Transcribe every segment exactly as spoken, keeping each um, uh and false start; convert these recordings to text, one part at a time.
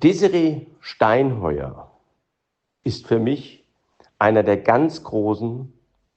Desiree Steinheuer ist für mich einer der ganz großen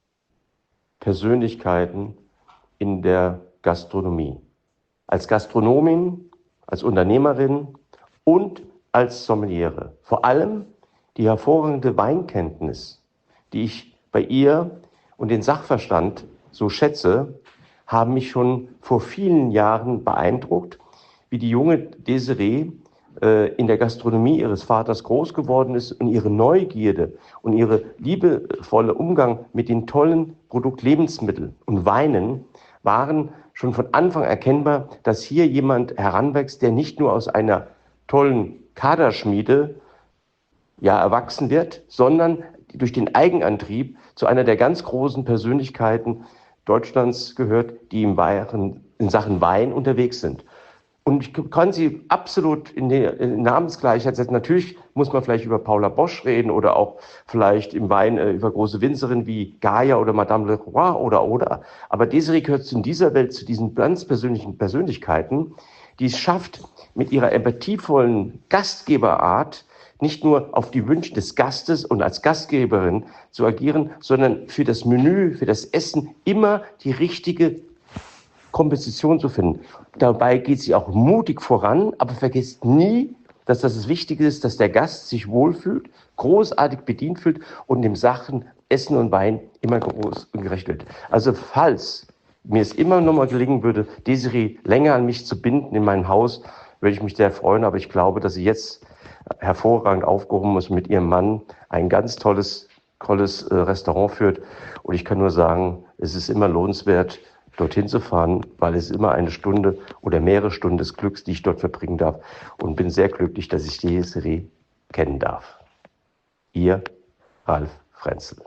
Persönlichkeiten in der Gastronomie. Als Gastronomin, als Unternehmerin und als Sommeliere. Vor allem die hervorragende Weinkenntnis, die ich bei ihr und den Sachverstand so schätze, haben mich schon vor vielen Jahren beeindruckt, wie die junge Desiree äh, in der Gastronomie ihres Vaters groß geworden ist und ihre Neugierde und ihre liebevolle Umgang mit den tollen Produktlebensmitteln und Weinen waren schon von Anfang erkennbar, dass hier jemand heranwächst, der nicht nur aus einer tollen Kaderschmiede ja, erwachsen wird, sondern durch den Eigenantrieb zu einer der ganz großen Persönlichkeiten Deutschlands gehört, die im Wein, in Sachen Wein unterwegs sind. Und ich kann sie absolut in die in Namensgleichheit setzen. Natürlich muss man vielleicht über Paula Bosch reden oder auch vielleicht im Wein äh, über große Winzerinnen wie Gaia oder Madame Leroy oder oder. Aber Desiree gehört in dieser Welt zu diesen ganz persönlichen Persönlichkeiten, die es schafft, mit ihrer empathievollen Gastgeberart nicht nur auf die Wünsche des Gastes und als Gastgeberin zu agieren, sondern für das Menü, für das Essen immer die richtige Komposition zu finden. Dabei geht sie auch mutig voran, aber vergisst nie, dass das, das Wichtige ist, dass der Gast sich wohlfühlt, großartig bedient fühlt und dem Sachen Essen und Wein immer groß und gerecht wird. Also falls mir es immer noch mal gelingen würde, Desiree länger an mich zu binden in mein Haus, würde ich mich sehr freuen. Aber ich glaube, dass sie jetzt hervorragend aufgehoben ist, mit ihrem Mann ein ganz tolles, tolles äh, Restaurant führt. Und ich kann nur sagen, es ist immer lohnenswert, dorthin zu fahren, weil es immer eine Stunde oder mehrere Stunden des Glücks, die ich dort verbringen darf. Und bin sehr glücklich, dass ich Desiree kennen darf. Ihr Ralf Frenzel.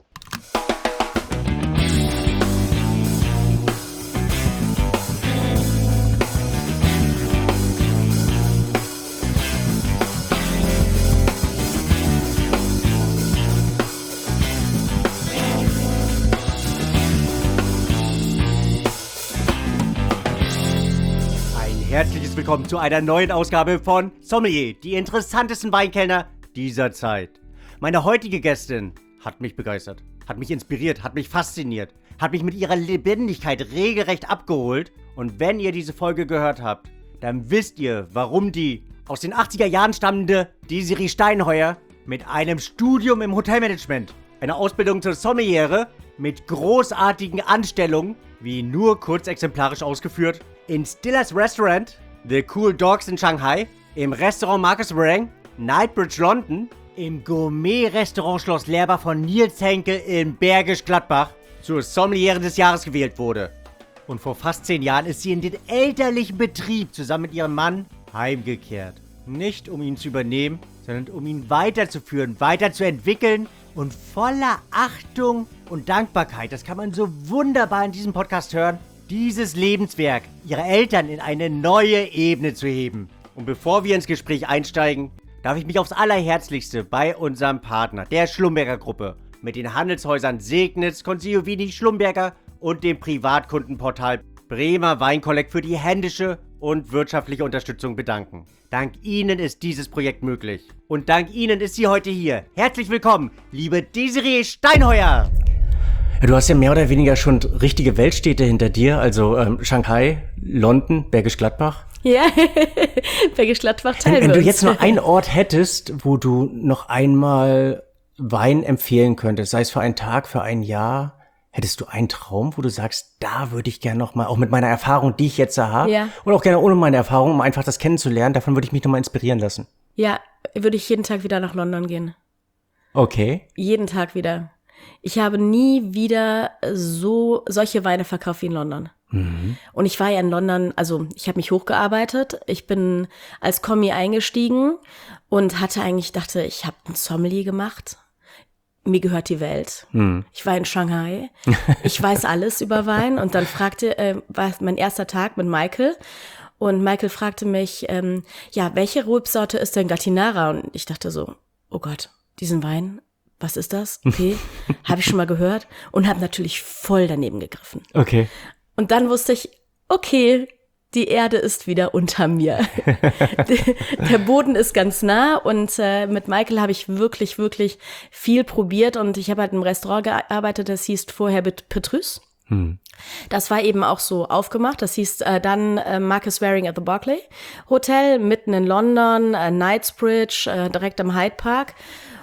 Herzliches Willkommen zu einer neuen Ausgabe von Sommelier, die interessantesten Weinkellner dieser Zeit. Meine heutige Gästin hat mich begeistert, hat mich inspiriert, hat mich fasziniert, hat mich mit ihrer Lebendigkeit regelrecht abgeholt. Und wenn ihr diese Folge gehört habt, dann wisst ihr, warum die aus den achtziger Jahren stammende Desiree Steinheuer mit einem Studium im Hotelmanagement, einer Ausbildung zur Sommeliere mit großartigen Anstellungen, wie nur kurz exemplarisch ausgeführt, in Stillers Restaurant, The Cool Dogs in Shanghai, im Restaurant Marcus Meringue, Knightsbridge London, im Gourmet-Restaurant Schloss Lerbach von Nils Henkel in Bergisch Gladbach zur Sommeliere des Jahres gewählt wurde. Und vor fast zehn Jahren ist sie in den elterlichen Betrieb zusammen mit ihrem Mann heimgekehrt. Nicht um ihn zu übernehmen, sondern um ihn weiterzuführen, weiterzuentwickeln und voller Achtung und Dankbarkeit, das kann man so wunderbar in diesem Podcast hören, dieses Lebenswerk ihrer Eltern in eine neue Ebene zu heben. Und bevor wir ins Gespräch einsteigen, darf ich mich aufs Allerherzlichste bei unserem Partner, der Schlumberger Gruppe, mit den Handelshäusern Segnitz, Consigliovini, Schlumberger und dem Privatkundenportal Bremer Weinkollekt für die händische und wirtschaftliche Unterstützung bedanken. Dank Ihnen ist dieses Projekt möglich. Und dank Ihnen ist sie heute hier. Herzlich willkommen, liebe Desiree Steinheuer! Ja, du hast ja mehr oder weniger schon richtige Weltstädte hinter dir, also ähm, Shanghai, London, Bergisch Gladbach. Ja, Bergisch Gladbach teilen Wenn, wenn wir du uns. jetzt noch einen Ort hättest, wo du noch einmal Wein empfehlen könntest, sei es für einen Tag, für ein Jahr, hättest du einen Traum, wo du sagst, da würde ich gerne noch mal, auch mit meiner Erfahrung, die ich jetzt da habe, Ja. und auch gerne ohne meine Erfahrung, um einfach das kennenzulernen, davon würde ich mich noch mal inspirieren lassen. Ja, würde ich jeden Tag wieder nach London gehen. Okay. Jeden Tag wieder. Ich habe nie wieder so solche Weine verkauft wie in London. Mhm. Und ich war ja in London, also ich habe mich hochgearbeitet. Ich bin als Kommi eingestiegen und hatte eigentlich, dachte, ich habe ein Sommelier gemacht. Mir gehört die Welt. Mhm. Ich war in Shanghai. Ich weiß alles über Wein. Und dann fragte, äh, war mein erster Tag mit Michael. Und Michael fragte mich, ähm, ja, welche Rebsorte ist denn Gattinara? Und ich dachte so, oh Gott, diesen Wein, was ist das? Okay, habe ich schon mal gehört und habe natürlich voll daneben gegriffen. Okay. Und dann wusste ich, okay, die Erde ist wieder unter mir. Der Boden ist ganz nah und äh, mit Michael habe ich wirklich, wirklich viel probiert und ich habe halt im Restaurant gearbeitet, das hieß vorher Petrus. Hm. Das war eben auch so aufgemacht, das hieß äh, dann äh, Marcus Waring at the Berkeley Hotel, mitten in London, äh, Knightsbridge, äh, direkt am Hyde Park.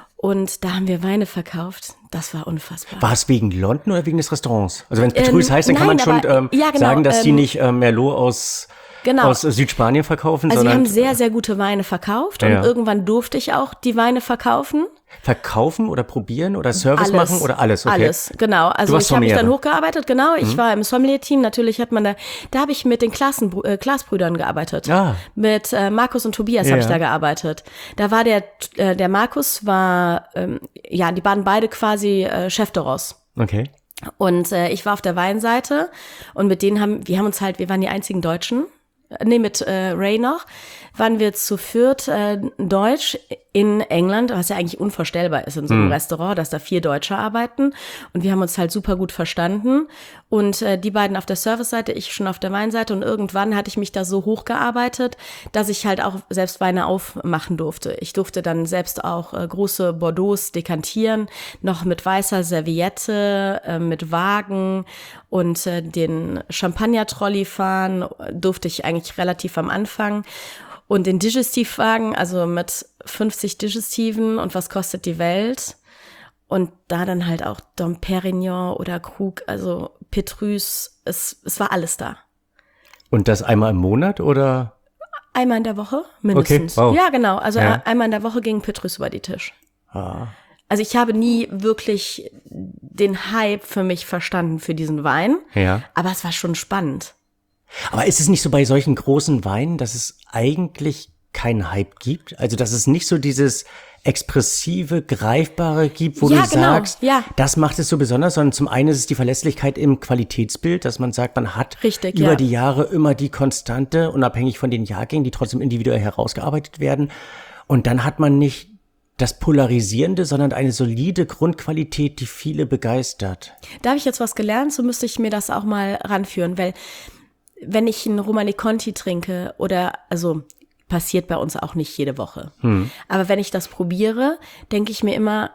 Und da haben wir Weine verkauft. Das war unfassbar. War es wegen London oder wegen des Restaurants? Also wenn es Petrus ähm, heißt, dann nein, kann man schon aber, ähm, ja, genau, sagen, dass ähm, die nicht äh, Merlot aus, genau. aus Südspanien verkaufen. Also sondern wir haben sehr, sehr gute Weine verkauft und ja. irgendwann durfte ich auch die Weine verkaufen. Verkaufen oder probieren oder Service alles, machen oder alles? Okay. Alles, genau. Also ich habe mich dann hochgearbeitet, genau. Ich mhm. war im Sommelier-Team, natürlich hat man da, da habe ich mit den Klassen, äh, Klaasbrüdern gearbeitet. Ah. Mit äh, Markus und Tobias ja. habe ich da gearbeitet. Da war der, äh, der Markus war, ähm, ja, die waren beide quasi äh, Chef de Ross. Okay. Und äh, ich war auf der Weinseite und mit denen haben, wir haben uns halt, wir waren die einzigen Deutschen, nee, mit äh, Ray noch, waren wir zu viert äh, Deutsch in England, was ja eigentlich unvorstellbar ist in so einem hm. Restaurant, dass da vier Deutsche arbeiten und wir haben uns halt super gut verstanden und äh, die beiden auf der Service-Seite, ich schon auf der Weinseite und irgendwann hatte ich mich da so hochgearbeitet, dass ich halt auch selbst Weine aufmachen durfte. Ich durfte dann selbst auch äh, große Bordeaux dekantieren, noch mit weißer Serviette, äh, mit Wagen und äh, den Champagner-Trolley fahren durfte ich eigentlich relativ am Anfang. Und den Digestivwagen, also mit fünfzig Digestiven und was kostet die Welt? Und da dann halt auch Dom Perignon oder Krug, also Petrus, es, es war alles da. Und das einmal im Monat oder? Einmal in der Woche, mindestens. Okay, wow. Ja, genau. Also ja. einmal in der Woche ging Petrus über die Tisch. Ah. Also ich habe nie wirklich den Hype für mich verstanden für diesen Wein. Ja. Aber es war schon spannend. Aber ist es nicht so bei solchen großen Weinen, dass es eigentlich keinen Hype gibt? Also, dass es nicht so dieses expressive, greifbare gibt, wo ja, du genau. sagst, ja. das macht es so besonders, sondern zum einen ist es die Verlässlichkeit im Qualitätsbild, dass man sagt, man hat Richtig, über ja. die Jahre immer die Konstante, unabhängig von den Jahrgängen, die trotzdem individuell herausgearbeitet werden. Und dann hat man nicht das Polarisierende, sondern eine solide Grundqualität, die viele begeistert. Da habe ich jetzt was gelernt, so müsste ich mir das auch mal ranführen, weil wenn ich einen Romani Conti trinke oder, also passiert bei uns auch nicht jede Woche, hm. aber wenn ich das probiere, denke ich mir immer,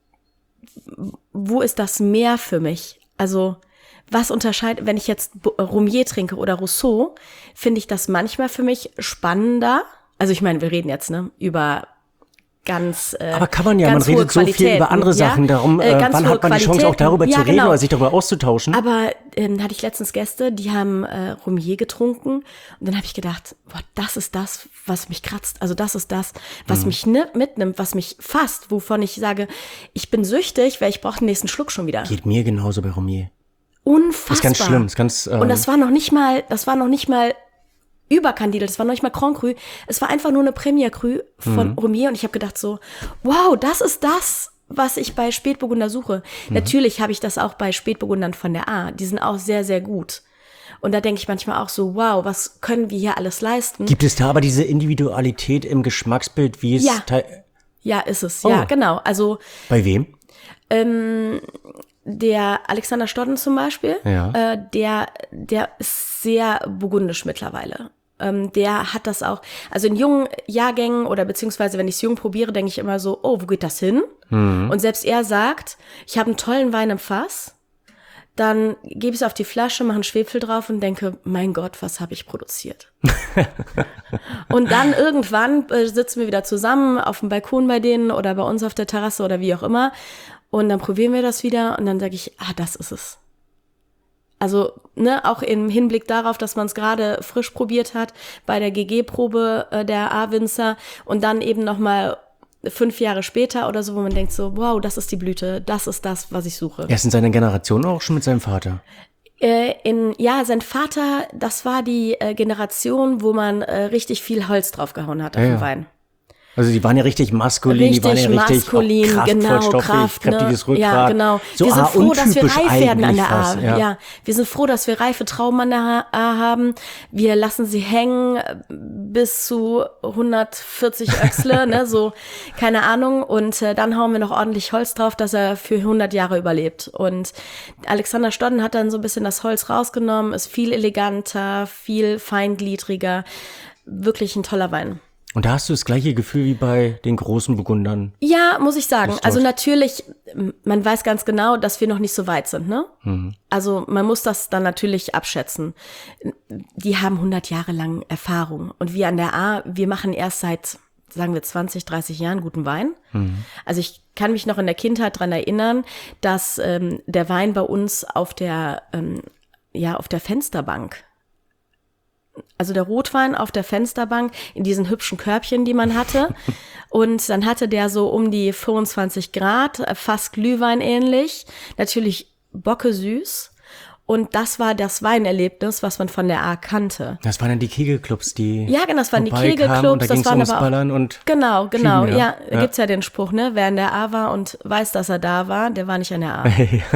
wo ist das mehr für mich? Also was unterscheidet, wenn ich jetzt Roumier trinke oder Rousseau, finde ich das manchmal für mich spannender. Also ich meine, wir reden jetzt ne über ganz äh, Aber kann man ja, man redet so viel über andere Sachen, ja? darum, äh, wann hat man die Chance auch darüber ja, zu reden genau. oder sich darüber auszutauschen? Aber ähm, hatte ich letztens Gäste, die haben äh, Roumier getrunken und dann habe ich gedacht, boah, das ist das, was mich kratzt, also das ist das, was hm. mich ne, mitnimmt, was mich fasst, wovon ich sage, ich bin süchtig, weil ich brauche den nächsten Schluck schon wieder. Geht mir genauso bei Roumier. Unfassbar. Das ist ganz schlimm, das ist ganz ähm, und das war noch nicht mal, das war noch nicht mal überkandidelt, das war noch nicht mal Grand Cru, es war einfach nur eine Premier Cru von mhm. Roumier und ich habe gedacht so, wow, das ist das, was ich bei Spätburgunder suche. Mhm. Natürlich habe ich das auch bei Spätburgundern von der A, die sind auch sehr, sehr gut. Und da denke ich manchmal auch so, wow, was können wir hier alles leisten? Gibt es da aber diese Individualität im Geschmacksbild, wie es... Ja, ja ist es, oh. ja, genau. Also bei wem? Ähm, der Alexander Stodden zum Beispiel, ja. äh, der, der ist sehr burgundisch mittlerweile. Ähm, der hat das auch, also in jungen Jahrgängen oder beziehungsweise wenn ich es jung probiere, denke ich immer so, oh, wo geht das hin? Mhm. Und selbst er sagt, ich habe einen tollen Wein im Fass, dann gebe ich es auf die Flasche, mache einen Schwefel drauf und denke, mein Gott, was habe ich produziert? Und dann irgendwann äh, sitzen wir wieder zusammen auf dem Balkon bei denen oder bei uns auf der Terrasse oder wie auch immer und dann probieren wir das wieder und dann sage ich, ah, das ist es. Also, ne, auch im Hinblick darauf, dass man es gerade frisch probiert hat bei der G G-Probe äh, der A-Winzer und dann eben nochmal fünf Jahre später oder so, wo man denkt so, wow, das ist die Blüte, das ist das, was ich suche. Er ist in seiner Generation auch schon mit seinem Vater? Äh, in, ja, sein Vater, das war die äh, Generation, wo man äh, richtig viel Holz draufgehauen hat auf ja, den ja. Wein. Also die waren ja richtig maskulin, richtig die waren ja richtig maskulin, auch kraftvoll, genau, stoffig, Kraft, ne? kräftiges Rückgrat. Ja, genau. So wir sind froh, dass wir untypisch reif werden an der A. eigentlich fast, Ja. wir sind froh, dass wir reife Trauben an der A haben. Wir lassen sie hängen bis zu hundertvierzig Öchsle, ne, so, keine Ahnung. Und äh, dann hauen wir noch ordentlich Holz drauf, dass er für hundert Jahre überlebt. Und Alexander Stodden hat dann so ein bisschen das Holz rausgenommen, ist viel eleganter, viel feingliedriger. Wirklich ein toller Wein. Und da hast du das gleiche Gefühl wie bei den großen Burgundern. Ja, muss ich sagen. Christoph. Also natürlich, man weiß ganz genau, dass wir noch nicht so weit sind, ne? Mhm. Also man muss das dann natürlich abschätzen. Die haben hundert Jahre lang Erfahrung. Und wir an der A, wir machen erst seit, sagen wir, zwanzig, dreißig Jahren guten Wein. Mhm. Also ich kann mich noch in der Kindheit dran erinnern, dass ähm, der Wein bei uns auf der, ähm, ja, auf der Fensterbank, also der Rotwein auf der Fensterbank in diesen hübschen Körbchen, die man hatte. Und dann hatte der so um die fünfundzwanzig Grad, fast Glühwein ähnlich. Natürlich bockesüß. Und das war das Weinerlebnis, was man von der A kannte. Das waren dann die Kegelclubs, die Ja, genau, das waren die vorbeikamen Kegelclubs. und da Das ging's waren ums aber auch, Ballern und genau, genau. Fliegen, ja, ja. da Ja. gibt's ja den Spruch, ne? Wer in der A war und weiß, dass er da war, der war nicht an der A.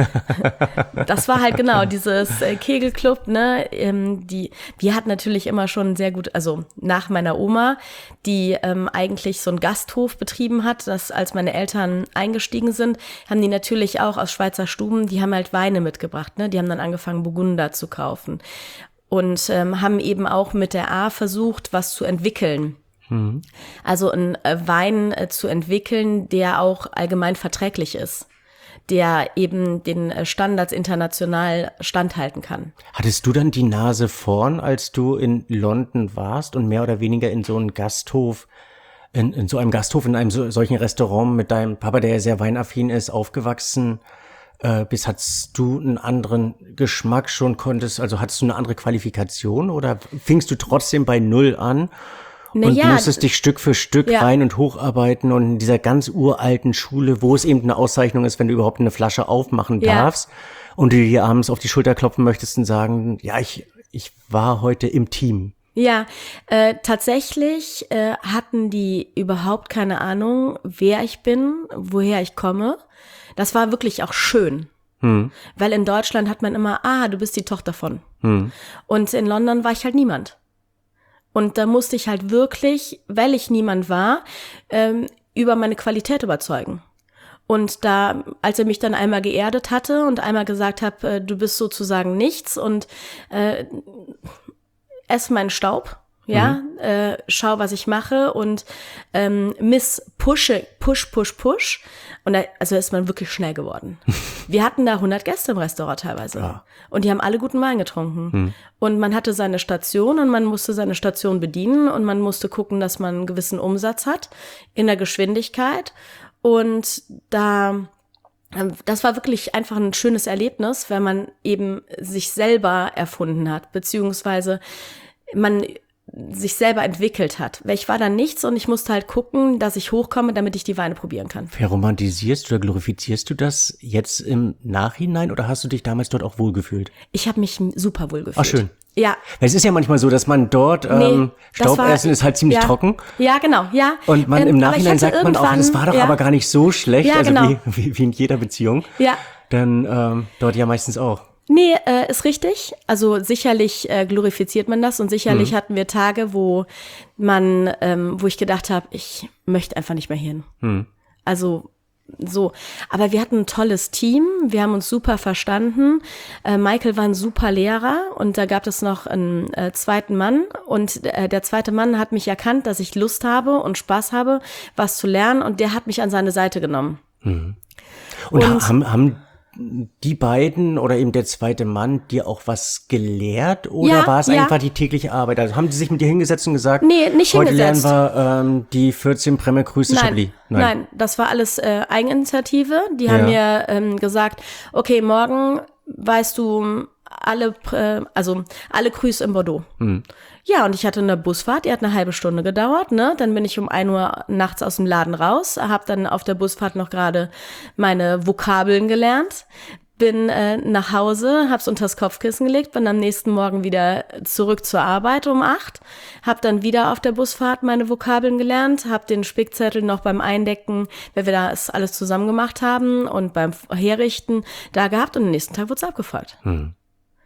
Das war halt genau dieses äh, Kegelclub, ne? Ähm, die, wir hatten natürlich immer schon sehr gut, also nach meiner Oma, die ähm, eigentlich so einen Gasthof betrieben hat, dass als meine Eltern eingestiegen sind, haben die natürlich auch aus Schweizer Stuben, die haben halt Weine mitgebracht, ne? Die haben dann angefangen, Burgunder zu kaufen und ähm, haben eben auch mit der A versucht, was zu entwickeln. Mhm. Also einen äh, Wein äh, zu entwickeln, der auch allgemein verträglich ist, der eben den äh, Standards international standhalten kann. Hattest du dann die Nase vorn, als du in London warst und mehr oder weniger in so einem Gasthof, in, in so einem Gasthof, in einem so, solchen Restaurant mit deinem Papa, der ja sehr weinaffin ist, aufgewachsen äh, bist? Hattest du einen anderen Geschmack schon, konntest, also hattest du eine andere Qualifikation oder fingst du trotzdem bei Null an? Na und ja, musstest dich Stück für Stück ja. rein und hocharbeiten und in dieser ganz uralten Schule, wo es eben eine Auszeichnung ist, wenn du überhaupt eine Flasche aufmachen Ja. darfst und du dir abends auf die Schulter klopfen möchtest und sagen, ja, ich, ich war heute im Team. Ja, äh, tatsächlich äh, hatten die überhaupt keine Ahnung, wer ich bin, woher ich komme. Das war wirklich auch schön. Hm. Weil in Deutschland hat man immer, ah, du bist die Tochter von. Hm. Und in London war ich halt niemand. Und da musste ich halt wirklich, weil ich niemand war, ähm, über meine Qualität überzeugen. Und da, als er mich dann einmal geerdet hatte und einmal gesagt hat, äh, du bist sozusagen nichts und äh, ess meinen Staub, ja, mhm. äh, schau, was ich mache und ähm, miss pushe, push, push, push. Und da, also ist man wirklich schnell geworden. Wir hatten da hundert Gäste im Restaurant teilweise. Ja. Und die haben alle guten Wein getrunken. Hm. Und man hatte seine Station und man musste seine Station bedienen und man musste gucken, dass man einen gewissen Umsatz hat in der Geschwindigkeit. Und da, das war wirklich einfach ein schönes Erlebnis, weil man eben sich selber erfunden hat, beziehungsweise man sich selber entwickelt hat. Weil ich war da nichts und ich musste halt gucken, dass ich hochkomme, damit ich die Weine probieren kann. Verromantisierst oder glorifizierst du das jetzt im Nachhinein oder hast du dich damals dort auch wohlgefühlt? Ich habe mich super wohl gefühlt. Ach, schön. Ja. Weil es ist ja manchmal so, dass man dort, nee, ähm, Staubessen ist halt ziemlich ja, trocken. Ja, genau, ja. Und man ähm, im Nachhinein sagt man auch, das war doch ja. aber gar nicht so schlecht, ja, also genau. wie, wie, wie in jeder Beziehung. Ja. Dann ähm, dort ja meistens auch. Nee, äh, ist richtig. Also sicherlich äh, glorifiziert man das und sicherlich mhm. hatten wir Tage, wo man, ähm, wo ich gedacht habe, ich möchte einfach nicht mehr hin. Mhm. Also so. Aber wir hatten ein tolles Team, wir haben uns super verstanden. Äh, Michael war ein super Lehrer und da gab es noch einen äh, zweiten Mann und äh, der zweite Mann hat mich erkannt, dass ich Lust habe und Spaß habe, was zu lernen und der hat mich an seine Seite genommen. Mhm. Und, und haben, haben die beiden oder eben der zweite Mann dir auch was gelehrt oder ja, war es ja. einfach die tägliche Arbeit? Also haben die sich mit dir hingesetzt und gesagt, nee, nicht heute hingesetzt. lernen wir ähm, die vierzehn Premier Crues de Chablis? Nein, nein, das war alles äh, Eigeninitiative. Die ja. haben mir ähm, gesagt, okay, morgen weißt du alle, äh, also alle Crus in Bordeaux. Hm. Ja, und ich hatte eine Busfahrt, die hat eine halbe Stunde gedauert, ne? Dann bin ich um ein Uhr nachts aus dem Laden raus, habe dann auf der Busfahrt noch gerade meine Vokabeln gelernt, bin äh, nach Hause, hab's unters Kopfkissen gelegt, bin am nächsten Morgen wieder zurück zur Arbeit um acht, hab dann wieder auf der Busfahrt meine Vokabeln gelernt, hab den Spickzettel noch beim Eindecken, weil wir das alles zusammen gemacht haben und beim Herrichten da gehabt und am nächsten Tag wurde es abgefragt. Hm.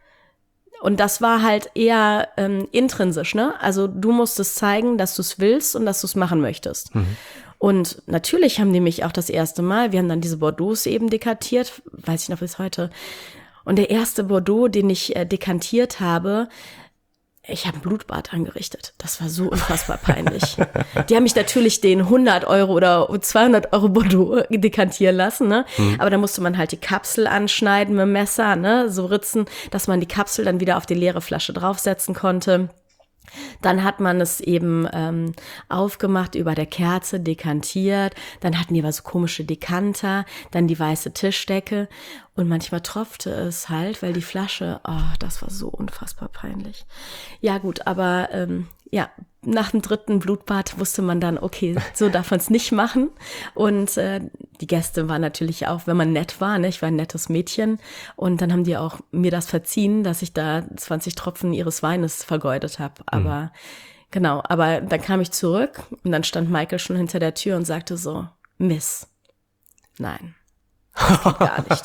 Und das war halt eher ähm, intrinsisch, ne? Also du musstest zeigen, dass du es willst und dass du es machen möchtest. Mhm. Und natürlich haben die mich auch das erste Mal, wir haben dann diese Bordeaux eben dekantiert, weiß ich noch bis heute. Und der erste Bordeaux, den ich äh, dekantiert habe, ich habe ein Blutbad angerichtet. Das war so unfassbar peinlich. Die haben mich natürlich den hundert Euro oder zweihundert Euro Bordeaux dekantieren lassen, ne? Mhm. Aber da musste man halt die Kapsel anschneiden mit dem Messer, ne? So ritzen, dass man die Kapsel dann wieder auf die leere Flasche draufsetzen konnte. Dann hat man es eben ähm, aufgemacht, über der Kerze dekantiert. Dann hatten die aber so komische Dekanter, dann die weiße Tischdecke. Und manchmal tropfte es halt, weil die Flasche, oh, das war so unfassbar peinlich. Ja gut, aber ähm, ja, nach dem dritten Blutbad wusste man dann, okay, so darf man es nicht machen. Und äh, die Gäste waren natürlich auch, wenn man nett war, ne, ich war ein nettes Mädchen. Und dann haben die auch mir das verziehen, dass ich da zwanzig Tropfen ihres Weines vergeudet habe. Aber mhm. genau, aber dann kam ich zurück und dann stand Michael schon hinter der Tür und sagte so, Miss, nein, das geht gar nicht.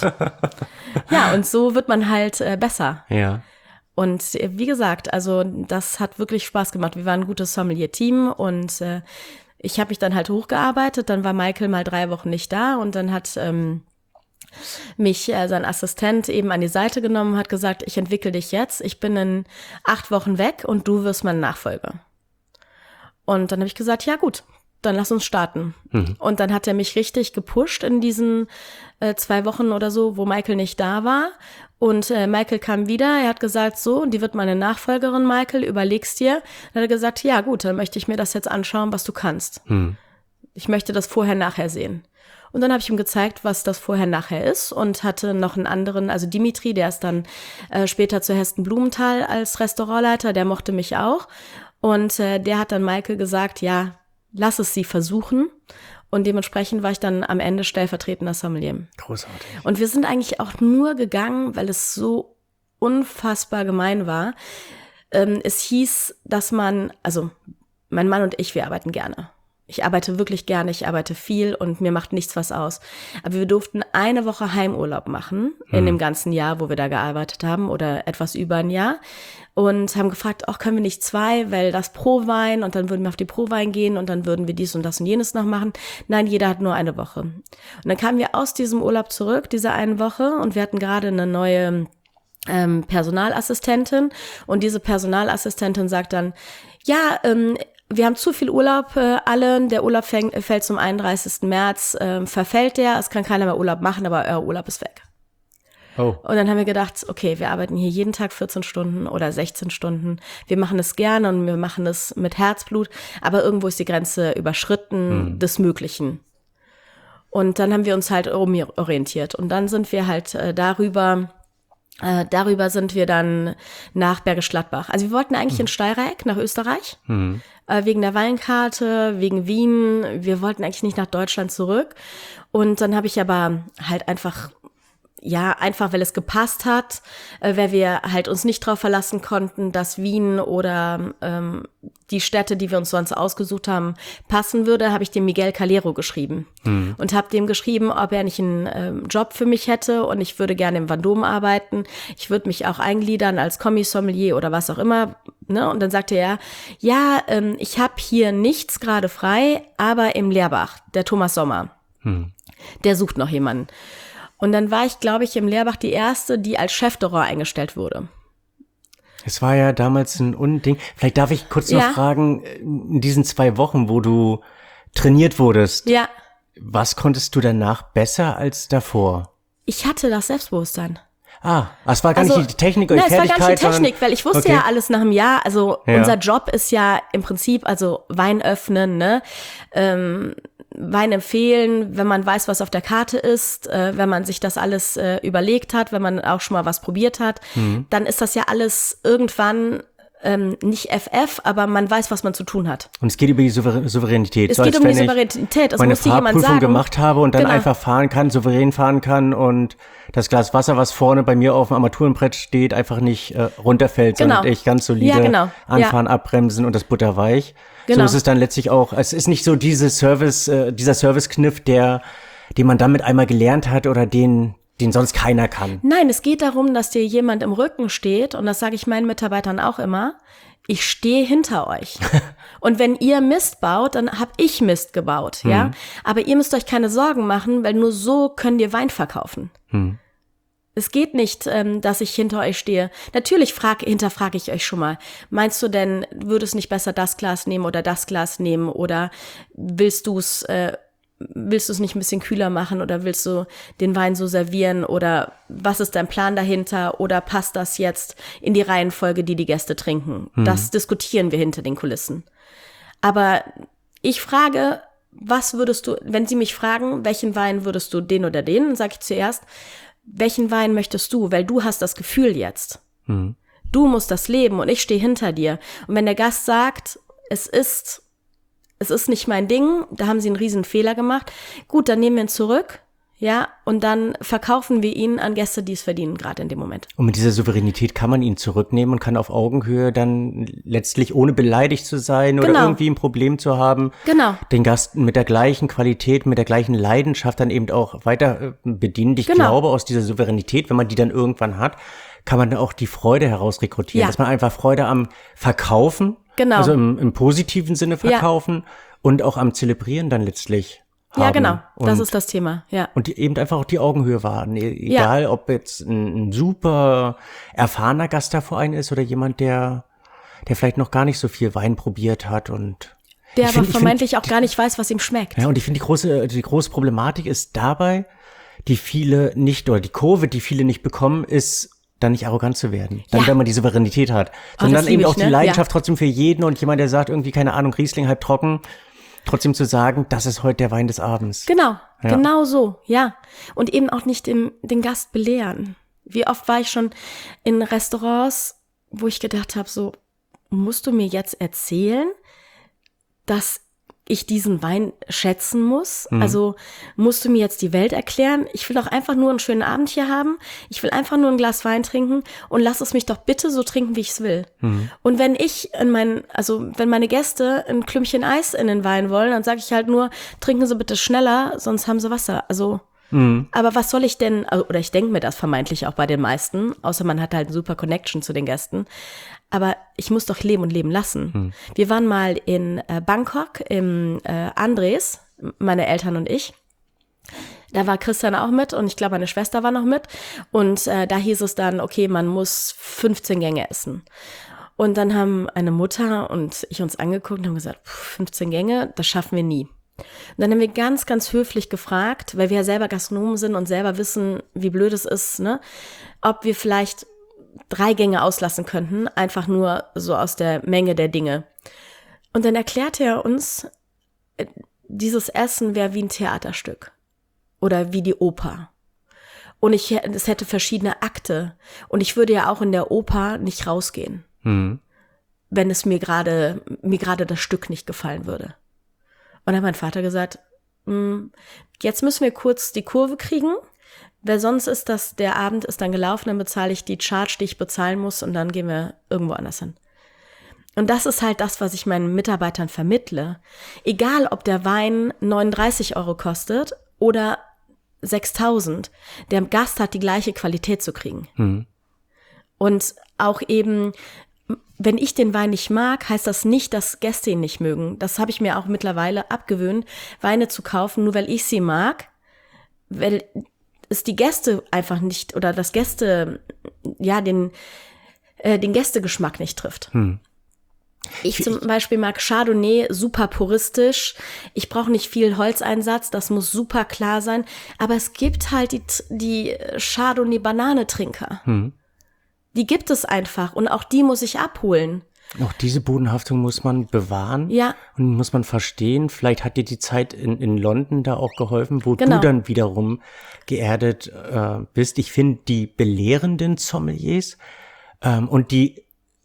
Ja, und so wird man halt äh, besser. Ja. Und wie gesagt, also das hat wirklich Spaß gemacht. Wir waren ein gutes Sommelier-Team und äh, ich habe mich dann halt hochgearbeitet. Dann war Michael mal drei Wochen nicht da und dann hat ähm, mich äh, sein Assistent eben an die Seite genommen und hat gesagt, ich entwickle dich jetzt. Ich bin in acht Wochen weg und du wirst mein Nachfolger. Und dann habe ich gesagt, ja gut, dann lass uns starten. Mhm. Und dann hat er mich richtig gepusht in diesen äh, zwei Wochen oder so, wo Michael nicht da war. Und äh, Michael kam wieder, er hat gesagt, so, die wird meine Nachfolgerin, Michael, überlegst dir. Dann hat er gesagt, ja gut, dann möchte ich mir das jetzt anschauen, was du kannst. Hm. Ich möchte das vorher-nachher sehen. Und dann habe ich ihm gezeigt, was das vorher-nachher ist und hatte noch einen anderen, also Dimitri, der ist dann äh, später zu Hesten Blumenthal als Restaurantleiter, der mochte mich auch. Und äh, der hat dann Michael gesagt, ja, lass es sie versuchen. Und dementsprechend war ich dann am Ende stellvertretender Sommelier. Großartig. Und wir sind eigentlich auch nur gegangen, weil es so unfassbar gemein war. Ähm, es hieß, dass man, also mein Mann und ich, wir arbeiten gerne. Ich arbeite wirklich gerne, ich arbeite viel und mir macht nichts was aus. Aber wir durften eine Woche Heimurlaub machen in hm. dem ganzen Jahr, wo wir da gearbeitet haben oder etwas über ein Jahr. Und haben gefragt, auch können wir nicht zwei, weil das Pro-Wein und dann würden wir auf die Pro-Wein gehen und dann würden wir dies und das und jenes noch machen. Nein, jeder hat nur eine Woche. Und dann kamen wir aus diesem Urlaub zurück, diese eine Woche, und wir hatten gerade eine neue ähm, Personalassistentin und diese Personalassistentin sagt dann, ja, ähm, wir haben zu viel Urlaub, äh, alle, der Urlaub fäng, fällt zum einunddreißigsten März, äh, verfällt der, es kann keiner mehr Urlaub machen, aber euer Urlaub ist weg. Oh. Und dann haben wir gedacht, okay, wir arbeiten hier jeden Tag vierzehn Stunden oder sechzehn Stunden. Wir machen es gerne und wir machen es mit Herzblut, aber irgendwo ist die Grenze überschritten hm. des Möglichen. Und dann haben wir uns halt orientiert und dann sind wir halt äh, darüber, äh, darüber sind wir dann nach Bergisch Gladbach. Also wir wollten eigentlich hm. in Steireck nach Österreich, hm. äh, wegen der Weinkarte, wegen Wien. Wir wollten eigentlich nicht nach Deutschland zurück. Und dann habe ich aber halt einfach Ja, einfach, weil es gepasst hat, äh, weil wir halt uns nicht darauf verlassen konnten, dass Wien oder ähm, die Städte, die wir uns sonst ausgesucht haben, passen würde, habe ich dem Miguel Calero geschrieben mhm. und habe dem geschrieben, ob er nicht einen ähm, Job für mich hätte und ich würde gerne im Vendôme arbeiten. Ich würde mich auch eingliedern als Kommis-Sommelier oder was auch immer. Ne? Und dann sagte er, ja, ähm, ich habe hier nichts gerade frei, aber im Leerbach, der Thomas Sommer, mhm. der sucht noch jemanden. Und dann war ich, glaube ich, im Leerbach die erste, die als Chefdoror eingestellt wurde. Es war ja damals ein Unding. Vielleicht darf ich kurz noch ja. fragen, in diesen zwei Wochen, wo du trainiert wurdest, ja. was konntest du danach besser als davor? Ich hatte das Selbstbewusstsein. Ah, es war gar also, nicht die Technik oder nein, die Fertigkeit. Nein, es war gar nicht die Technik, weil ich wusste okay. ja alles nach einem Jahr. Also ja. unser Job ist ja im Prinzip, also Wein öffnen, ne, ähm, Wein empfehlen, wenn man weiß, was auf der Karte ist, äh, wenn man sich das alles äh, überlegt hat, wenn man auch schon mal was probiert hat, mhm. dann ist das ja alles irgendwann ähm, nicht F F, aber man weiß, was man zu tun hat. Und es geht über die Souver- Souveränität. Es so, geht als um die wenn Souveränität. Ich Es meine muss dir jemand Fahrprüfung sagen. gemacht habe und dann Genau. einfach fahren kann, souverän fahren kann und das Glas Wasser, was vorne bei mir auf dem Armaturenbrett steht, einfach nicht äh, runterfällt, Genau. sondern ich ganz solide Ja, genau. anfahren, abbremsen und das butterweich. Genau. So ist es dann letztlich auch. Es ist nicht so diese Service, äh, dieser Servicekniff, der, den man damit einmal gelernt hat oder den den sonst keiner kann. Nein, es geht darum, dass dir jemand im Rücken steht, und das sage ich meinen Mitarbeitern auch immer, ich stehe hinter euch. Und wenn ihr Mist baut, dann hab ich Mist gebaut, ja. Hm. Aber ihr müsst euch keine Sorgen machen, weil nur so könnt ihr Wein verkaufen. Hm. Es geht nicht, ähm, dass ich hinter euch stehe. Natürlich frag, hinterfrage ich euch schon mal. Meinst du denn, würdest nicht besser das Glas nehmen oder das Glas nehmen? Oder willst du es äh, willst du es nicht ein bisschen kühler machen oder willst du den Wein so servieren oder was ist dein Plan dahinter oder passt das jetzt in die Reihenfolge, die die Gäste trinken? Mhm. Das diskutieren wir hinter den Kulissen. Aber ich frage, was würdest du, wenn sie mich fragen, welchen Wein würdest du, den oder den, dann sage ich zuerst, welchen Wein möchtest du, weil du hast das Gefühl jetzt. Mhm. Du musst das leben und ich stehe hinter dir. Und wenn der Gast sagt, es ist Es ist nicht mein Ding, da haben sie einen riesen Fehler gemacht. Gut, dann nehmen wir ihn zurück, ja, und dann verkaufen wir ihn an Gäste, die es verdienen, gerade in dem Moment. Und mit dieser Souveränität kann man ihn zurücknehmen und kann auf Augenhöhe dann letztlich, ohne beleidigt zu sein oder Genau. irgendwie ein Problem zu haben, Genau. den Gast mit der gleichen Qualität, mit der gleichen Leidenschaft dann eben auch weiter bedienen. Ich Genau. glaube, aus dieser Souveränität, wenn man die dann irgendwann hat, kann man dann auch die Freude heraus rekrutieren. Ja. Dass man einfach Freude am Verkaufen, Genau. also im, im positiven Sinne verkaufen, ja. und auch am Zelebrieren dann letztlich haben. Ja, genau, und, das ist das Thema, ja. Und die, eben einfach auch die Augenhöhe wahren. Egal, ja. ob jetzt ein, ein super erfahrener Gast da vor einem ist oder jemand, der der vielleicht noch gar nicht so viel Wein probiert hat und der aber find, vermeintlich find, auch gar nicht weiß, was ihm schmeckt. Ja, und ich finde, die große die große Problematik ist dabei, die viele nicht, oder die Kurve, die viele nicht bekommen, ist, dann nicht arrogant zu werden, dann ja. wenn man die Souveränität hat, sondern dann eben ich, auch ne? die Leidenschaft ja. trotzdem für jeden und jemand, der sagt irgendwie, keine Ahnung, Riesling halb trocken, trotzdem zu sagen, das ist heute der Wein des Abends. Genau, ja. genau so, ja. Und eben auch nicht den, den Gast belehren. Wie oft war ich schon in Restaurants, wo ich gedacht habe, so, musst du mir jetzt erzählen, dass ich diesen Wein schätzen muss? Mhm. Also musst du mir jetzt die Welt erklären? Ich will doch einfach nur einen schönen Abend hier haben. Ich will einfach nur ein Glas Wein trinken und lass es mich doch bitte so trinken, wie ich es will. Mhm. Und wenn ich in mein, also wenn meine Gäste ein Klümpchen Eis in den Wein wollen, dann sage ich halt nur, trinken Sie bitte schneller, sonst haben Sie Wasser. Also, mhm. aber was soll ich denn, oder ich denke mir das vermeintlich auch bei den meisten, außer man hat halt eine super Connection zu den Gästen. Aber ich muss doch leben und leben lassen. Hm. Wir waren mal in äh, Bangkok im äh, Andres, meine Eltern und ich. Da war Christian auch mit und ich glaube, meine Schwester war noch mit. Und äh, da hieß es dann, okay, man muss fünfzehn Gänge essen. Und dann haben eine Mutter und ich uns angeguckt und haben gesagt, fünfzehn Gänge, das schaffen wir nie. Und dann haben wir ganz, ganz höflich gefragt, weil wir ja selber Gastronomen sind und selber wissen, wie blöd es ist, ne, ob wir vielleicht drei Gänge auslassen könnten, einfach nur so aus der Menge der Dinge. Und dann erklärte er uns, dieses Essen wäre wie ein Theaterstück oder wie die Oper. Und ich, es hätte verschiedene Akte. Und ich würde ja auch in der Oper nicht rausgehen, mhm. wenn es mir gerade, mir gerade das Stück nicht gefallen würde. Und dann hat mein Vater gesagt, jetzt müssen wir kurz die Kurve kriegen, weil sonst ist das, der Abend ist dann gelaufen, dann bezahle ich die Charge, die ich bezahlen muss und dann gehen wir irgendwo anders hin. Und das ist halt das, was ich meinen Mitarbeitern vermittle. Egal, ob der Wein neununddreißig Euro kostet oder sechstausend, der Gast hat die gleiche Qualität zu kriegen. Mhm. Und auch eben, wenn ich den Wein nicht mag, heißt das nicht, dass Gäste ihn nicht mögen. Das habe ich mir auch mittlerweile abgewöhnt, Weine zu kaufen, nur weil ich sie mag, weil es die Gäste einfach nicht oder das Gäste, ja, den, äh, den Gästegeschmack nicht trifft. Hm. Ich zum Beispiel mag Chardonnay super puristisch. Ich brauche nicht viel Holzeinsatz, das muss super klar sein. Aber es gibt halt die, die Chardonnay-Banane-Trinker. Hm. Die gibt es einfach und auch die muss ich abholen. Auch diese Bodenhaftung muss man bewahren, ja. und muss man verstehen. Vielleicht hat dir die Zeit in, in London da auch geholfen, wo genau. du dann wiederum geerdet äh, bist. Ich finde die belehrenden Sommeliers ähm, und die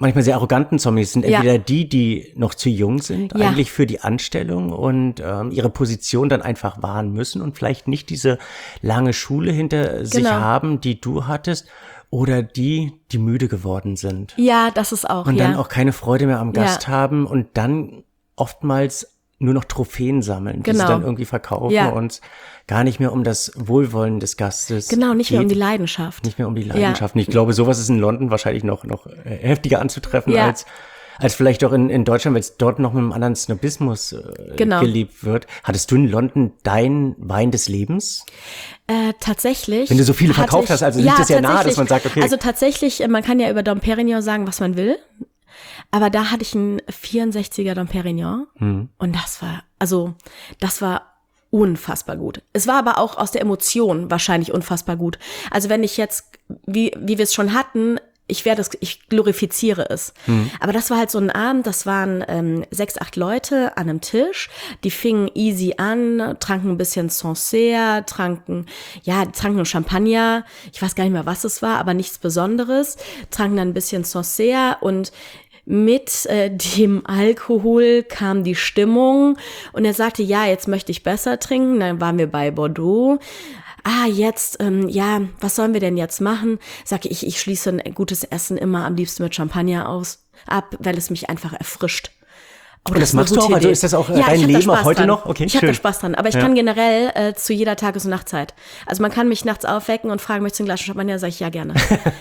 manchmal sehr arroganten Zombies sind Ja. entweder die, die noch zu jung sind, Ja. eigentlich für die Anstellung und ähm, ihre Position dann einfach wahren müssen und vielleicht nicht diese lange Schule hinter sich Genau. haben, die du hattest, oder die, die müde geworden sind Ja, das ist auch, und ja. dann auch keine Freude mehr am Gast Ja. haben und dann oftmals nur noch Trophäen sammeln, die sie Genau. dann irgendwie verkaufen Ja. und gar nicht mehr um das Wohlwollen des Gastes Genau, nicht mehr um die geht. Leidenschaft. Nicht mehr um die Leidenschaften. Ich glaube, sowas ist in London wahrscheinlich noch, noch äh, heftiger anzutreffen Ja. als, als vielleicht auch in, in Deutschland, weil es dort noch mit einem anderen Snobismus äh, Genau. gelebt wird. Hattest du in London deinen Wein des Lebens? Äh, tatsächlich. Wenn du so viele hatte verkauft ich- hast, also liegt es ja nahe, dass tatsächlich. man sagt, okay. Also tatsächlich, äh, man kann ja über Dom Perignon sagen, was man will. Aber da hatte ich einen vierundsechziger Dom Perignon. Hm. Und das war, also, das war unfassbar gut. Es war aber auch aus der Emotion wahrscheinlich unfassbar gut. Also wenn ich jetzt, wie, wie wir es schon hatten, ich werde es, ich glorifiziere es. Aber das war halt so ein Abend, das waren ähm, sechs, acht Leute an einem Tisch, die fingen easy an, tranken ein bisschen Sancerre, tranken, ja, die tranken Champagner, ich weiß gar nicht mehr, was es war, aber nichts Besonderes, tranken dann ein bisschen Sancerre und mit äh, dem Alkohol kam die Stimmung und er sagte, ja, jetzt möchte ich besser trinken, dann waren wir bei Bordeaux. Ah, jetzt, ähm, ja, was sollen wir denn jetzt machen? Sag ich, ich schließe ein gutes Essen immer am liebsten mit Champagner aus, ab, weil es mich einfach erfrischt. Oh, Und das ist eine machst du gute auch? Also Idee. ist das auch, äh, ja, dein ich hab da Leben auch Spaß heute dran. noch? Okay, ich habe da schön. Spaß dran. Aber ich Ja. kann generell äh, zu jeder Tages- und Nachtzeit. Also man kann mich nachts aufwecken und fragen, möchtest du ein Glas Champagner? Sag ich, ja, gerne.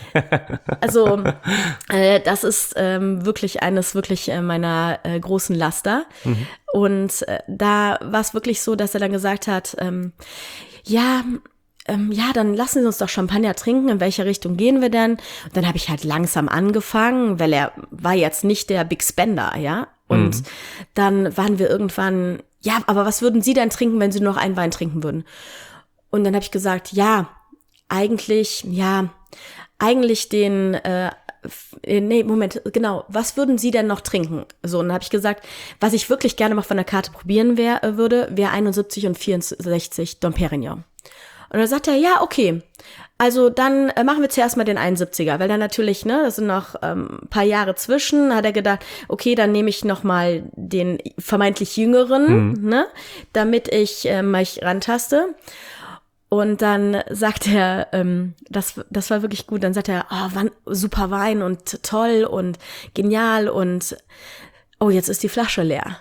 Also äh, das ist ähm, wirklich eines wirklich äh, meiner äh, großen Laster. Mhm. Und äh, da war es wirklich so, dass er dann gesagt hat, ähm, ja, ähm, ja, dann lassen Sie uns doch Champagner trinken, in welche Richtung gehen wir denn? Und dann habe ich halt langsam angefangen, weil er war jetzt nicht der Big Spender, ja. Und Mhm. dann waren wir irgendwann, ja, aber was würden Sie denn trinken, wenn Sie noch einen Wein trinken würden? Und dann habe ich gesagt, ja, eigentlich, ja, eigentlich den, äh, f- äh, nee, Moment, genau, was würden Sie denn noch trinken? So, und dann habe ich gesagt, was ich wirklich gerne mal von der Karte probieren wär, äh, würde, wäre einundsiebzig und vierundsechzig Dom Perignon. Und dann sagt er, ja, okay, also dann äh, machen wir zuerst mal den einundsiebziger, weil dann natürlich, ne, das sind noch ähm, ein paar Jahre zwischen, hat er gedacht, okay, dann nehme ich noch mal den vermeintlich jüngeren, ne, damit ich äh, mich rantaste. Und dann sagt er, ähm, das, das war wirklich gut, dann sagt er, oh, wann, super Wein und toll und genial und oh, jetzt ist die Flasche leer.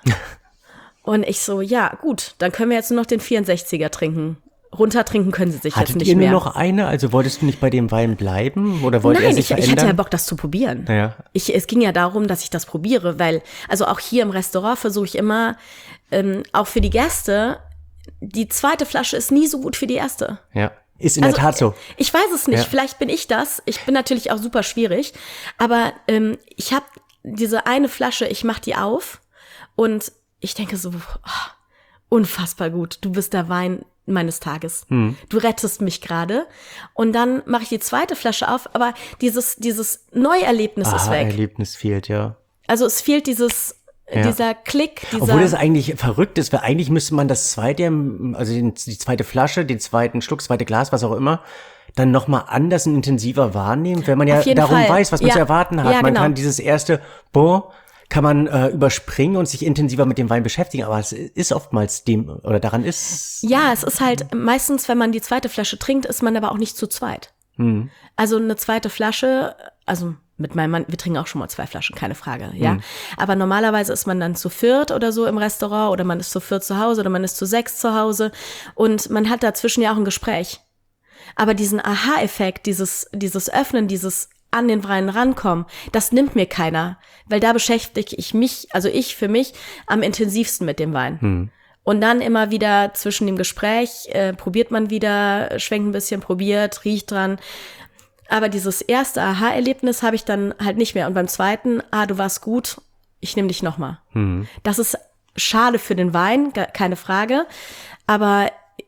Und ich so, ja, gut, dann können wir jetzt nur noch den vierundsechziger trinken. Runtertrinken können sie sich Hattet jetzt nicht ihr nur mehr. noch eine? Also wolltest du nicht bei dem Wein bleiben? Oder wollte Nein, er sich ich, ich verändern? hatte ja Bock, das zu probieren. Ja. Ich, es ging ja darum, dass ich das probiere, weil, also auch hier im Restaurant versuche ich immer, ähm, auch für die Gäste, die zweite Flasche ist nie so gut wie die erste. Ja. Ist in Also, der Tat so. Ich weiß es nicht, Ja. vielleicht bin ich das. Ich bin natürlich auch super schwierig, aber ähm, ich habe diese eine Flasche, ich mache die auf und ich denke so, oh, unfassbar gut, du bist der Wein meines Tages. Hm. Du rettest mich gerade. Und dann mache ich die zweite Flasche auf, aber dieses, dieses Neuerlebnis ist Ah, weg. Erlebnis fehlt, ja. Also es fehlt dieses, Ja. dieser Klick, dieser. Obwohl das eigentlich verrückt ist, weil eigentlich müsste man das zweite, also den, die zweite Flasche, den zweiten Schluck, zweite Glas, was auch immer, dann nochmal anders und intensiver wahrnehmen, wenn man ja Auf jeden darum Fall. weiß, was man Ja. zu erwarten hat. Ja, Man genau. kann dieses erste, boah, kann man äh, überspringen und sich intensiver mit dem Wein beschäftigen, aber es ist oftmals dem, oder daran ist, Ja, es ist halt meistens, wenn man die zweite Flasche trinkt, ist man aber auch nicht zu zweit. hm, Also eine zweite Flasche, also mit meinem Mann, wir trinken auch schon mal zwei Flaschen, keine Frage, ja. Mhm. Aber normalerweise ist man dann zu viert oder so im Restaurant oder man ist zu viert zu Hause oder man ist zu sechs zu Hause und man hat dazwischen ja auch ein Gespräch. Aber diesen Aha-Effekt, dieses, dieses Öffnen, dieses an den Wein rankommen, das nimmt mir keiner, weil da beschäftige ich mich, also ich für mich, am intensivsten mit dem Wein. hm. Und dann immer wieder zwischen dem Gespräch, äh, probiert man wieder, schwenkt ein bisschen, probiert, riecht dran. Aber dieses erste Aha-Erlebnis habe ich dann halt nicht mehr. Und beim zweiten, ah, du warst gut, ich nehme dich nochmal. Hm. Das ist schade für den Wein, ga- keine Frage. Aber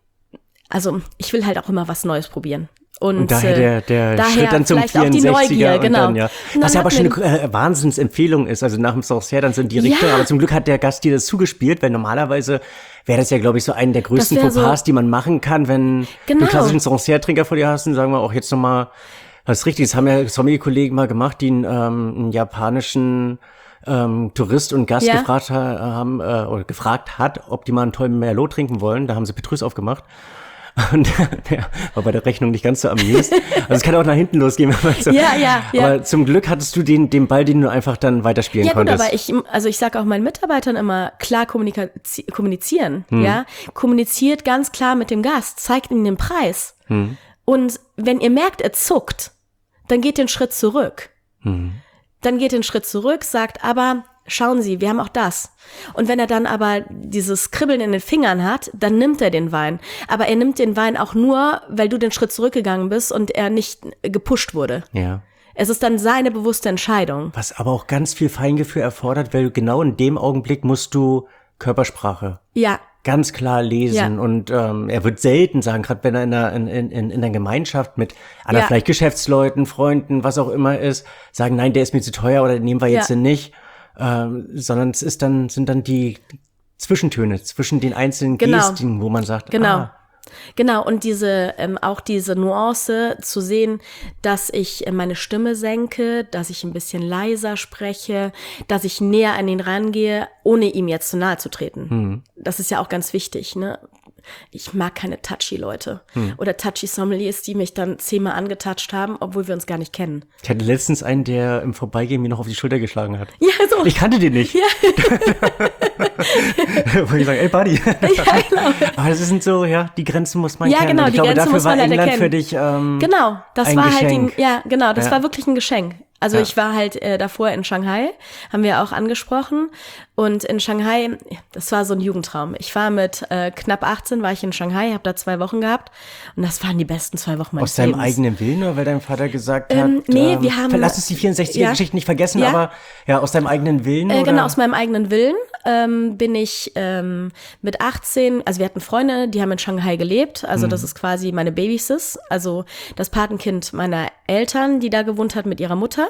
also ich will halt auch immer was Neues probieren. Und, Und daher äh, der, der daher Schritt dann zum vielleicht auch die vierundsechziger Neugier, und genau. dann, ja. Und dann Was ja aber hat schon mir- eine äh, Wahnsinnsempfehlung ist, also nach dem Sancerre dann so in die Ja. Richtung, aber zum Glück hat der Gast dir das zugespielt, weil normalerweise wäre das ja, glaube ich, so einen der größten wär so- Fauxpas, die man machen kann, wenn du Genau. einen klassischen Sancerre-Trinker vor dir hast und sagen wir auch jetzt nochmal Das ist richtig, das haben ja Sommelier-Kollegen mal gemacht, die einen, ähm, einen japanischen ähm, Tourist und Gast Ja. gefragt ha- haben, äh, oder gefragt hat, ob die mal einen tollen Merlot trinken wollen. Da haben sie Petrus aufgemacht. Und der war bei der Rechnung nicht ganz so amüsiert. Also es kann auch nach hinten losgehen, wenn man so. Ja, ja, ja. Aber zum Glück hattest du den, den Ball, den du einfach dann weiterspielen Ja gut, konntest. aber ich, also ich sage auch meinen Mitarbeitern immer, klar kommunikazi- kommunizieren, Hm. ja. Kommuniziert ganz klar mit dem Gast, zeigt ihm den Preis. Hm. Und wenn ihr merkt, er zuckt, dann geht den Schritt zurück. Hm. Dann geht den Schritt zurück, sagt aber, schauen Sie, wir haben auch das. Und wenn er dann aber dieses Kribbeln in den Fingern hat, dann nimmt er den Wein. Aber er nimmt den Wein auch nur, weil du den Schritt zurückgegangen bist und er nicht gepusht wurde. Ja. Es ist dann seine bewusste Entscheidung. Was aber auch ganz viel Feingefühl erfordert, weil genau in dem Augenblick musst du Körpersprache Ja, ganz klar lesen. Ja. Und ähm, er wird selten sagen, gerade wenn er in einer, in, in, in einer Gemeinschaft mit anderen Ja. vielleicht Geschäftsleuten, Freunden, was auch immer ist, sagen, nein, der ist mir zu teuer oder den nehmen wir jetzt Ja. nicht. Ähm, sondern es ist dann, sind dann die Zwischentöne zwischen den einzelnen Genau. Gesten, wo man sagt, Genau. ah, Genau, und diese, ähm, auch diese Nuance zu sehen, dass ich äh, meine Stimme senke, dass ich ein bisschen leiser spreche, dass ich näher an ihn rangehe, ohne ihm jetzt zu nahe zu treten. hm. Das ist ja auch ganz wichtig, ne? Ich mag keine touchy Leute Hm. oder touchy Sommeliers, die mich dann zehnmal angetatscht haben, obwohl wir uns gar nicht kennen. Ich hatte letztens einen, der im Vorbeigehen mir noch auf die Schulter geschlagen hat. Ja, so. Ich kannte den nicht. Ja. Wo ich sage, ey Buddy. Ja, genau. Aber das sind so, ja, die Grenzen muss man Ja, kennen. genau, Und ich die glaube, Grenzen dafür muss man war leider England kennen. für dich ähm, Genau, das ein war halt Geschenk. ein, ja, genau, das Ja. war wirklich ein Geschenk. Also Ja. ich war halt äh, davor in Shanghai, haben wir auch angesprochen. Und in Shanghai, das war so ein Jugendtraum. Ich war mit äh, knapp achtzehn, war ich in Shanghai, habe da zwei Wochen gehabt. Und das waren die besten zwei Wochen meines Aus deinem Lebens. eigenen Willen, oder weil dein Vater gesagt Ähm, hat, nee, ähm, wir haben- lass uns die vierundsechziger-Geschichten Ja. nicht vergessen, Ja. aber ja, aus deinem eigenen Willen? Äh, oder? genau, aus meinem eigenen Willen ähm, bin ich ähm, mit achtzehn, also wir hatten Freunde, die haben in Shanghai gelebt, also das ist quasi meine Babysis, also das Patenkind meiner Eltern, die da gewohnt hat mit ihrer Mutter.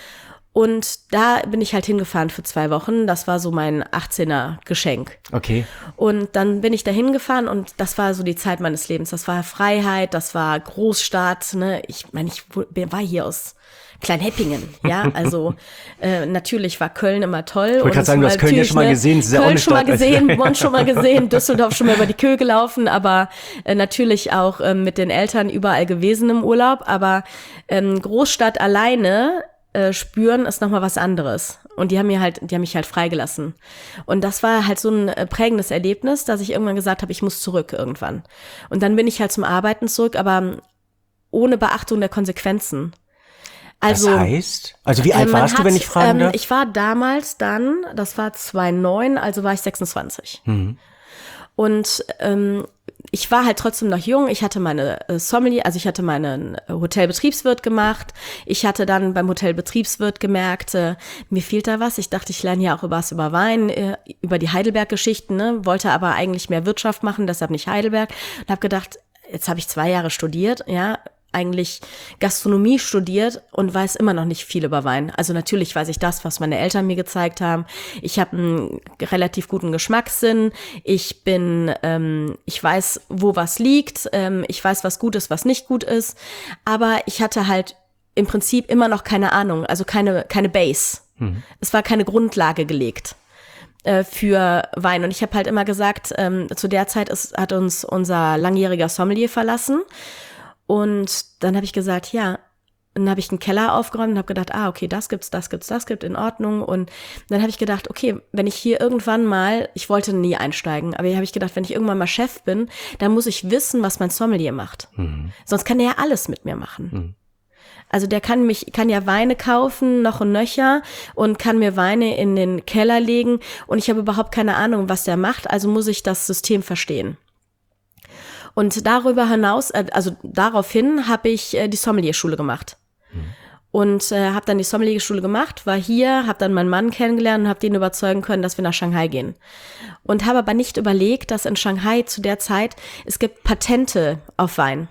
Und da bin ich halt hingefahren für zwei Wochen, das war so mein achtzehner Geschenk. Okay. Und dann bin ich da hingefahren und das war so die Zeit meines Lebens. Das war Freiheit, das war Großstadt, ne? Ich meine, ich wo- war hier aus Kleinheppingen, ja, also äh, natürlich war Köln immer toll. Ich wollte gerade sagen, du hast Köln ja schon mal gesehen, das ist ja auch Köln eine schon mal Stadt. gesehen, Bonn schon mal gesehen, Düsseldorf schon mal über die Köhe gelaufen, aber äh, natürlich auch äh, mit den Eltern überall gewesen im Urlaub, aber ähm, Großstadt alleine äh, spüren ist nochmal was anderes. Und die haben mir halt, die haben mich halt freigelassen. Und das war halt so ein äh, prägendes Erlebnis, dass ich irgendwann gesagt habe, ich muss zurück irgendwann. Und dann bin ich halt zum Arbeiten zurück, aber ohne Beachtung der Konsequenzen. Also, das heißt? Also wie alt äh, man warst du, hat, wenn ich fragen ähm, darf? Ich war damals dann, das war zweitausendneun, also war ich sechsundzwanzig. Mhm. Und ähm, ich war halt trotzdem noch jung. Ich hatte meine äh, Sommelier, also ich hatte meinen äh, Hotelbetriebswirt gemacht. Ich hatte dann beim Hotelbetriebswirt gemerkt, äh, mir fehlt da was. Ich dachte, ich lerne ja auch über was über Wein, äh, über die Heidelberg-Geschichten, ne? Wollte aber eigentlich mehr Wirtschaft machen, deshalb nicht Heidelberg. Und habe gedacht, jetzt habe ich zwei Jahre studiert, ja, eigentlich Gastronomie studiert und weiß immer noch nicht viel über Wein. Also natürlich weiß ich das, was meine Eltern mir gezeigt haben. Ich habe einen relativ guten Geschmackssinn. Ich bin, ähm, ich weiß, wo was liegt. Ähm, ich weiß, was gut ist, was nicht gut ist. Aber ich hatte halt im Prinzip immer noch keine Ahnung, also keine keine Base. Mhm. Es war keine Grundlage gelegt äh, für Wein. Und ich habe halt immer gesagt, ähm, zu der Zeit ist, hat uns unser langjähriger Sommelier verlassen. Und dann habe ich gesagt, ja, dann habe ich einen Keller aufgeräumt und habe gedacht, ah, okay, das gibt's, das gibt's, das gibt's, in Ordnung. Und dann habe ich gedacht, okay, wenn ich hier irgendwann mal, ich wollte nie einsteigen, aber hier habe ich gedacht, wenn ich irgendwann mal Chef bin, dann muss ich wissen, was mein Sommelier macht. Mhm. Sonst kann er ja alles mit mir machen. Mhm. Also der kann mich, kann ja Weine kaufen, noch und nöcher, und kann mir Weine in den Keller legen und ich habe überhaupt keine Ahnung, was der macht, also muss ich das System verstehen. Und darüber hinaus, also daraufhin habe ich die Sommelierschule gemacht. Mhm. Und äh, habe dann die Sommelierschule gemacht, war hier, habe dann meinen Mann kennengelernt und habe den überzeugen können, dass wir nach Shanghai gehen. Und habe aber nicht überlegt, dass in Shanghai zu der Zeit, es gibt Patente auf Wein.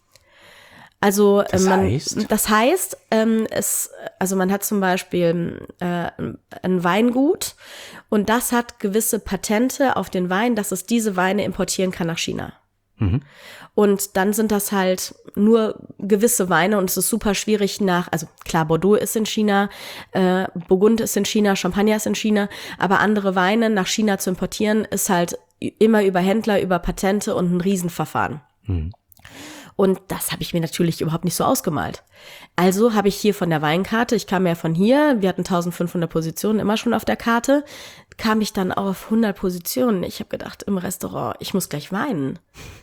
Also das man, heißt, das heißt, ähm, es, also man hat zum Beispiel äh, ein Weingut und das hat gewisse Patente auf den Wein, dass es diese Weine importieren kann nach China. Mhm. Und dann sind das halt nur gewisse Weine und es ist super schwierig nach, also klar, Bordeaux ist in China, äh, Burgund ist in China, Champagner ist in China, aber andere Weine nach China zu importieren, ist halt immer über Händler, über Patente und ein Riesenverfahren. Mhm. Und das habe ich mir natürlich überhaupt nicht so ausgemalt. Also habe ich hier von der Weinkarte, ich kam ja von hier, wir hatten eintausendfünfhundert Positionen immer schon auf der Karte, kam ich dann auf hundert Positionen. Ich habe gedacht, im Restaurant, ich muss gleich weinen.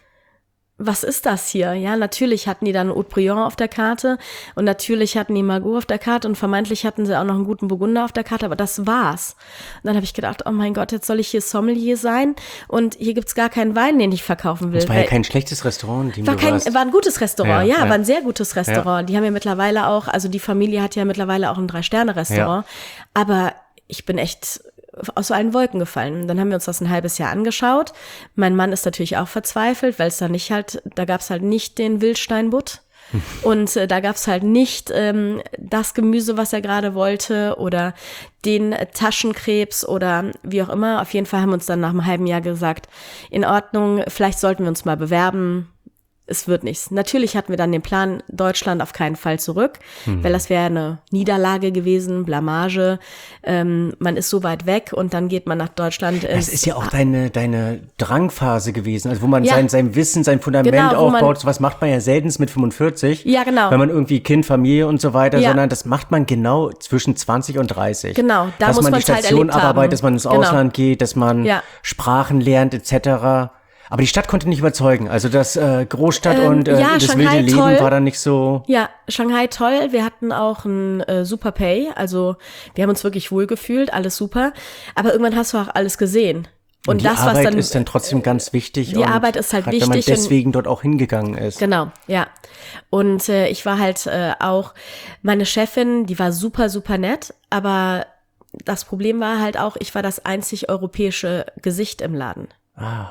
Was ist das hier? Ja, natürlich hatten die dann Haut-Briand auf der Karte und natürlich hatten die Margaux auf der Karte und vermeintlich hatten sie auch noch einen guten Burgunder auf der Karte, aber das war's. Und dann habe ich gedacht, oh mein Gott, jetzt soll ich hier Sommelier sein und hier gibt's gar keinen Wein, den ich verkaufen will. Das war ja kein schlechtes Restaurant, in dem war du kein, warst. War ein gutes Restaurant, ja, ja, ja. war ein sehr gutes Restaurant. Ja. Die haben ja mittlerweile auch, also die Familie hat ja mittlerweile auch ein Drei-Sterne-Restaurant, ja. Aber ich bin echt aus allen Wolken gefallen. Dann haben wir uns das ein halbes Jahr angeschaut. Mein Mann ist natürlich auch verzweifelt, weil es da nicht halt, da gab es halt nicht den Wildsteinbutt. Und äh, da gab es halt nicht ähm, das Gemüse, was er gerade wollte oder den äh, Taschenkrebs oder wie auch immer. Auf jeden Fall haben wir uns dann nach einem halben Jahr gesagt, in Ordnung, vielleicht sollten wir uns mal bewerben. Es wird nichts. Natürlich hatten wir dann den Plan, Deutschland auf keinen Fall zurück, mhm. weil das wäre eine Niederlage gewesen, Blamage. Ähm, man ist so weit weg und dann geht man nach Deutschland. Das ist ja auch deine deine Drangphase gewesen, also wo man ja. sein sein Wissen, sein Fundament genau, aufbaut. So was macht man ja selten mit fünfundvierzig. Ja, genau. Wenn man irgendwie Kind, Familie und so weiter, ja. sondern das macht man genau zwischen zwanzig und dreißig. Genau, da dass muss man man die halt Station erlebt abarbeitet, haben. dass man ins genau. Ausland geht, dass man ja. Sprachen lernt et cetera. Aber die Stadt konnte nicht überzeugen. Also das äh, Großstadt ähm, und äh, ja, das Shanghai wilde Leben toll. war dann nicht so. Ja, Shanghai toll. Wir hatten auch ein äh, super Pay. Also wir haben uns wirklich wohl gefühlt, alles super. Aber irgendwann hast du auch alles gesehen. Und, und die das, Arbeit was dann, ist dann trotzdem ganz wichtig. Die und Arbeit ist halt grad, wichtig. Wenn man deswegen dort auch hingegangen ist. Genau, ja. Und äh, ich war halt äh, auch, meine Chefin, die war super, super nett. Aber das Problem war halt auch, ich war das einzig europäische Gesicht im Laden. Ah.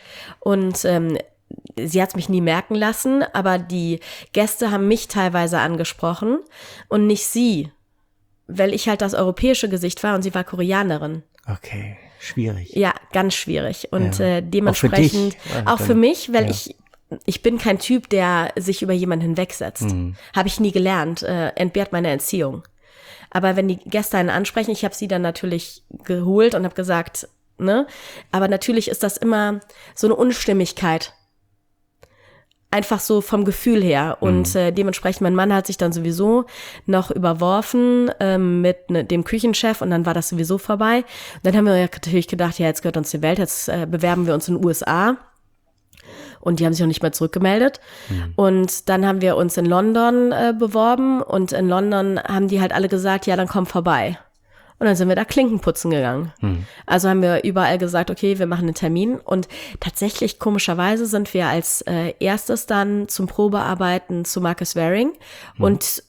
Und ähm, sie hat es mich nie merken lassen, aber die Gäste haben mich teilweise angesprochen und nicht sie, weil ich halt das europäische Gesicht war und sie war Koreanerin. Okay, schwierig. Ja, ganz schwierig und ja. äh, dementsprechend auch für, dich, auch dann, für mich, weil ja. ich ich bin kein Typ, der sich über jemanden hinwegsetzt. Mhm. Habe ich nie gelernt, äh, entbehrt meiner Erziehung. Aber wenn die Gäste einen ansprechen, ich habe sie dann natürlich geholt und habe gesagt, ne? Aber natürlich ist das immer so eine Unstimmigkeit. Einfach so vom Gefühl her. Und mhm. äh, dementsprechend, mein Mann hat sich dann sowieso noch überworfen ähm, mit ne, dem Küchenchef und dann war das sowieso vorbei. Und dann haben wir natürlich gedacht, ja, jetzt gehört uns die Welt, jetzt äh, bewerben wir uns in den U S A. Und die haben sich auch nicht mehr zurückgemeldet. Mhm. Und dann haben wir uns in London äh, beworben und in London haben die halt alle gesagt, ja, dann komm vorbei. Und dann sind wir da Klinken putzen gegangen. Hm. Also haben wir überall gesagt, okay, wir machen einen Termin. Und tatsächlich, komischerweise, sind wir als äh, erstes dann zum Probearbeiten zu Marcus Waring. Hm. Und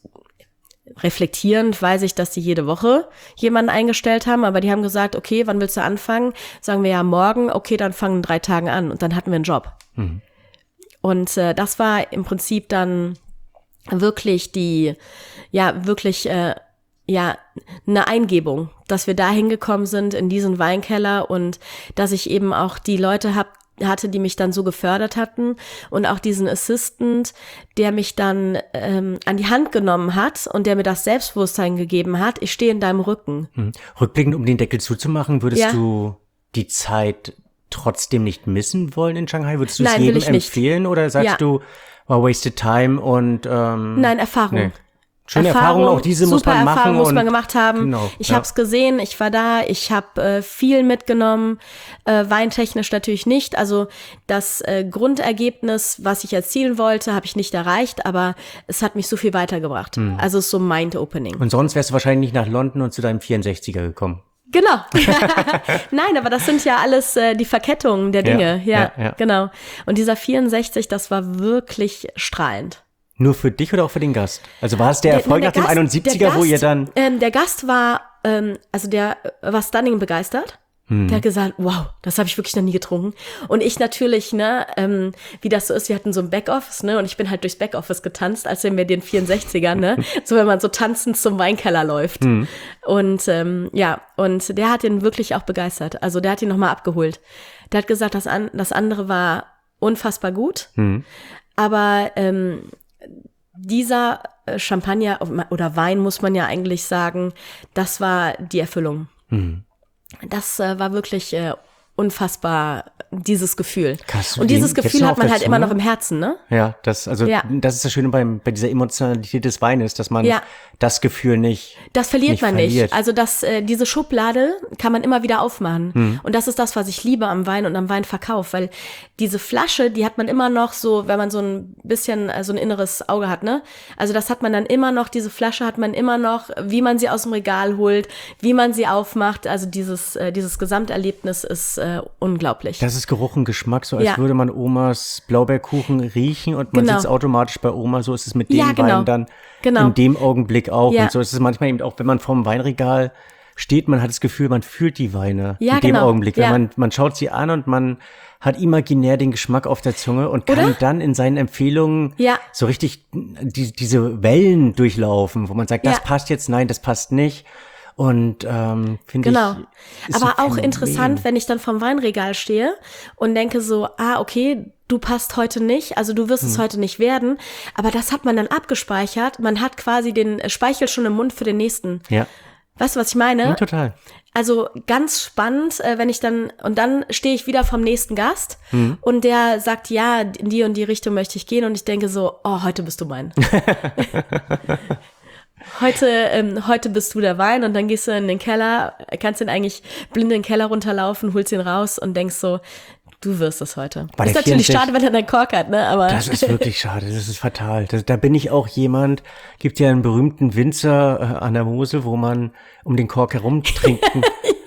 reflektierend weiß ich, dass die jede Woche jemanden eingestellt haben. Aber die haben gesagt, okay, wann willst du anfangen? Sagen wir ja morgen, okay, dann fangen in drei Tagen an. Und dann hatten wir einen Job. Hm. Und äh, das war im Prinzip dann wirklich die, ja, wirklich äh, ja, eine Eingebung, dass wir da hingekommen sind in diesen Weinkeller und dass ich eben auch die Leute hab, hatte, die mich dann so gefördert hatten und auch diesen Assistant, der mich dann ähm, an die Hand genommen hat und der mir das Selbstbewusstsein gegeben hat, ich stehe in deinem Rücken. Hm. Rückblickend, um den Deckel zuzumachen, würdest ja. du die Zeit trotzdem nicht missen wollen in Shanghai? Würdest du es Nein, jedem will ich empfehlen nicht. oder sagst ja. du, war wasted time und ähm, Nein, Erfahrung. Nee. Schöne Erfahrung, Erfahrung, auch diese muss man machen. Erfahrung muss und, man gemacht haben. Genau, ich ja. habe es gesehen, ich war da, ich habe äh, viel mitgenommen, äh, weintechnisch natürlich nicht. Also das äh, Grundergebnis, was ich erzielen wollte, habe ich nicht erreicht, aber es hat mich so viel weitergebracht. Hm. Also es ist so mind-opening. Und sonst wärst du wahrscheinlich nicht nach London und zu deinem vierundsechziger gekommen. Genau. Nein, aber das sind ja alles äh, die Verkettungen der Dinge. Ja, ja, ja, genau. Und dieser vierundsechzig, das war wirklich strahlend. Nur für dich oder auch für den Gast? Also war es der, der Erfolg der nach Gast, dem einundsiebziger, Gast, wo ihr dann... Ähm, der Gast war, ähm, also der war stunning begeistert. Hm. Der hat gesagt, wow, das habe ich wirklich noch nie getrunken. Und ich natürlich, ne, ähm, wie das so ist, wir hatten so ein Backoffice, ne, und ich bin halt durchs Backoffice getanzt, als wenn wir den vierundsechziger, ne, so wenn man so tanzend zum Weinkeller läuft. Hm. Und ähm, ja, und der hat ihn wirklich auch begeistert. Also der hat ihn nochmal abgeholt. Der hat gesagt, das, an, das andere war unfassbar gut. Mhm. Aber ähm, dieser Champagner oder Wein, muss man ja eigentlich sagen, das war die Erfüllung. Mhm. Das äh, war wirklich äh, unfassbar, dieses Gefühl. Krass, und dieses den- Gefühl jetzt hat noch man auf halt der immer Zunge? noch im Herzen, ne? Ja, das, also, Ja. das ist das Schöne beim, bei dieser Emotionalität des Weines, dass man Ja. das Gefühl nicht, Das verliert nicht man verliert. nicht. Also das, äh, diese Schublade kann man immer wieder aufmachen. Hm. Und das ist das, was ich liebe am Wein und am Weinverkauf, weil diese Flasche, die hat man immer noch so, wenn man so ein bisschen äh, so ein inneres Auge hat, ne? Also das hat man dann immer noch, diese Flasche hat man immer noch, wie man sie aus dem Regal holt, wie man sie aufmacht. Also dieses, äh, dieses Gesamterlebnis ist äh, unglaublich. Das ist Geruch und Geschmack, so als Ja. würde man Omas Blaubeerkuchen riechen und man Genau. sitzt automatisch bei Oma, so ist es mit dem Ja, genau. Wein dann Genau. in dem Augenblick auch. Ja. Und so ist es manchmal eben auch, wenn man vorm Weinregal steht, man hat das Gefühl, man fühlt die Weine Ja, in dem genau. Augenblick. Wenn Ja. man, man schaut sie an und man hat imaginär den Geschmack auf der Zunge und kann Oder? dann in seinen Empfehlungen Ja. so richtig die, diese Wellen durchlaufen, wo man sagt, das Ja. passt jetzt, nein, das passt nicht. Und ähm, finde Genau. ich, ist Aber ein auch Phänomen. interessant, wenn ich dann vom Weinregal stehe und denke so, ah, okay, du passt heute nicht, also du wirst es Hm. heute nicht werden. Aber das hat man dann abgespeichert. Man hat quasi den Speichel schon im Mund für den nächsten. Ja, Weißt du, was ich meine? ja, total. Also ganz spannend, äh, wenn ich dann, und dann stehe ich wieder vom nächsten Gast Hm. und der sagt, ja, in die und die Richtung möchte ich gehen und ich denke so, oh, heute bist du mein. Heute, ähm, heute bist du der Wein und dann gehst du in den Keller, kannst den eigentlich blind in den Keller runterlaufen, holst ihn raus und denkst so, du wirst es heute. Bei Ist der natürlich vierundsechzig schade, wenn er einen Kork hat, ne? Aber Das ist wirklich schade, das ist fatal. Das, da bin ich auch jemand, gibt ja einen berühmten Winzer äh, an der Mosel, wo man um den Kork herum trinken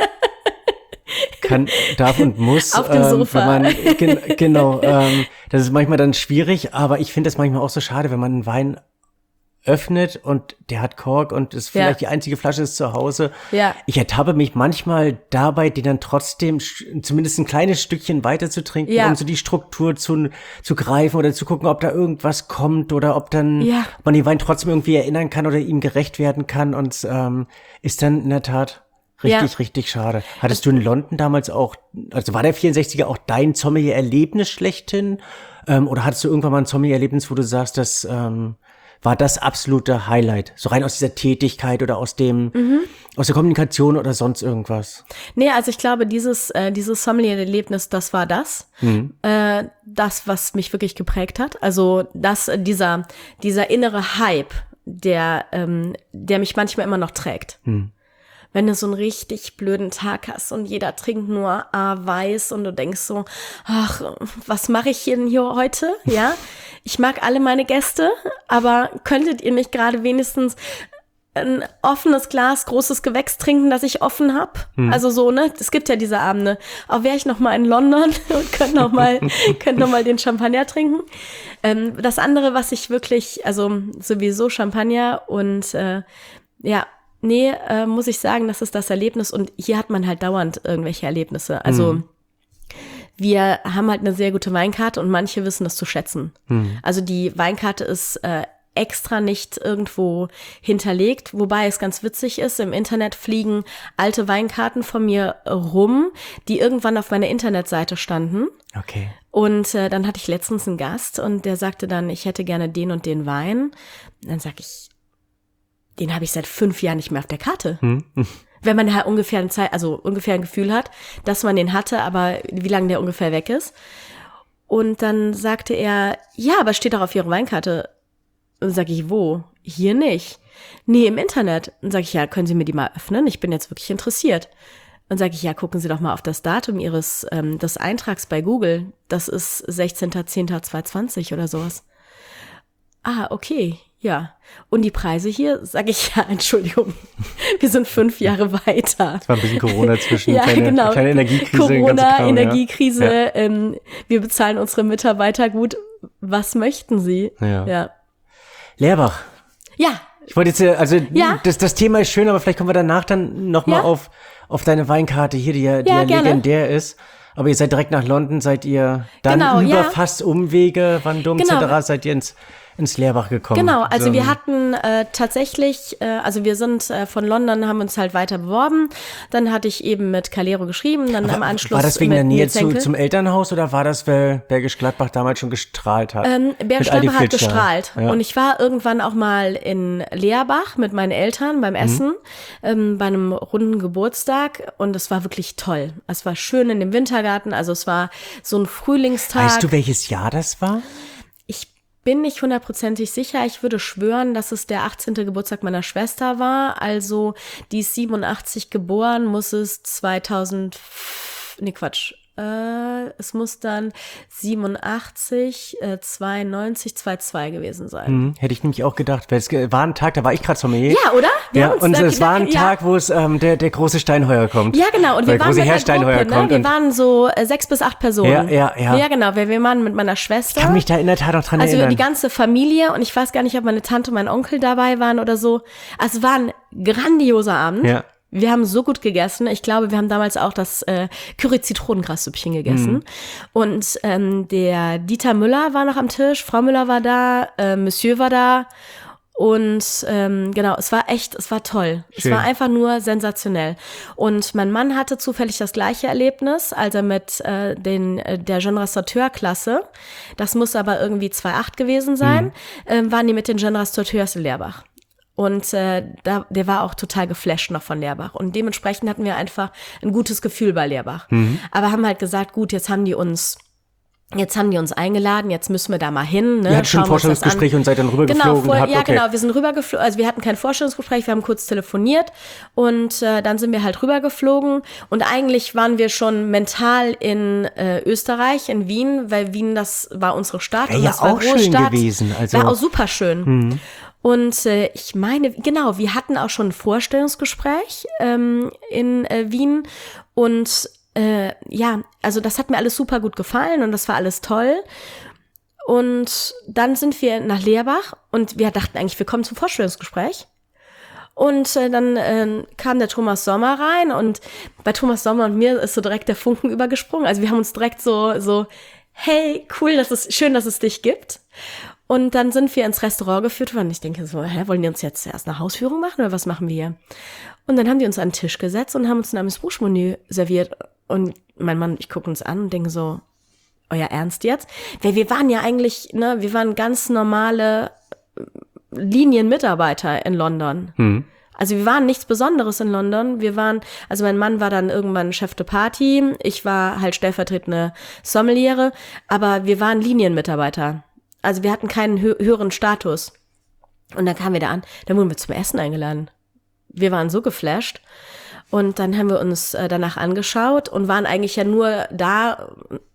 kann, darf und muss. Auf dem ähm, Sofa. Wenn man, gen, genau, ähm, das ist manchmal dann schwierig, aber ich finde es manchmal auch so schade, wenn man einen Wein öffnet und der hat Kork und ist Ja. vielleicht die einzige Flasche ist zu Hause. Ja. Ich ertappe mich manchmal dabei, den dann trotzdem sch- zumindest ein kleines Stückchen weiter zu trinken, Ja. um so die Struktur zu, zu greifen oder zu gucken, ob da irgendwas kommt oder ob dann Ja. man den Wein trotzdem irgendwie erinnern kann oder ihm gerecht werden kann und ähm, ist dann in der Tat richtig, Ja. richtig schade. Hattest du in London damals auch, also war der vierundsechziger auch dein Sommelier-Erlebnis schlechthin? Ähm, oder hattest du irgendwann mal ein Sommelier-Erlebnis, wo du sagst, das ähm, war das absolute Highlight? So rein aus dieser Tätigkeit oder aus dem, aus der Kommunikation oder sonst irgendwas? Nee, also ich glaube, dieses, äh, dieses Sommelier-Erlebnis, das war das. Äh, das, was mich wirklich geprägt hat. Also das, äh, dieser, dieser innere Hype, der, ähm, der mich manchmal immer noch trägt. Wenn du so einen richtig blöden Tag hast und jeder trinkt nur A weiß und du denkst so, ach, was mache ich hier denn hier heute? Ja, ich mag alle meine Gäste, aber könntet ihr nicht gerade wenigstens ein offenes Glas, großes Gewächs trinken, das ich offen hab? Also so, ne? Es gibt ja diese Abende. Auch wäre ich noch mal in London und könnte noch mal, könnte noch mal den Champagner trinken. Ähm, das andere, was ich wirklich, also sowieso Champagner und äh, ja, nee, äh, muss ich sagen, das ist das Erlebnis und hier hat man halt dauernd irgendwelche Erlebnisse. Also Mhm. wir haben halt eine sehr gute Weinkarte und manche wissen das zu schätzen. Mhm. Also die Weinkarte ist äh, extra nicht irgendwo hinterlegt, wobei es ganz witzig ist, im Internet fliegen alte Weinkarten von mir rum, die irgendwann auf meiner Internetseite standen. Okay. Und äh, dann hatte ich letztens einen Gast und der sagte dann, ich hätte gerne den und den Wein. Dann sag ich, den habe ich seit fünf Jahren nicht mehr auf der Karte. Hm? Wenn man halt ungefähr ein Zeit, also ungefähr ein Gefühl hat, dass man den hatte, aber wie lange der ungefähr weg ist. Und dann sagte er, ja, aber steht doch auf Ihrer Weinkarte. Und dann sag ich, wo? Hier nicht. Nee, im Internet. Dann sag ich, ja, können Sie mir die mal öffnen? Ich bin jetzt wirklich interessiert. Dann sage ich, ja, gucken Sie doch mal auf das Datum Ihres ähm, des Eintrags bei Google. Das ist sechzehnter zehnter zweitausendzwanzig oder sowas. Ah, okay, ja. Und die Preise hier, sage ich, ja, Entschuldigung, wir sind fünf Jahre weiter. Es war ein bisschen Corona zwischen, Ja, kleine, genau. kleine Energiekrise. Corona, ganze Kram, Energiekrise, Ja. ähm, wir bezahlen unsere Mitarbeiter gut. Was möchten Sie? Ja. Ja. Lehrbach. Ja, Ich wollte jetzt, äh, also Ja. das, das Thema ist schön, aber vielleicht kommen wir danach dann nochmal Ja. auf, auf deine Weinkarte hier, die ja, die Ja, ja gerne. legendär ist. Aber ihr seid direkt nach London, seid ihr dann Genau, über ja. fast Umwege, Wandung Genau. et cetera, seid ihr ins, ins Leerbach gekommen. Genau, also so. wir hatten äh, tatsächlich, äh, also wir sind äh, von London, haben uns halt weiter beworben. Dann hatte ich eben mit Calero geschrieben, dann Aber im Anschluss war das wegen mit der Nähe Nils zu, Henkel. zum Elternhaus oder war das, weil Bergisch Gladbach damals schon gestrahlt hat? Ähm, Bergisch Mit Aldi Gladbach hat Filzstahl. gestrahlt. Ja. Und ich war irgendwann auch mal in Leerbach mit meinen Eltern beim Essen, mhm. ähm, bei einem runden Geburtstag. Und es war wirklich toll. Es war schön in dem Wintergarten. Also es war so ein Frühlingstag. Weißt du, welches Jahr das war? Ich bin nicht hundertprozentig sicher. Ich würde schwören, dass es der achtzehnte Geburtstag meiner Schwester war. Also die ist siebenundachtzig geboren, muss es zweitausend, nee Quatsch, äh, es muss dann siebenundachtzig, äh, zweiundneunzig, zweiundzwanzig gewesen sein. Hm, hätte ich nämlich auch gedacht, weil es ge- war ein Tag, da war ich gerade Sommelier. Ja, oder? Wir Ja, haben uns und da es war ein gedacht- ja. Tag, wo es ähm, der, der große Steinheuer kommt. Ja, genau. Und der wir waren große mit Herr einer Steinheuer Gruppe, ne? kommt. Wir und waren so äh, sechs bis acht Personen. Ja, ja, ja. Ja, genau. Wir, wir waren mit meiner Schwester. Ich kann mich da in der Tat noch dran Also erinnern. die ganze Familie, und ich weiß gar nicht, ob meine Tante und mein Onkel dabei waren oder so. Also es war ein grandioser Abend. Ja. Wir haben so gut gegessen. Ich glaube, wir haben damals auch das äh, Curry-Zitronengrassüppchen gegessen. Mhm. Und ähm, der Dieter Müller war noch am Tisch, Frau Müller war da, äh, Monsieur war da. Und ähm, genau, es war echt, es war toll. Schön. Es war einfach nur sensationell. Und mein Mann hatte zufällig das gleiche Erlebnis, als er mit äh, den, äh, der Jeune Restaurateur-Klasse, das muss aber irgendwie zwei Komma acht gewesen sein, Mhm. ähm, waren die mit den Jeune Restaurateurs in Leerbach. Und äh, da, der war auch total geflasht noch von Leerbach. Und dementsprechend hatten wir einfach ein gutes Gefühl bei Leerbach. Mhm. Aber haben halt gesagt, gut, jetzt haben die uns Jetzt haben die uns eingeladen, jetzt müssen wir da mal hin. Ne? Ihr hattet schon ein Schauen wir uns das Vorstellungsgespräch an. und seid dann rübergeflogen. Genau, vor, und habt, ja okay. genau, wir sind rübergeflogen, also wir hatten kein Vorstellungsgespräch, wir haben kurz telefoniert und äh, dann sind wir halt rübergeflogen und eigentlich waren wir schon mental in äh, Österreich, in Wien, weil Wien, das war unsere Stadt. Wäre und ja das war auch schön Großstadt. gewesen, also- War auch super schön. Mhm. Und äh, ich meine, genau, wir hatten auch schon ein Vorstellungsgespräch ähm, in äh, Wien und äh, ja, also das hat mir alles super gut gefallen und das war alles toll. Und dann sind wir nach Leerbach und wir dachten eigentlich, wir kommen zum Vorstellungsgespräch. Und äh, dann äh, kam der Thomas Sommer rein und bei Thomas Sommer und mir ist so direkt der Funken übergesprungen. Also wir haben uns direkt so, so, hey, cool, dass es, schön, dass es dich gibt. Und dann sind wir ins Restaurant geführt worden. Ich denke so, hä, wollen die uns jetzt erst eine Hausführung machen oder was machen wir hier? Und dann haben die uns an den Tisch gesetzt und haben uns ein Amuse-Bouche-Menü serviert. Und mein Mann und ich gucken uns an und denken so, euer Ernst jetzt? Weil wir waren ja eigentlich, ne, wir waren ganz normale Linienmitarbeiter in London. Hm. Also wir waren nichts Besonderes in London. Wir waren, also mein Mann war dann irgendwann Chef de Party. Ich war halt stellvertretende Sommeliere. Aber wir waren Linienmitarbeiter. Also wir hatten keinen hö- höheren Status. Und dann kamen wir da an, dann wurden wir zum Essen eingeladen. Wir waren so geflasht. Und dann haben wir uns äh, danach angeschaut und waren eigentlich ja nur da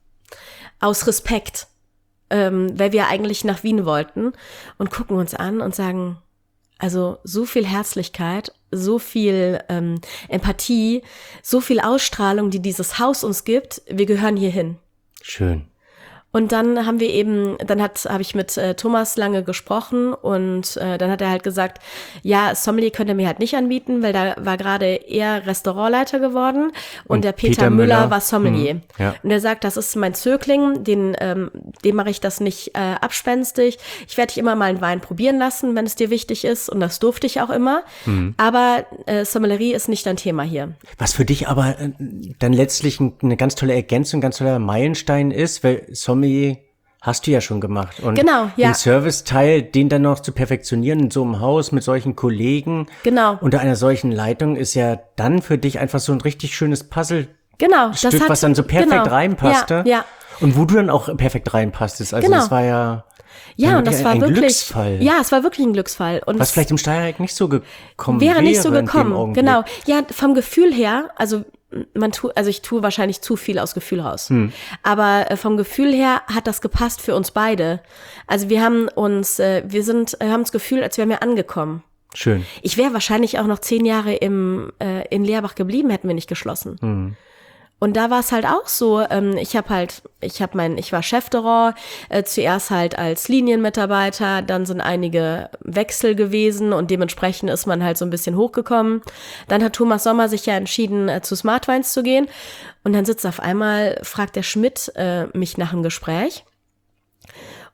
aus Respekt, ähm, weil wir eigentlich nach Wien wollten und gucken uns an und sagen, also so viel Herzlichkeit, so viel ähm, Empathie, so viel Ausstrahlung, die dieses Haus uns gibt, wir gehören hier hin. Schön. Und dann haben wir eben, dann hat, habe ich mit äh, Thomas lange gesprochen und äh, dann hat er halt gesagt, ja, Sommelier könnte er mir halt nicht anbieten, weil da war gerade er Restaurantleiter geworden und, Und der Peter, Peter Müller, Müller war Sommelier. Mhm, ja. Und er sagt, das ist mein Zögling, den, ähm, dem mache ich das nicht äh, abspenstig. Ich werde dich immer mal einen Wein probieren lassen, wenn es dir wichtig ist und das durfte ich auch immer. Mhm. Aber äh, Sommelerie ist nicht dein Thema hier. Was für dich aber äh, dann letztlich ein, eine ganz tolle Ergänzung, ein ganz toller Meilenstein ist, weil Sommelier hast du ja schon gemacht. Und Genau, ja. den Serviceteil, den dann noch zu perfektionieren in so einem Haus mit solchen Kollegen Genau. unter einer solchen Leitung ist ja dann für dich einfach so ein richtig schönes Puzzlestück, Genau. Das hat, was dann so perfekt genau, reinpasste. Ja, ja. Und wo du dann auch perfekt reinpasstest. Also Genau. das war ja Ja, dann und das wirklich war ein wirklich, Glücksfall. ja, es war wirklich ein Glücksfall. Und Was es vielleicht im Steiermark nicht so gekommen wäre. wäre nicht so in dem gekommen. Augenblick. Genau. Ja, vom Gefühl her, also man tu, also ich tue wahrscheinlich zu viel aus Gefühl raus. Hm. Aber äh, vom Gefühl her hat das gepasst für uns beide. Also wir haben uns, äh, wir sind, äh, haben uns gefühlt, als wären wir angekommen. Schön. Ich wäre wahrscheinlich auch noch zehn Jahre im äh, in Leerbach geblieben, hätten wir nicht geschlossen. Hm. Und da war es halt auch so, ähm, ich habe halt, ich habe mein, ich war Chefterror, äh, zuerst halt als Linienmitarbeiter, dann sind einige Wechsel gewesen und dementsprechend ist man halt so ein bisschen hochgekommen. Dann hat Thomas Sommer sich ja entschieden, äh, zu Smartwines zu gehen und dann sitzt auf einmal, fragt der Schmidt äh, mich nach einem Gespräch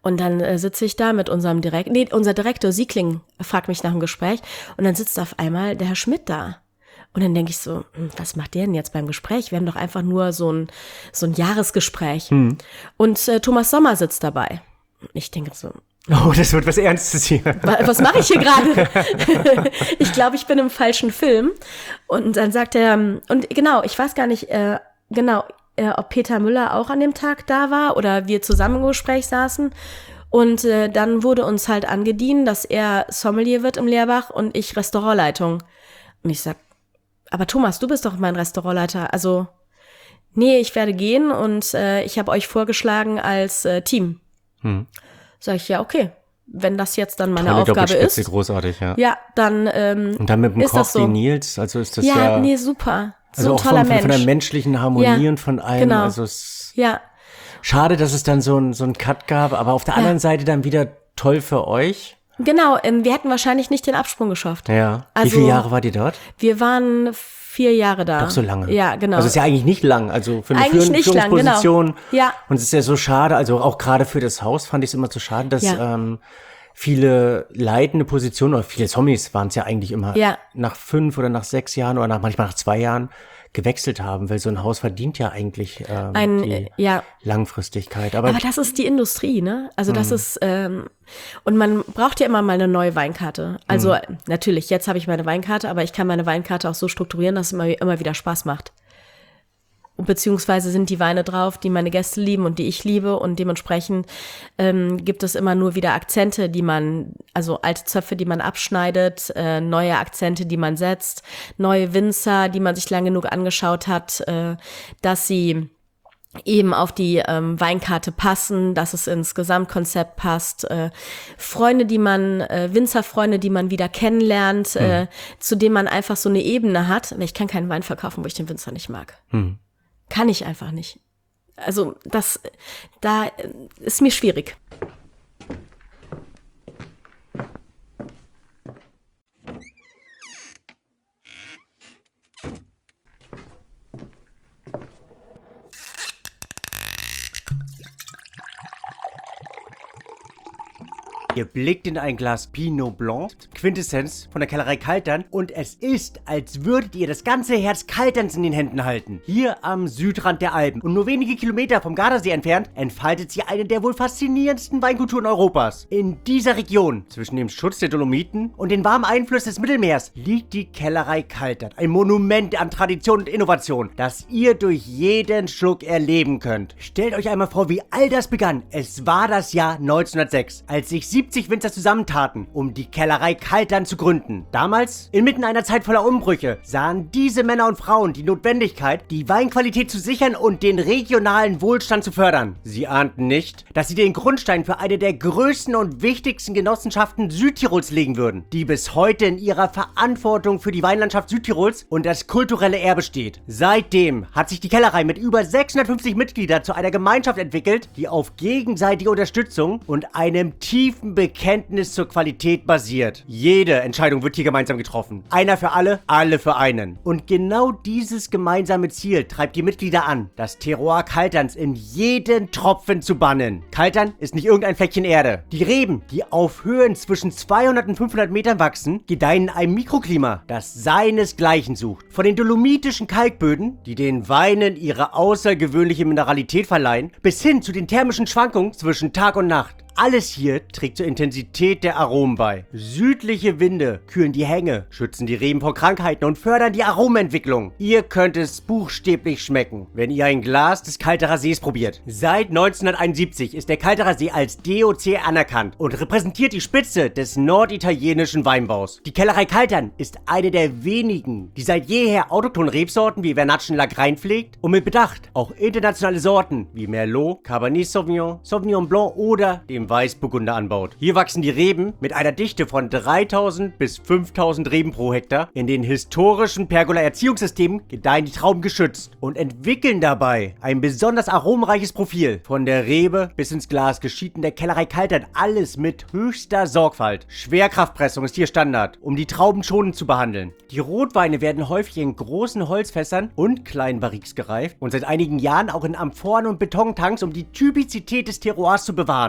Und dann äh, sitze ich da mit unserem Direktor, nee, unser Direktor Siegling fragt mich nach dem Gespräch und dann sitzt auf einmal der Herr Schmidt da. Und dann denke ich so, hm, was macht der denn jetzt beim Gespräch? Wir haben doch einfach nur so ein, so ein Jahresgespräch. Hm. Und äh, Thomas Sommer sitzt dabei. Ich denke so, oh, das wird was Ernstes hier. Was mache ich hier gerade? Ich glaube, ich bin im falschen Film. Und dann sagt er, und genau, ich weiß gar nicht, äh, genau, äh, ob Peter Müller auch an dem Tag da war oder wir zusammen im Gespräch saßen. Und äh, dann wurde uns halt angedient, dass er Sommelier wird im Lehrbach und ich Restaurantleitung. Und ich sag, aber Thomas, du bist doch mein Restaurantleiter. Also, nee, ich werde gehen und äh, ich habe euch vorgeschlagen als äh, Team. Hm. Sag ich, ja, okay. Wenn das jetzt dann meine Tolle Aufgabe ist. Großartig, ja. Ja, dann ähm, und dann mit dem ist Koch das so. wie Nils, also ist das ja. ja... Ja, nee, super. So also ein auch toller von, Mensch. von der menschlichen Harmonie ja, und von allem. Genau. Also es ja. Schade, dass es dann so ein so ein Cut gab, aber auf der ja. anderen Seite dann wieder toll für euch. Genau, ähm, wir hätten wahrscheinlich nicht den Absprung geschafft. Ja. Also, wie viele Jahre wart ihr dort? Wir waren vier Jahre da. Doch so lange? Ja, genau. Also es ist ja eigentlich nicht lang, also für eine eigentlich nicht Führungsposition. Lang, genau. Ja. Und es ist ja so schade, also auch gerade für das Haus fand ich es immer so schade, dass ja. ähm, viele leitende Positionen oder viele Zombies waren es ja eigentlich immer ja. nach fünf oder nach sechs Jahren oder nach, manchmal nach zwei Jahren gewechselt haben, weil so ein Haus verdient ja eigentlich ähm, ein, die ja. Langfristigkeit. Aber, Aber das ist die Industrie, ne? Also das mhm. ist, ähm, und man braucht ja immer mal eine neue Weinkarte. Also mhm. natürlich, jetzt habe ich meine Weinkarte, aber ich kann meine Weinkarte auch so strukturieren, dass es immer, immer wieder Spaß macht. Beziehungsweise sind die Weine drauf, die meine Gäste lieben und die ich liebe und dementsprechend ähm, gibt es immer nur wieder Akzente, die man, also alte Zöpfe, die man abschneidet, äh, neue Akzente, die man setzt, neue Winzer, die man sich lang genug angeschaut hat, äh, dass sie eben auf die ähm, Weinkarte passen, dass es ins Gesamtkonzept passt, äh, Freunde, die man, äh, Winzerfreunde, die man wieder kennenlernt, hm. äh, zu denen man einfach so eine Ebene hat. Ich kann keinen Wein verkaufen, wo ich den Winzer nicht mag. Hm. Kann ich einfach nicht. Also das, da ist mir schwierig. Ihr blickt in ein Glas Pinot Blanc, Quintessenz von der Kellerei Kaltern, und es ist, als würdet ihr das ganze Herz Kalterns in den Händen halten. Hier am Südrand der Alpen und nur wenige Kilometer vom Gardasee entfernt, entfaltet sich eine der wohl faszinierendsten Weinkulturen Europas. In dieser Region, zwischen dem Schutz der Dolomiten und den warmen Einflüssen des Mittelmeers, liegt die Kellerei Kaltern. Ein Monument an Tradition und Innovation, das ihr durch jeden Schluck erleben könnt. Stellt euch einmal vor, wie all das begann. Es war das Jahr neunzehnhundertsechs, als sich siebzig Winzer zusammentaten, um die Kellerei Kaltern zu gründen. Damals, inmitten einer Zeit voller Umbrüche, sahen diese Männer und Frauen die Notwendigkeit, die Weinqualität zu sichern und den regionalen Wohlstand zu fördern. Sie ahnten nicht, dass sie den Grundstein für eine der größten und wichtigsten Genossenschaften Südtirols legen würden, die bis heute in ihrer Verantwortung für die Weinlandschaft Südtirols und das kulturelle Erbe steht. Seitdem hat sich die Kellerei mit über sechshundertfünfzig Mitgliedern zu einer Gemeinschaft entwickelt, die auf gegenseitige Unterstützung und einem tiefen Bekenntnis zur Qualität basiert. Jede Entscheidung wird hier gemeinsam getroffen. Einer für alle, alle für einen. Und genau dieses gemeinsame Ziel treibt die Mitglieder an, das Terroir Kalterns in jeden Tropfen zu bannen. Kaltern ist nicht irgendein Fleckchen Erde. Die Reben, die auf Höhen zwischen zweihundert und fünfhundert Metern wachsen, gedeihen in einem Mikroklima, das seinesgleichen sucht. Von den dolomitischen Kalkböden, die den Weinen ihre außergewöhnliche Mineralität verleihen, bis hin zu den thermischen Schwankungen zwischen Tag und Nacht. Alles hier trägt zur Intensität der Aromen bei. Südliche Winde kühlen die Hänge, schützen die Reben vor Krankheiten und fördern die Aromenentwicklung. Ihr könnt es buchstäblich schmecken, wenn ihr ein Glas des Kalterer Sees probiert. Seit neunzehnhunderteinundsiebzig ist der Kalterer See als D O C anerkannt und repräsentiert die Spitze des norditalienischen Weinbaus. Die Kellerei Kaltern ist eine der wenigen, die seit jeher autochtone Rebsorten wie Vernatschen Lagrein pflegt und mit Bedacht auch internationale Sorten wie Merlot, Cabernet Sauvignon, Sauvignon Blanc oder dem Weißburgunder anbaut. Hier wachsen die Reben mit einer Dichte von dreitausend bis fünftausend Reben pro Hektar. In den historischen Pergola-Erziehungssystemen gedeihen die Trauben geschützt und entwickeln dabei ein besonders aromenreiches Profil. Von der Rebe bis ins Glas geschieht in der Kellerei Kaltern alles mit höchster Sorgfalt. Schwerkraftpressung ist hier Standard, um die Trauben schonend zu behandeln. Die Rotweine werden häufig in großen Holzfässern und kleinen Barriques gereift und seit einigen Jahren auch in Amphoren und Betontanks, um die Typizität des Terroirs zu bewahren. Die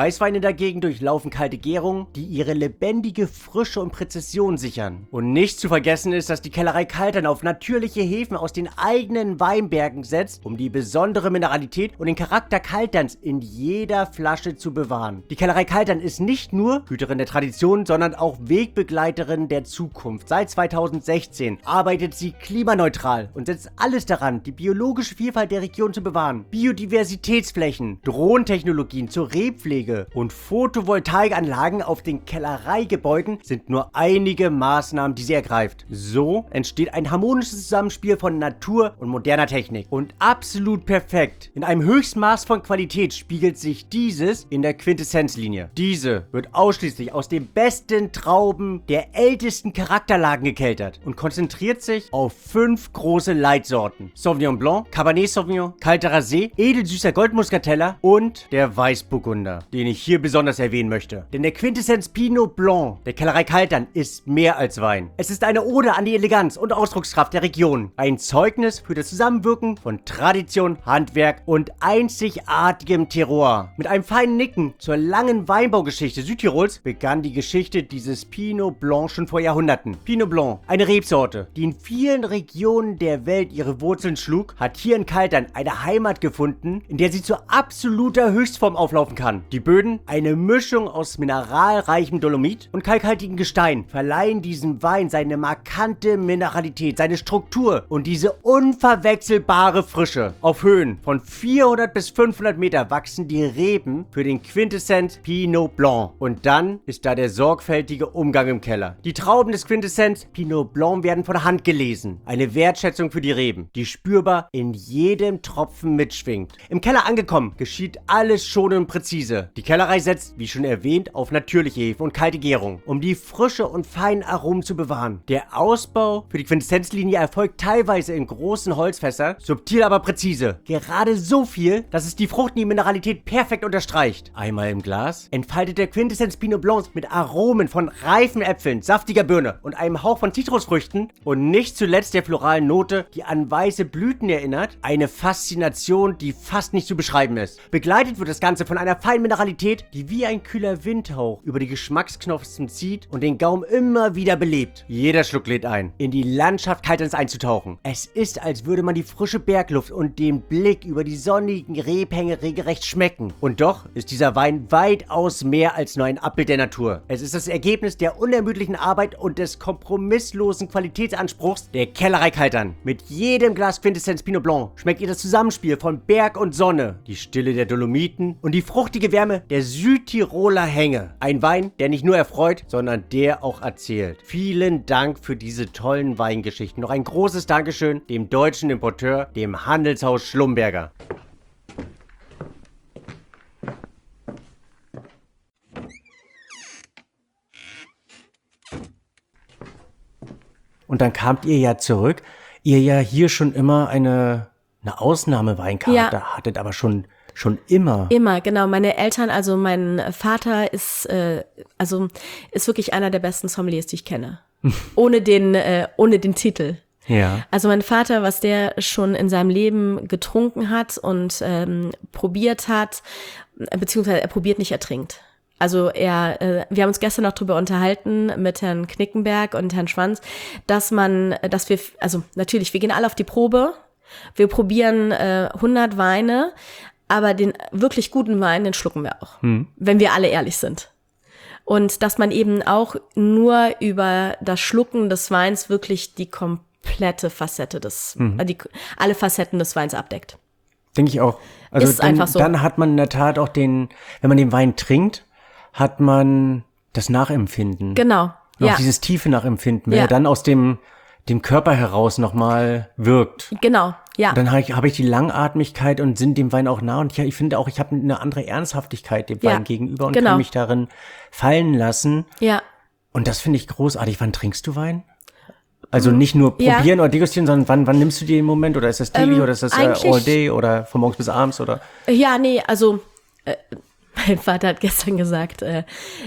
Weißweine dagegen durchlaufen kalte Gärungen, die ihre lebendige Frische und Präzision sichern. Und nicht zu vergessen ist, dass die Kellerei Kaltern auf natürliche Hefen aus den eigenen Weinbergen setzt, um die besondere Mineralität und den Charakter Kalterns in jeder Flasche zu bewahren. Die Kellerei Kaltern ist nicht nur Hüterin der Tradition, sondern auch Wegbegleiterin der Zukunft. Seit zweitausendsechzehn arbeitet sie klimaneutral und setzt alles daran, die biologische Vielfalt der Region zu bewahren. Biodiversitätsflächen, Drohntechnologien zur Rebpflege und Photovoltaikanlagen auf den Kellereigebäuden sind nur einige Maßnahmen, die sie ergreift. So entsteht ein harmonisches Zusammenspiel von Natur und moderner Technik. Und absolut perfekt, in einem Höchstmaß von Qualität spiegelt sich dieses in der Quintessenzlinie. Diese wird ausschließlich aus den besten Trauben der ältesten Charakterlagen gekeltert und konzentriert sich auf fünf große Leitsorten. Sauvignon Blanc, Cabernet Sauvignon, Kalter Rosé, edelsüßer Goldmuscatella und der Weißburgunder, den ich hier besonders erwähnen möchte. Denn der Quintessenz Pinot Blanc der Kellerei Kaltern ist mehr als Wein. Es ist eine Ode an die Eleganz und Ausdruckskraft der Region. Ein Zeugnis für das Zusammenwirken von Tradition, Handwerk und einzigartigem Terroir. Mit einem feinen Nicken zur langen Weinbaugeschichte Südtirols begann die Geschichte dieses Pinot Blanc schon vor Jahrhunderten. Pinot Blanc, eine Rebsorte, die in vielen Regionen der Welt ihre Wurzeln schlug, hat hier in Kaltern eine Heimat gefunden, in der sie zu absoluter Höchstform auflaufen kann. Die Böden, eine Mischung aus mineralreichem Dolomit und kalkhaltigem Gestein, verleihen diesem Wein seine markante Mineralität, seine Struktur und diese unverwechselbare Frische. Auf Höhen von vierhundert bis fünfhundert Meter wachsen die Reben für den Quintessenz Pinot Blanc. Und dann ist da der sorgfältige Umgang im Keller. Die Trauben des Quintessenz Pinot Blanc werden von Hand gelesen. Eine Wertschätzung für die Reben, die spürbar in jedem Tropfen mitschwingt. Im Keller angekommen, geschieht alles schonend und präzise. Die Kellerei setzt, wie schon erwähnt, auf natürliche Hefe und kalte Gärung, um die Frische und feinen Aromen zu bewahren. Der Ausbau für die Quintessenzlinie erfolgt teilweise in großen Holzfässern, subtil aber präzise. Gerade so viel, dass es die Frucht und die Mineralität perfekt unterstreicht. Einmal im Glas entfaltet der Quintessenz Pinot Blanc mit Aromen von reifen Äpfeln, saftiger Birne und einem Hauch von Zitrusfrüchten und nicht zuletzt der floralen Note, die an weiße Blüten erinnert, eine Faszination, die fast nicht zu beschreiben ist. Begleitet wird das Ganze von einer feinen Mineralität, die wie ein kühler Windhauch über die Geschmacksknospen zieht und den Gaumen immer wieder belebt. Jeder Schluck lädt ein, in die Landschaft Kalterns einzutauchen. Es ist, als würde man die frische Bergluft und den Blick über die sonnigen Rebhänge regelrecht schmecken. Und doch ist dieser Wein weitaus mehr als nur ein Abbild der Natur. Es ist das Ergebnis der unermüdlichen Arbeit und des kompromisslosen Qualitätsanspruchs der Kellerei Kaltern. Mit jedem Glas Quintessenz Pinot Blanc schmeckt ihr das Zusammenspiel von Berg und Sonne, die Stille der Dolomiten und die fruchtige Wärme der Südtiroler Hänge. Ein Wein, der nicht nur erfreut, sondern der auch erzählt. Vielen Dank für diese tollen Weingeschichten. Noch ein großes Dankeschön dem deutschen Importeur, dem Handelshaus Schlumberger. Und dann kamt ihr ja zurück, ihr ja hier schon immer eine, eine Ausnahmeweinkarte ja. hattet, aber schon schon immer. Immer, genau. Meine Eltern, also mein Vater ist, äh, also ist wirklich einer der besten Sommeliers, die ich kenne. ohne den, äh, ohne den Titel. Ja. Also mein Vater, was der schon in seinem Leben getrunken hat und ähm, probiert hat, beziehungsweise er probiert nicht, er trinkt. Also er, äh, wir haben uns gestern noch drüber unterhalten mit Herrn Knickenberg und Herrn Schwanz, dass man, dass wir, also natürlich, wir gehen alle auf die Probe, wir probieren äh, hundert Weine, aber den wirklich guten Wein, den schlucken wir auch, hm. wenn wir alle ehrlich sind. Und dass man eben auch nur über das Schlucken des Weins wirklich die komplette Facette des, mhm. äh, die, alle Facetten des Weins abdeckt. Denke ich auch. Also ist dann, einfach so. Dann hat man in der Tat auch den, wenn man den Wein trinkt, hat man das Nachempfinden. Genau. Und ja. auch dieses tiefe Nachempfinden, wenn ja. er dann aus dem, dem Körper heraus nochmal wirkt. Genau, ja. Und dann habe ich, hab ich die Langatmigkeit und sind dem Wein auch nah. Und ich, ich finde auch, ich habe eine andere Ernsthaftigkeit dem ja. Wein gegenüber und genau. kann mich darin fallen lassen. Ja. Und das finde ich großartig. Wann trinkst du Wein? Also nicht nur probieren ja. oder degustieren, sondern wann, wann nimmst du dir den Moment? Oder ist das täglich ähm, oder ist das äh, all day oder von morgens bis abends? Oder? Ja, nee, also äh, Mein Vater hat gestern gesagt, äh,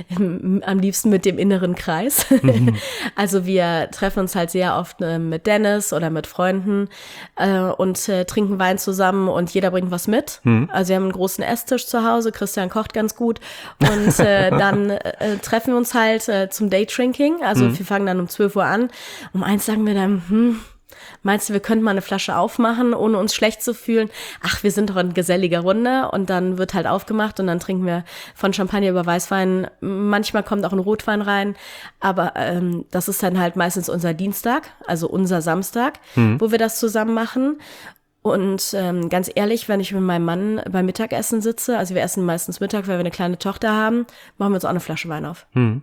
am liebsten mit dem inneren Kreis. Mhm. Also wir treffen uns halt sehr oft äh, mit Dennis oder mit Freunden äh, und äh, trinken Wein zusammen und jeder bringt was mit. Mhm. Also wir haben einen großen Esstisch zu Hause, Christian kocht ganz gut und äh, dann äh, treffen wir uns halt äh, zum Daydrinking. Also mhm. wir fangen dann um zwölf Uhr an. Um eins sagen wir dann, hm, meinst du, wir könnten mal eine Flasche aufmachen, ohne uns schlecht zu fühlen? Ach, wir sind doch in geselliger Runde und dann wird halt aufgemacht und dann trinken wir von Champagner über Weißwein. Manchmal kommt auch ein Rotwein rein, aber ähm, das ist dann halt meistens unser Dienstag, also unser Samstag, mhm. wo wir das zusammen machen. Und ähm, ganz ehrlich, wenn ich mit meinem Mann beim Mittagessen sitze, also wir essen meistens Mittag, weil wir eine kleine Tochter haben, machen wir uns auch eine Flasche Wein auf. Mhm.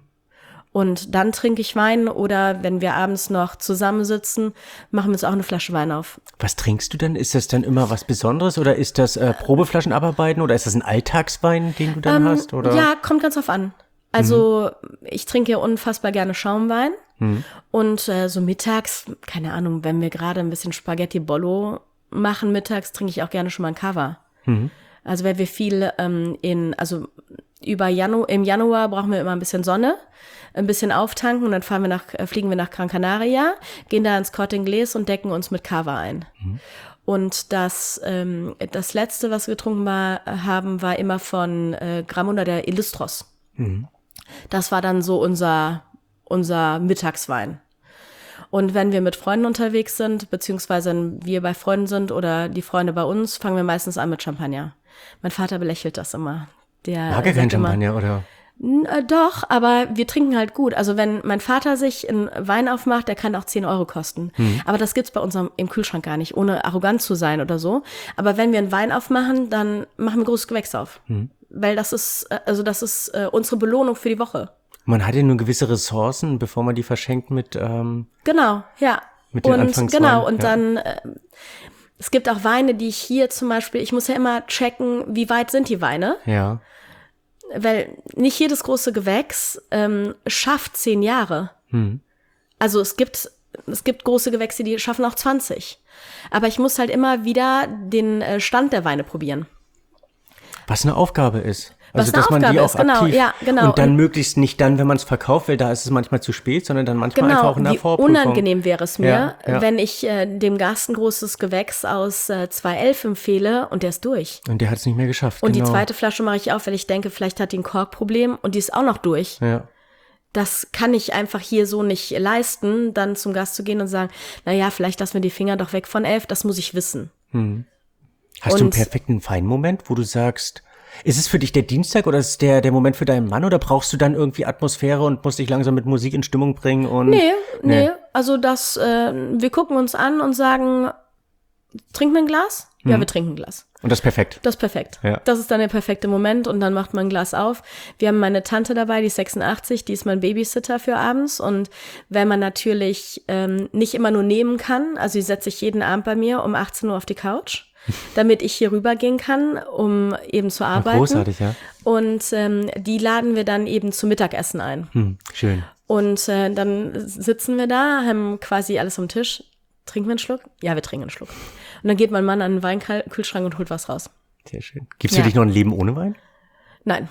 Und dann trinke ich Wein oder wenn wir abends noch zusammensitzen, machen wir uns auch eine Flasche Wein auf. Was trinkst du denn? Ist das dann immer was Besonderes oder ist das äh, Probeflaschen abarbeiten oder ist das ein Alltagswein, den du dann ähm, hast? Oder? Ja, kommt ganz drauf an. Also mhm. ich trinke ja unfassbar gerne Schaumwein mhm. und äh, so mittags, keine Ahnung, wenn wir gerade ein bisschen Spaghetti Bollo machen mittags, trinke ich auch gerne schon mal ein Cava. Mhm. Also wenn wir viel ähm, in, also über Janu- im Januar brauchen wir immer ein bisschen Sonne, ein bisschen auftanken und dann fahren wir nach, äh, fliegen wir nach Gran Canaria, gehen da ins Corte Inglés und decken uns mit Cava ein. Mhm. Und das, ähm, das letzte, was wir getrunken war, haben, war immer von äh, Gramunda der Illustros. Mhm. Das war dann so unser, unser Mittagswein. Und wenn wir mit Freunden unterwegs sind, beziehungsweise wir bei Freunden sind oder die Freunde bei uns, fangen wir meistens an mit Champagner. Mein Vater belächelt das immer. Der mag er kein Champagner, oder? Äh, doch, aber wir trinken halt gut. Also wenn mein Vater sich einen Wein aufmacht, der kann auch zehn Euro kosten. Hm. Aber das gibt's bei uns im Kühlschrank gar nicht, ohne arrogant zu sein oder so. Aber wenn wir einen Wein aufmachen, dann machen wir großes Gewächs auf. Hm. Weil das ist, also das ist äh, unsere Belohnung für die Woche. Man hat ja nur gewisse Ressourcen, bevor man die verschenkt mit ähm, Genau, ja. Mit den und Anfangsweinen. Genau, und ja. dann äh, es gibt auch Weine, die ich hier zum Beispiel, ich muss ja immer checken, wie weit sind die Weine. Ja. Weil nicht jedes große Gewächs ähm, schafft zehn Jahre. Hm. Also es gibt, es gibt große Gewächse, die schaffen auch zwanzig. Aber ich muss halt immer wieder den äh, Stand der Weine probieren. Was eine Aufgabe ist. Also, Was dass eine man Aufgabe die auch ist, genau, aktiv ja, genau. und dann und möglichst nicht dann, wenn man es verkauft, weil da ist es manchmal zu spät, sondern dann manchmal genau, einfach auch in der wie Vorprüfung. Unangenehm wäre es mir, ja, ja. wenn ich äh, dem Gast ein großes Gewächs aus äh, zwei elf empfehle und der ist durch. Und der hat es nicht mehr geschafft. Und genau. die zweite Flasche mache ich auf, weil ich denke, vielleicht hat die ein Korkproblem und die ist auch noch durch. Ja. Das kann ich einfach hier so nicht leisten, dann zum Gast zu gehen und sagen, na ja, vielleicht lassen wir die Finger doch weg von elf, das muss ich wissen. Hm. Hast und du einen perfekten Feinmoment, wo du sagst, ist es für dich der Dienstag oder ist es der, der Moment für deinen Mann oder brauchst du dann irgendwie Atmosphäre und musst dich langsam mit Musik in Stimmung bringen? Und nee, nee, nee. Also das, äh, wir gucken uns an und sagen, trinken wir ein Glas? Ja, mhm. wir trinken ein Glas. Und das ist perfekt? Das ist perfekt. Ja. Das ist dann der perfekte Moment und dann macht man ein Glas auf. Wir haben meine Tante dabei, die ist sechsundachtzig, die ist mein Babysitter für abends und wenn man natürlich ähm, nicht immer nur nehmen kann, also die setzt sich jeden Abend bei mir um achtzehn Uhr auf die Couch, damit ich hier rübergehen kann, um eben zu arbeiten. Großartig, ja. Und ähm, die laden wir dann eben zum Mittagessen ein. Hm, schön. Und äh, dann sitzen wir da, haben quasi alles am Tisch. Trinken wir einen Schluck? Ja, wir trinken einen Schluck. Und dann geht mein Mann an den Weinkühlschrank und holt was raus. Sehr schön. Gibt's für ja. dich noch ein Leben ohne Wein? Nein.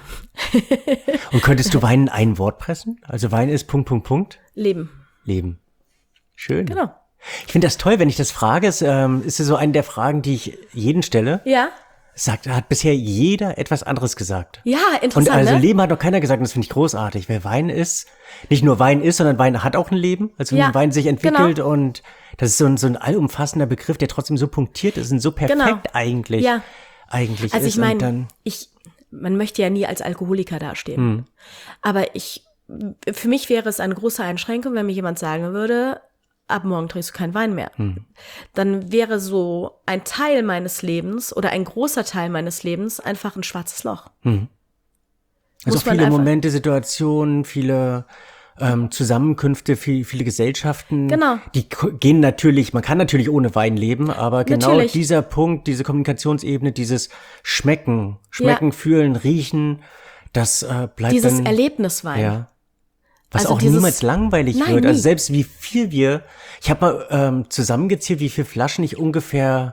Und könntest du Wein in ein Wort pressen? Also Wein ist Punkt, Punkt, Punkt? Leben. Leben. Schön. Genau. Ich finde das toll, wenn ich das frage. Es ähm, ist so eine der Fragen, die ich jeden stelle. Ja. Sagt, hat bisher jeder etwas anderes gesagt. Ja, interessant. Und also ne? Leben hat noch keiner gesagt und das finde ich großartig, weil Wein ist, nicht nur Wein ist, sondern Wein hat auch ein Leben. Also wie ja, Wein sich entwickelt genau. und das ist so ein, so ein allumfassender Begriff, der trotzdem so punktiert ist und so perfekt genau. eigentlich, ja. eigentlich also ist. Also ich meine, ich, man möchte ja nie als Alkoholiker dastehen. Hm. Aber ich, für mich wäre es eine große Einschränkung, wenn mir jemand sagen würde, ab morgen trinkst du keinen Wein mehr. Hm. Dann wäre so ein Teil meines Lebens oder ein großer Teil meines Lebens einfach ein schwarzes Loch. Hm. Also auch viele Momente, Situationen, viele ähm, Zusammenkünfte, viel, viele Gesellschaften. Genau. Die gehen natürlich, man kann natürlich ohne Wein leben, aber genau natürlich. dieser Punkt, diese Kommunikationsebene, dieses Schmecken, Schmecken, ja. Fühlen, Riechen, das äh, bleibt dieses dann. Dieses Erlebniswein. Ja. Was also auch dieses, niemals langweilig nein, wird. Nie. Also selbst wie viel wir, ich habe mal ähm, zusammengezählt, wie viele Flaschen ich ungefähr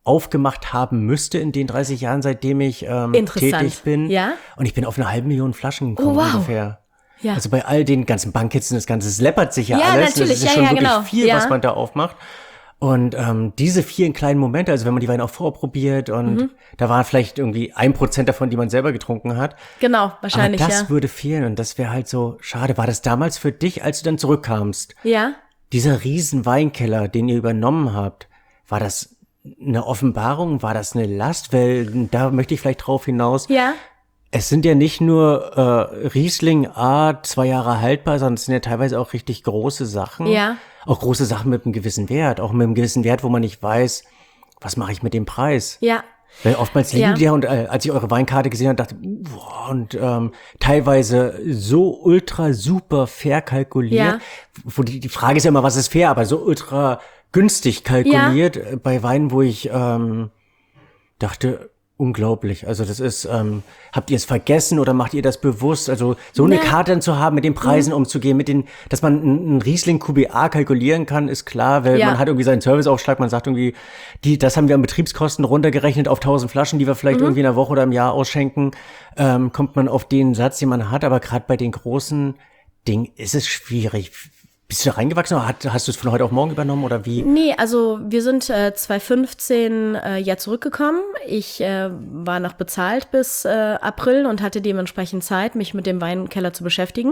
aufgemacht haben müsste in den dreißig Jahren, seitdem ich ähm, tätig bin. Ja. Und ich bin auf eine halbe Million Flaschen gekommen Oh, wow. ungefähr. Ja. Also bei all den ganzen Bankkits und das Ganze, es läppert sich ja, Ja, alles. natürlich. Das ist Ja, schon ja, wirklich genau. viel, Ja. was man da aufmacht. Und ähm, diese vielen kleinen Momente, also wenn man die Weine auch vorprobiert und Mhm. da waren vielleicht irgendwie ein Prozent davon, die man selber getrunken hat. Genau, wahrscheinlich, Aber das ja. würde fehlen und das wäre halt so schade. War das damals für dich, als du dann zurückkamst, Ja. dieser riesen Weinkeller, den ihr übernommen habt, war das eine Offenbarung? War das eine Last? Weil da möchte ich vielleicht drauf hinaus. Ja. Es sind ja nicht nur äh, Riesling A, zwei Jahre haltbar, sondern es sind ja teilweise auch richtig große Sachen. Ja. Auch große Sachen mit einem gewissen Wert. Auch mit einem gewissen Wert, wo man nicht weiß, was mache ich mit dem Preis. Ja. Weil oftmals liegen Ja. die ja und äh, als ich eure Weinkarte gesehen habe, dachte ich, boah, und ähm, teilweise so ultra super fair kalkuliert. Ja. Wo die, die Frage ist ja immer, was ist fair, aber so ultra günstig kalkuliert äh, bei Weinen, wo ich ähm, dachte, unglaublich. Also das ist, ähm, habt ihr es vergessen oder macht ihr das bewusst? Also so eine Nee. Karte dann zu haben, mit den Preisen Mhm. umzugehen, mit den, dass man einen Riesling Q B A kalkulieren kann, ist klar, weil Ja. man hat irgendwie seinen Serviceaufschlag, man sagt irgendwie, die, das haben wir an Betriebskosten runtergerechnet auf tausend Flaschen, die wir vielleicht Mhm. irgendwie in einer Woche oder im Jahr ausschenken, ähm, kommt man auf den Satz, den man hat, aber gerade bei den großen Dingen ist es schwierig. Bist du da reingewachsen oder hat, hast du es von heute auf morgen übernommen oder wie? Nee, also wir sind äh, zwanzig fünfzehn äh, ja zurückgekommen. Ich äh, war noch bezahlt bis äh, April und hatte dementsprechend Zeit, mich mit dem Weinkeller zu beschäftigen.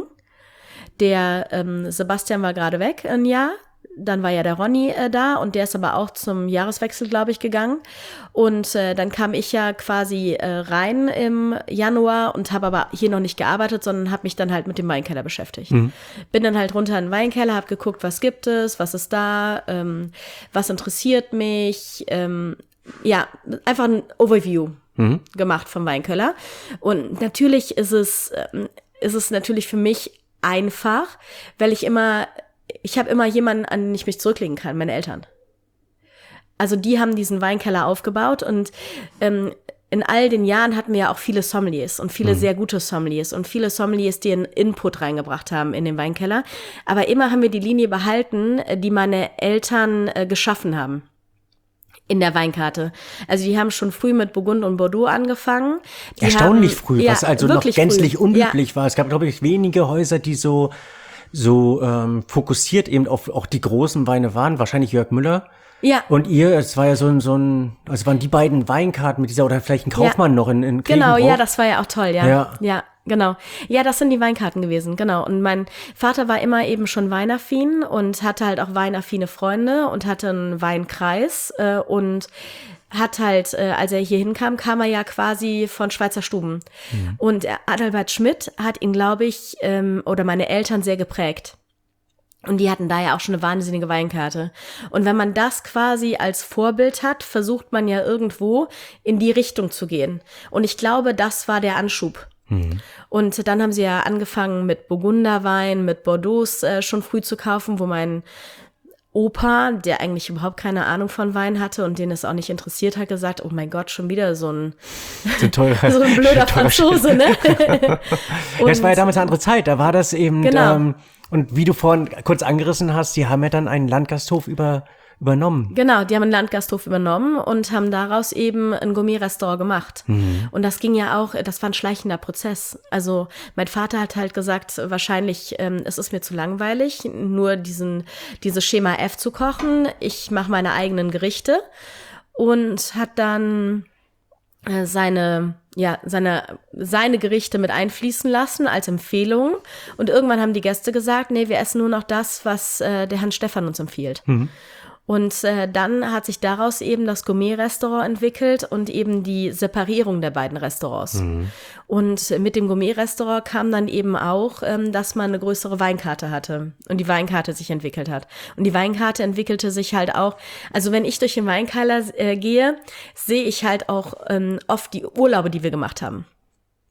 Der ähm, Sebastian war gerade weg, ein Jahr. Dann war ja der Ronny äh, da und der ist aber auch zum Jahreswechsel, glaube ich, gegangen. Und äh, dann kam ich ja quasi äh, rein im Januar und habe aber hier noch nicht gearbeitet, sondern habe mich dann halt mit dem Weinkeller beschäftigt. Mhm. Bin dann halt runter in den Weinkeller, habe geguckt, was gibt es, was ist da, ähm, was interessiert mich. Ähm, ja, einfach ein Overview Mhm. gemacht vom Weinkeller. Und natürlich ist es, ähm, ist es natürlich für mich einfach, weil ich immer Ich habe immer jemanden, an den ich mich zurücklegen kann, meine Eltern. Also die haben diesen Weinkeller aufgebaut und ähm, in all den Jahren hatten wir ja auch viele Sommeliers und viele Mhm. sehr gute Sommeliers und viele Sommeliers, die einen Input reingebracht haben in den Weinkeller. Aber immer haben wir die Linie behalten, äh, die meine Eltern äh, geschaffen haben in der Weinkarte. Also die haben schon früh mit Burgund und Bordeaux angefangen. Die Erstaunlich haben, früh, ja, was also noch wirklich gänzlich früh. unüblich war. Es gab, glaube ich, wenige Häuser, die so so ähm, fokussiert eben auf auch die großen Weine waren. Wahrscheinlich Jörg Müller. Ja. Und ihr, es war ja so ein, so ein, also waren die beiden Weinkarten mit dieser, oder vielleicht ein Kaufmann Ja. noch in, in Genau, Grevenbroich. ja, das war ja auch toll, ja. Ja. Ja, genau. Ja, das sind die Weinkarten gewesen, genau. Und mein Vater war immer eben schon weinaffin und hatte halt auch weinaffine Freunde und hatte einen Weinkreis äh, und hat halt, äh, als er hier hinkam, kam er ja quasi von Schweizer Stuben. Mhm. Und äh, Adalbert Schmidt hat ihn, glaube ich, ähm, oder meine Eltern sehr geprägt. Und die hatten da ja auch schon eine wahnsinnige Weinkarte. Und wenn man das quasi als Vorbild hat, versucht man ja irgendwo in die Richtung zu gehen. Und ich glaube, das war der Anschub. Mhm. Und dann haben sie ja angefangen mit Burgunderwein, mit Bordeaux äh, schon früh zu kaufen, wo mein Opa, der eigentlich überhaupt keine Ahnung von Wein hatte und den es auch nicht interessiert hat, gesagt, oh mein Gott, schon wieder so ein, So, teurer, so ein blöder teurer Franzose, ne? Ja, es war ja damals eine andere Zeit, da war das eben, Genau. ähm, und wie du vorhin kurz angerissen hast, die haben ja dann einen Landgasthof über, übernommen. Genau, die haben einen Landgasthof übernommen und haben daraus eben ein Gourmet-Restaurant gemacht. Mhm. Und das ging ja auch, das war ein schleichender Prozess. Also mein Vater hat halt gesagt, wahrscheinlich, ähm, es ist mir zu langweilig, nur diesen, dieses Schema F zu kochen. Ich mache meine eigenen Gerichte und hat dann äh, seine ja, seine, seine Gerichte mit einfließen lassen als Empfehlung. Und irgendwann haben die Gäste gesagt, nee, wir essen nur noch das, was äh, der Hans Stefan uns empfiehlt. Mhm. Und äh, dann hat sich daraus eben das Gourmet-Restaurant entwickelt und eben die Separierung der beiden Restaurants. Mhm. Und mit dem Gourmet-Restaurant kam dann eben auch, ähm, dass man eine größere Weinkarte hatte und die Weinkarte sich entwickelt hat. Und die Weinkarte entwickelte sich halt auch, also wenn ich durch den Weinkeller äh, gehe, sehe ich halt auch ähm, oft die Urlaube, die wir gemacht haben.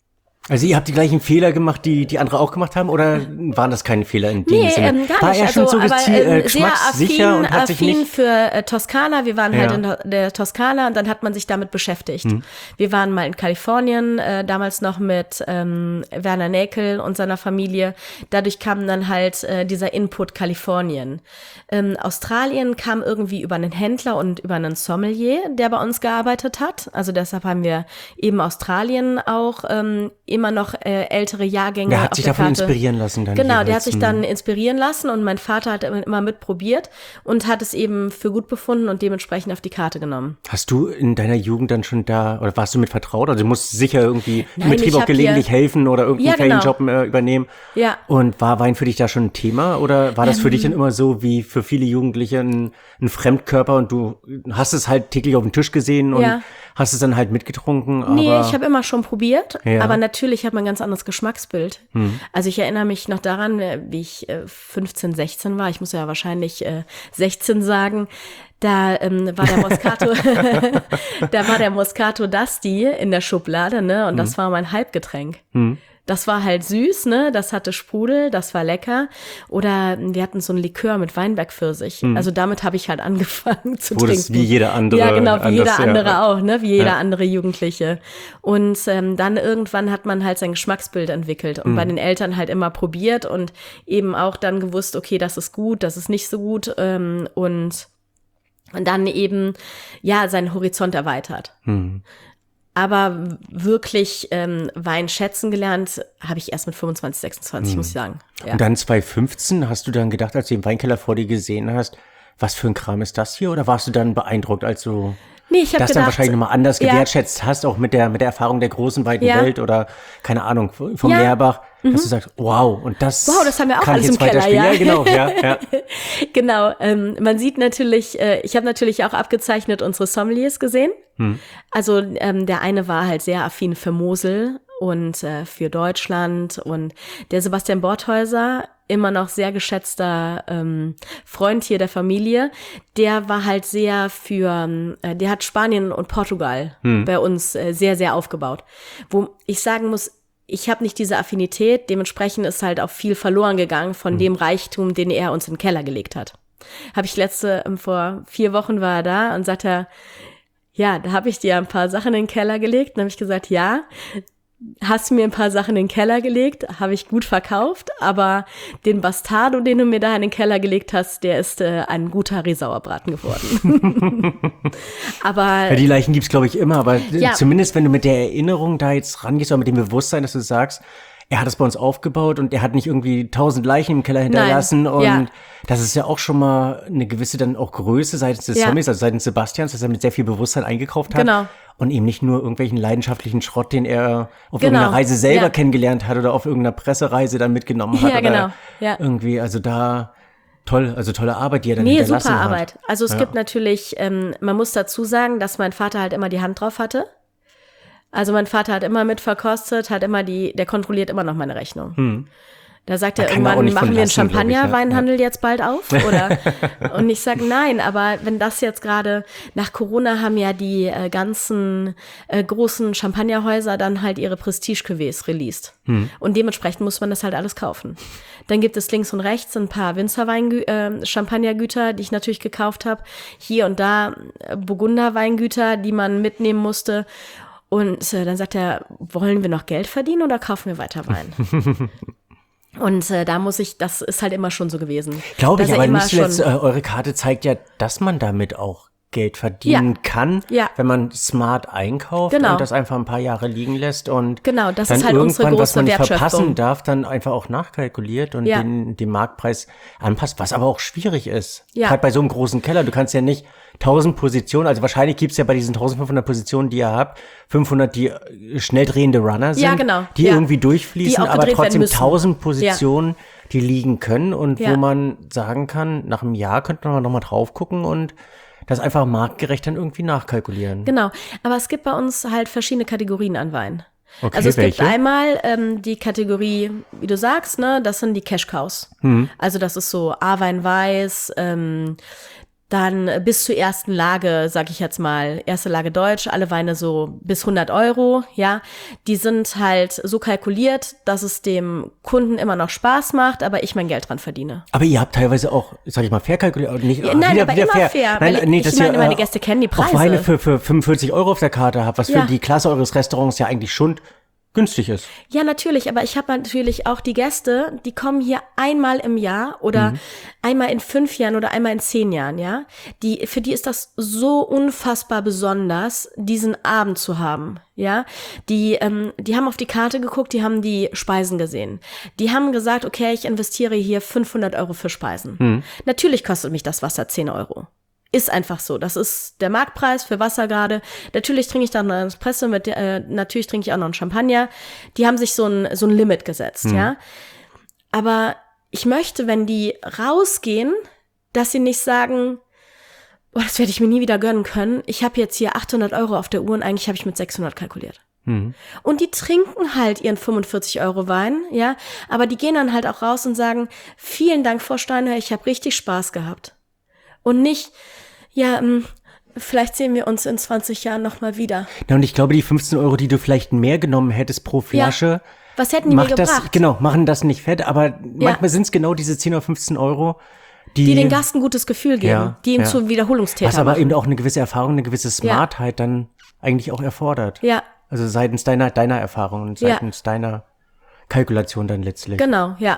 Also ihr habt die gleichen Fehler gemacht, die die andere auch gemacht haben, oder waren das keine Fehler in dem Nee, Sinne? ähm, gar War nicht. er schon Also, so aber, gezie- ähm, äh, geschmackssicher sehr affin, und hat sich affin nicht... für äh, Toskana. Wir waren Ja. halt in der- der Toskana und dann hat man sich damit beschäftigt. Hm. Wir waren mal in Kalifornien, äh, damals noch mit ähm, Werner Näkel und seiner Familie. Dadurch kam dann halt äh, dieser Input Kalifornien. Ähm, Australien kam irgendwie über einen Händler und über einen Sommelier, der bei uns gearbeitet hat. Also deshalb haben wir eben Australien auch ähm, immer noch äh, ältere Jahrgänge Der hat auf sich der davon Karte. inspirieren lassen dann. Genau, der jeweils. hat sich Hm. dann inspirieren lassen und mein Vater hat immer immer mitprobiert und hat es eben für gut befunden und dementsprechend auf die Karte genommen. Hast du in deiner Jugend dann schon da, oder warst du mit vertraut? Also du musst sicher irgendwie Nein, im Betrieb ich auch hab gelegentlich hier- helfen oder irgendeinen Ja, genau. Ferienjob äh, übernehmen. Ja. Und war Wein für dich da schon ein Thema? Oder war das für dich dann immer so wie für viele Jugendliche ein, ein Fremdkörper und du hast es halt täglich auf dem Tisch gesehen und Ja. hast es dann halt mitgetrunken? Aber Nee, ich habe immer schon probiert, Ja. Hm. aber natürlich hat man ein ganz anderes Geschmacksbild. Also ich erinnere mich noch daran, äh, wie ich äh, fünfzehn, sechzehn war, ich muss ja wahrscheinlich äh, sechzehn sagen, da ähm, war der Moscato, da war der Moscato Dusty in der Schublade, ne, und Hm. das war mein Halbgetränk. Das war halt süß, ne? Das hatte Sprudel, das war lecker. Oder wir hatten so ein Likör mit Weinbergpfirsich. Also damit habe ich halt angefangen zu Wo das trinken. wie jeder andere Ja, genau, wie anders, jeder ja. andere auch, ne? Wie jeder Ja. andere Jugendliche. Und ähm, dann irgendwann hat man halt sein Geschmacksbild entwickelt und bei den Eltern halt immer probiert und eben auch dann gewusst, okay, das ist gut, das ist nicht so gut ähm, und und dann eben, ja, seinen Horizont erweitert. Aber wirklich ähm, Wein schätzen gelernt habe ich erst mit fünfundzwanzig, sechsundzwanzig, muss ich sagen. Ja. Und dann zwanzig fünfzehn hast du dann gedacht, als du den Weinkeller vor dir gesehen hast, was für ein Kram ist das hier? Oder warst du dann beeindruckt, als du Nee, ich habe das gedacht, dann wahrscheinlich nochmal anders ja. gewertschätzt hast, auch mit der mit der Erfahrung der großen, weiten Ja. Welt oder, keine Ahnung, vom Ja. Lehrbach, dass du sagst, wow, und das, Wow, das haben wir auch kann ich alles jetzt im weiter Keller, spielen. ja. Ja, genau, ja, ja. Genau, ähm, man sieht natürlich, äh, ich habe natürlich auch abgezeichnet unsere Sommeliers gesehen. Also ähm, der eine war halt sehr affin für Mosel und äh, für Deutschland und der Sebastian Borthäuser, immer noch sehr geschätzter ähm, Freund hier der Familie, der war halt sehr für, äh, der hat Spanien und Portugal bei uns äh, sehr, sehr aufgebaut. Wo ich sagen muss, ich habe nicht diese Affinität, dementsprechend ist halt auch viel verloren gegangen von dem Reichtum, den er uns in den Keller gelegt hat. Habe ich letzte, ähm, vor vier Wochen war er da und sagt er, ja, da habe ich dir ein paar Sachen in den Keller gelegt. Dann habe ich gesagt, ja, hast du mir ein paar Sachen in den Keller gelegt, habe ich gut verkauft, aber den Bastardo, den du mir da in den Keller gelegt hast, der ist äh, ein guter Rehsauerbraten geworden. aber Ja, die Leichen gibt's, glaube ich, immer, aber Ja. zumindest wenn du mit der Erinnerung da jetzt rangehst oder mit dem Bewusstsein, dass du sagst, er hat es bei uns aufgebaut und er hat nicht irgendwie tausend Leichen im Keller hinterlassen und ja. das ist ja auch schon mal eine gewisse dann auch Größe seitens des Ja. Zombies, also seitens Sebastians, dass er mit sehr viel Bewusstsein eingekauft hat. Genau. Und eben nicht nur irgendwelchen leidenschaftlichen Schrott, den er auf Genau. irgendeiner Reise selber Ja. kennengelernt hat oder auf irgendeiner Pressereise dann mitgenommen hat. Ja, oder genau. Ja. irgendwie, also da toll, also tolle Arbeit, die er dann Nee, hinterlassen super hat. Arbeit. Also es Ja. gibt natürlich, ähm, man muss dazu sagen, dass mein Vater halt immer die Hand drauf hatte. Also mein Vater hat immer mit verkostet, hat immer die, der kontrolliert immer noch meine Rechnung. Da sagt Da er kann er auch irgendwann, nicht von machen wir einen lassen, glaub ich, ja. Champagner-Weinhandel jetzt bald auf? Oder? Und ich sage nein, aber wenn das jetzt gerade, nach Corona haben ja die äh, ganzen äh, großen Champagnerhäuser dann halt ihre Prestige-Cuvées released. Und dementsprechend muss man das halt alles kaufen. Dann gibt es links und rechts ein paar Winzerweingü äh, Champagnergüter, die ich natürlich gekauft habe. Hier und da äh, Burgunderweingüter, die man mitnehmen musste. Und äh, dann sagt er, wollen wir noch Geld verdienen oder kaufen wir weiter Wein? Und äh, da muss ich, das ist halt immer schon so gewesen. Glaube dass ich, er aber immer nicht zuletzt, schon- äh, eure Karte zeigt ja, dass man damit auch Geld verdienen Ja. kann, Ja. wenn man smart einkauft Genau. und das einfach ein paar Jahre liegen lässt und Genau, das dann ist halt unsere irgendwann, was große man nicht Wertschöpfung. verpassen darf, dann einfach auch nachkalkuliert und Ja. den, den Marktpreis anpasst, was aber auch schwierig ist. Ja. Gerade bei so einem großen Keller, du kannst ja nicht tausend Positionen, also wahrscheinlich gibt's ja bei diesen eintausendfünfhundert Positionen, die ihr habt, fünfhundert, die äh, schnell drehende Runner sind, Ja, genau. die Ja. irgendwie durchfließen, Die auch aber gedreht werden trotzdem müssen. tausend Positionen, die liegen können und Ja. wo man sagen kann, nach einem Jahr könnte man noch mal drauf gucken und das einfach marktgerecht dann irgendwie nachkalkulieren. Genau, aber es gibt bei uns halt verschiedene Kategorien an Wein. Okay, also es welche? gibt einmal ähm, die Kategorie, wie du sagst, ne, das sind die Cash Cows. Mhm. Also das ist so A-Wein weiß, ähm, Dann bis zur ersten Lage, sag ich jetzt mal, erste Lage Deutsch, alle Weine so bis hundert Euro, ja. Die sind halt so kalkuliert, dass es dem Kunden immer noch Spaß macht, aber ich mein Geld dran verdiene. Aber ihr habt teilweise auch, sag ich mal, fair kalkuliert. Nicht, Ja, nein, wieder, aber wieder immer fair. fair, Nein, weil nee, ich dass meine, ihr, meine äh, Gäste kennen die Preise. Auch Weine für, für fünfundvierzig Euro auf der Karte habt, was für Ja. die Klasse eures Restaurants ja eigentlich schon günstig ist. Ja, natürlich, aber ich habe natürlich auch die Gäste, die kommen hier einmal im Jahr oder mhm. einmal in fünf Jahren oder einmal in zehn Jahren, ja. Die, für die ist das so unfassbar besonders, diesen Abend zu haben, ja. Die, ähm, die haben auf die Karte geguckt, die haben die Speisen gesehen. Die haben gesagt, okay, ich investiere hier fünfhundert Euro für Speisen. Mhm. Natürlich kostet mich das Wasser zehn Euro. Ist einfach so. Das ist der Marktpreis für Wasser gerade. Natürlich trinke ich dann einen Espresso mit, äh, natürlich trinke ich auch noch einen Champagner. Die haben sich so ein, so ein Limit gesetzt, hm. ja. Aber ich möchte, wenn die rausgehen, dass sie nicht sagen, boah, das werde ich mir nie wieder gönnen können. Ich habe jetzt hier achthundert Euro auf der Uhr und eigentlich habe ich mit sechshundert kalkuliert. Hm. Und die trinken halt ihren fünfundvierzig Euro Wein, ja. Aber die gehen dann halt auch raus und sagen, vielen Dank, Frau Steinhöher, ich habe richtig Spaß gehabt. Und nicht, ja, ähm, vielleicht sehen wir uns in zwanzig Jahren nochmal wieder. Ja, und ich glaube, die fünfzehn Euro, die du vielleicht mehr genommen hättest pro Flasche, ja. Was hätten die mir das, gebracht? Genau, machen das nicht fett, aber ja. manchmal sind es genau diese zehn oder fünfzehn Euro, die, die den Gast ein gutes Gefühl geben, ja, die ihn ja. zu Wiederholungstäter machen. Was aber machen. eben auch eine gewisse Erfahrung, eine gewisse Smartheit ja. dann eigentlich auch erfordert. Ja. Also seitens deiner, deiner Erfahrung und seitens ja. deiner Kalkulation dann letztlich. Genau, ja.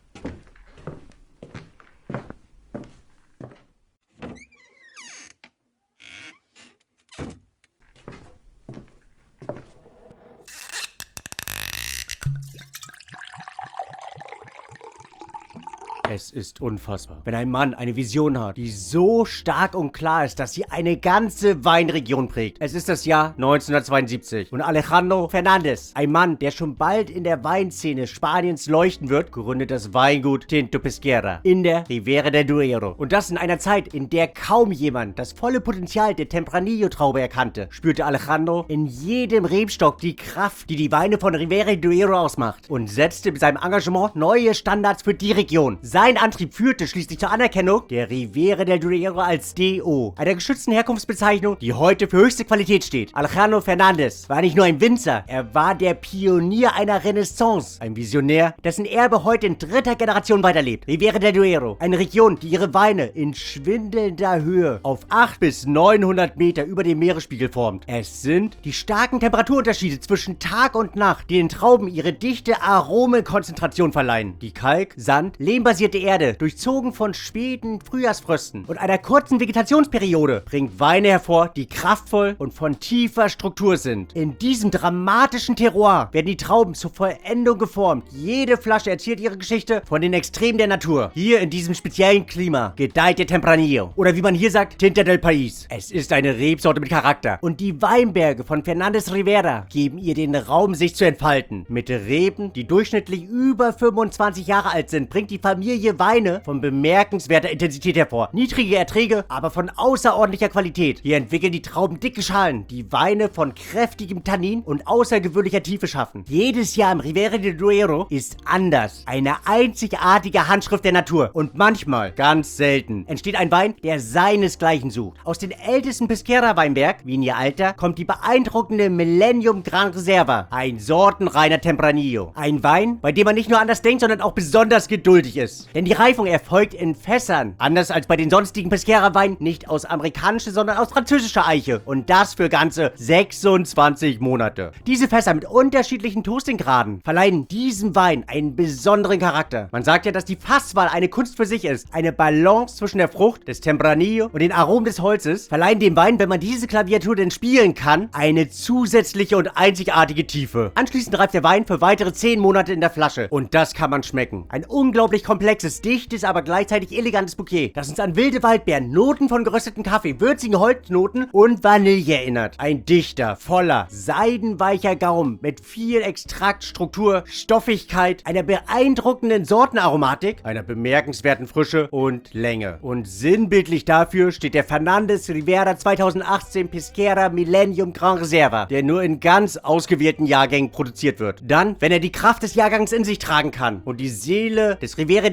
Es ist unfassbar. Wenn ein Mann eine Vision hat, die so stark und klar ist, dass sie eine ganze Weinregion prägt. Es ist das Jahr neunzehnhundertzweiundsiebzig und Alejandro Fernández, ein Mann, der schon bald in der Weinszene Spaniens leuchten wird, gründet das Weingut Tinto Pesquera in der Ribera del Duero. Und das in einer Zeit, in der kaum jemand das volle Potenzial der Tempranillo-Traube erkannte, spürte Alejandro in jedem Rebstock die Kraft, die die Weine von Ribera del Duero ausmacht und setzte mit seinem Engagement neue Standards für die Region. Sein Antrieb führte schließlich zur Anerkennung der Ribera del Duero als D O, einer geschützten Herkunftsbezeichnung, die heute für höchste Qualität steht. Alejandro Fernández war nicht nur ein Winzer, er war der Pionier einer Renaissance, ein Visionär, dessen Erbe heute in dritter Generation weiterlebt. Ribera del Duero, eine Region, die ihre Weine in schwindelnder Höhe auf achthundert bis neunhundert Meter über dem Meeresspiegel formt. Es sind die starken Temperaturunterschiede zwischen Tag und Nacht, die den Trauben ihre dichte Aromenkonzentration verleihen. Die Kalk-, Sand-, lehmbasierte Erde, durchzogen von späten Frühjahrsfrösten und einer kurzen Vegetationsperiode, bringt Weine hervor, die kraftvoll und von tiefer Struktur sind. In diesem dramatischen Terroir werden die Trauben zur Vollendung geformt. Jede Flasche erzählt ihre Geschichte von den Extremen der Natur. Hier in diesem speziellen Klima gedeiht der Tempranillo. Oder wie man hier sagt, Tinta del País. Es ist eine Rebsorte mit Charakter. Und die Weinberge von Fernández Ribera geben ihr den Raum, sich zu entfalten. Mit Reben, die durchschnittlich über fünfundzwanzig Jahre alt sind, bringt die Familie Weine von bemerkenswerter Intensität hervor. Niedrige Erträge, aber von außerordentlicher Qualität. Hier entwickeln die Trauben dicke Schalen, die Weine von kräftigem Tannin und außergewöhnlicher Tiefe schaffen. Jedes Jahr im Ribera del Duero ist anders. Eine einzigartige Handschrift der Natur. Und manchmal, ganz selten, entsteht ein Wein, der seinesgleichen sucht. Aus den ältesten Pesquera-Weinberg, wie in ihr Alter, kommt die beeindruckende Millennium Gran Reserva. Ein sortenreiner Tempranillo. Ein Wein, bei dem man nicht nur anders denkt, sondern auch besonders geduldig ist. Denn die Reifung erfolgt in Fässern. Anders als bei den sonstigen Pesquera-Weinen nicht aus amerikanischer, sondern aus französischer Eiche. Und das für ganze sechsundzwanzig Monate. Diese Fässer mit unterschiedlichen Toastinggraden verleihen diesem Wein einen besonderen Charakter. Man sagt ja, dass die Fasswahl eine Kunst für sich ist. Eine Balance zwischen der Frucht, des Tempranillo und den Aromen des Holzes verleihen dem Wein, wenn man diese Klaviatur denn spielen kann, eine zusätzliche und einzigartige Tiefe. Anschließend reift der Wein für weitere zehn Monate in der Flasche. Und das kann man schmecken. Ein unglaublich komplexes, dichtes, aber gleichzeitig elegantes Bouquet, das uns an wilde Waldbeeren, Noten von gerösteten Kaffee, würzigen Holznoten und Vanille erinnert. Ein dichter, voller, seidenweicher Gaumen mit viel Extrakt, Struktur, Stoffigkeit, einer beeindruckenden Sortenaromatik, einer bemerkenswerten Frische und Länge. Und sinnbildlich dafür steht der Fernández Ribera zweitausendachtzehn Pesquera Millennium Gran Reserva, der nur in ganz ausgewählten Jahrgängen produziert wird. Dann, wenn er die Kraft des Jahrgangs in sich tragen kann und die Seele des Ribera del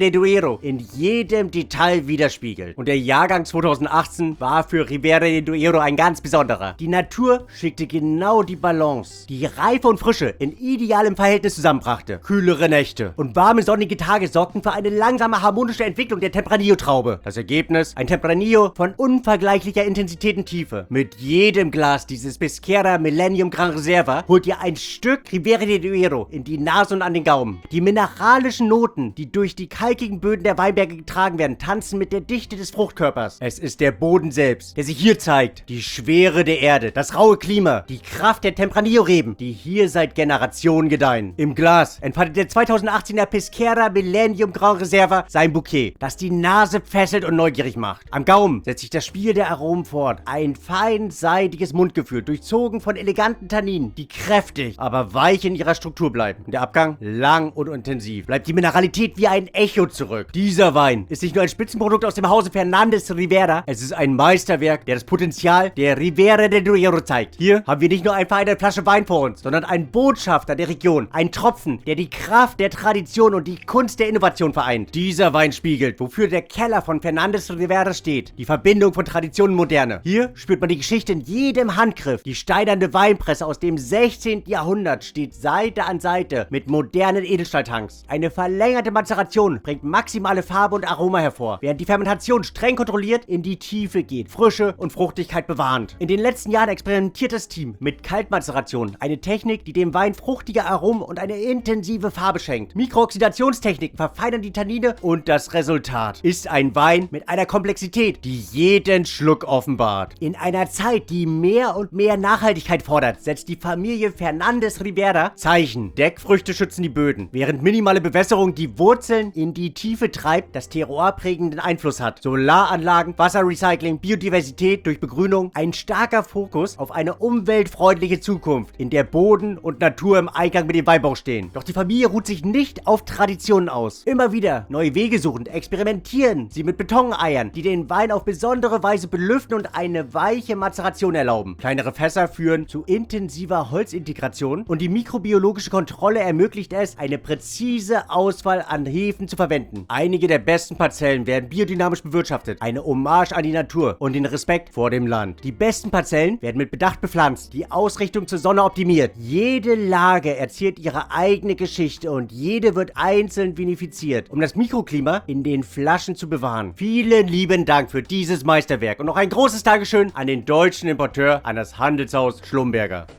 del Duero in jedem Detail widerspiegelt. Und der Jahrgang zweitausendachtzehn war für Ribera del Duero ein ganz besonderer. Die Natur schickte genau die Balance, die Reife und Frische in idealem Verhältnis zusammenbrachte. Kühlere Nächte und warme sonnige Tage sorgten für eine langsame harmonische Entwicklung der Tempranillo-Traube. Das Ergebnis? Ein Tempranillo von unvergleichlicher Intensität und Tiefe. Mit jedem Glas dieses Pesquera Millennium Gran Reserva holt ihr ein Stück Ribera del Duero in die Nase und an den Gaumen. Die mineralischen Noten, die durch die kalkigen Böden der Weinberge getragen werden, tanzen mit der Dichte des Fruchtkörpers. Es ist der Boden selbst, der sich hier zeigt. Die Schwere der Erde, das raue Klima, die Kraft der Tempranillo-Reben, die hier seit Generationen gedeihen. Im Glas entfaltet der zweitausendachtzehner Pesquera Millennium Gran Reserva sein Bouquet, das die Nase fesselt und neugierig macht. Am Gaumen setzt sich das Spiel der Aromen fort. Ein fein seidiges Mundgefühl, durchzogen von eleganten Tanninen, die kräftig, aber weich in ihrer Struktur bleiben. Und der Abgang lang und intensiv. Bleibt die Mineralität wie ein Echo zurück. Dieser Wein ist nicht nur ein Spitzenprodukt aus dem Hause Fernández Rivera, es ist ein Meisterwerk, der das Potenzial der Ribera del Duero zeigt. Hier haben wir nicht nur einfach eine Flasche Wein vor uns, sondern einen Botschafter der Region, ein Tropfen, der die Kraft der Tradition und die Kunst der Innovation vereint. Dieser Wein spiegelt, wofür der Keller von Fernández Rivera steht. Die Verbindung von Tradition und Moderne. Hier spürt man die Geschichte in jedem Handgriff. Die steinerne Weinpresse aus dem sechzehnten Jahrhundert steht Seite an Seite mit modernen Edelstahltanks. Eine verlängerte Mazeration bringt maximale Farbe und Aroma hervor, während die Fermentation streng kontrolliert in die Tiefe geht, Frische und Fruchtigkeit bewahrend. In den letzten Jahren experimentiert das Team mit Kaltmazeration, eine Technik, die dem Wein fruchtige Aromen und eine intensive Farbe schenkt. Mikrooxidationstechniken verfeinern die Tannine und das Resultat ist ein Wein mit einer Komplexität, die jeden Schluck offenbart. In einer Zeit, die mehr und mehr Nachhaltigkeit fordert, setzt die Familie Fernández Rivera Zeichen. Deckfrüchte schützen die Böden, während minimale Bewässerung die Wurzeln in die Tiefe treibt, das Terroir prägenden Einfluss hat. Solaranlagen, Wasserrecycling, Biodiversität durch Begrünung, ein starker Fokus auf eine umweltfreundliche Zukunft, in der Boden und Natur im Einklang mit dem Weinbau stehen. Doch die Familie ruht sich nicht auf Traditionen aus. Immer wieder neue Wege suchend experimentieren sie mit Betoneiern, die den Wein auf besondere Weise belüften und eine weiche Mazeration erlauben. Kleinere Fässer führen zu intensiver Holzintegration und die mikrobiologische Kontrolle ermöglicht es, eine präzise Auswahl an Hefen zu verwenden. Einige der besten Parzellen werden biodynamisch bewirtschaftet, eine Hommage an die Natur und den Respekt vor dem Land. Die besten Parzellen werden mit Bedacht bepflanzt, die Ausrichtung zur Sonne optimiert. Jede Lage erzählt ihre eigene Geschichte und jede wird einzeln vinifiziert, um das Mikroklima in den Flaschen zu bewahren. Vielen lieben Dank für dieses Meisterwerk und noch ein großes Dankeschön an den deutschen Importeur, an das Handelshaus Schlumberger.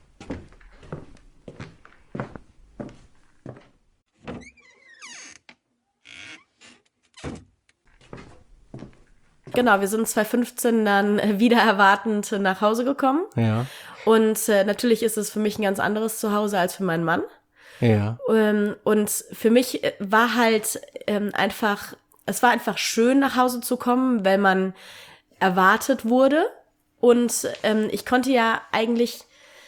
Genau, wir sind zweitausendfünfzehn dann wieder erwartend nach Hause gekommen. Ja. Und äh, natürlich ist es für mich ein ganz anderes Zuhause als für meinen Mann. Ja. Ähm, und für mich war halt ähm, einfach, es war einfach schön, nach Hause zu kommen, weil man erwartet wurde. Und ähm, ich konnte ja eigentlich,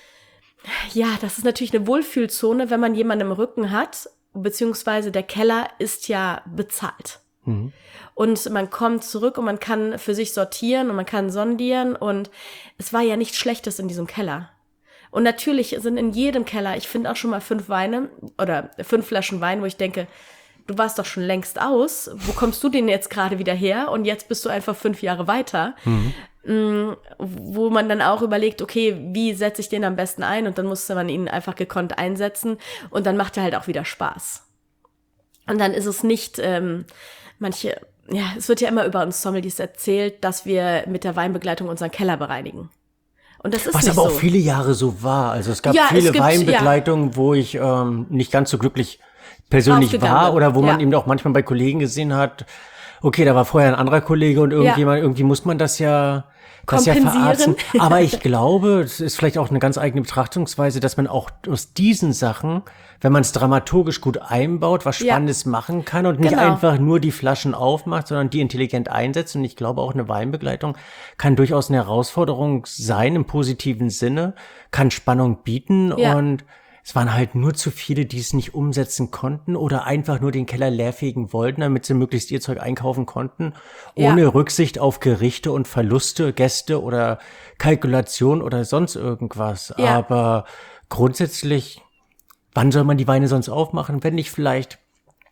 ja, das ist natürlich eine Wohlfühlzone, wenn man jemanden im Rücken hat, beziehungsweise der Keller ist ja bezahlt. Mhm. Und man kommt zurück und man kann für sich sortieren und man kann sondieren und es war ja nichts Schlechtes in diesem Keller. Und natürlich sind in jedem Keller, ich finde auch schon mal fünf Weine oder fünf Flaschen Wein, wo ich denke, du warst doch schon längst aus, wo kommst du denn jetzt gerade wieder her? Und jetzt bist du einfach fünf Jahre weiter. Mhm. Wo man dann auch überlegt, okay, wie setze ich den am besten ein? Und dann musste man ihn einfach gekonnt einsetzen und dann macht er halt auch wieder Spaß. Und dann ist es nicht, ähm, manche, ja, es wird ja immer über uns Sommeliers erzählt, dass wir mit der Weinbegleitung unseren Keller bereinigen. Und das ist Was nicht aber so. auch viele Jahre so war. Also es gab Ja, viele es gibt- Weinbegleitungen, ja. wo ich ähm, nicht ganz so glücklich persönlich Rausgegangen war bin. oder wo man Ja. eben auch manchmal bei Kollegen gesehen hat, okay, da war vorher ein anderer Kollege und irgendjemand, irgendwie muss man das ja das ja Kompensieren. verarzten. Aber ich glaube, es ist vielleicht auch eine ganz eigene Betrachtungsweise, dass man auch aus diesen Sachen, wenn man es dramaturgisch gut einbaut, was Ja. Spannendes machen kann und nicht Genau. einfach nur die Flaschen aufmacht, sondern die intelligent einsetzt. Und ich glaube auch eine Weinbegleitung kann durchaus eine Herausforderung sein im positiven Sinne, kann Spannung bieten Ja. und es waren halt nur zu viele, die es nicht umsetzen konnten oder einfach nur den Keller leerfegen wollten, damit sie möglichst ihr Zeug einkaufen konnten, ohne Ja. Rücksicht auf Gerichte und Verluste, Gäste oder Kalkulation oder sonst irgendwas. Ja. Aber grundsätzlich, wann soll man die Weine sonst aufmachen, wenn nicht vielleicht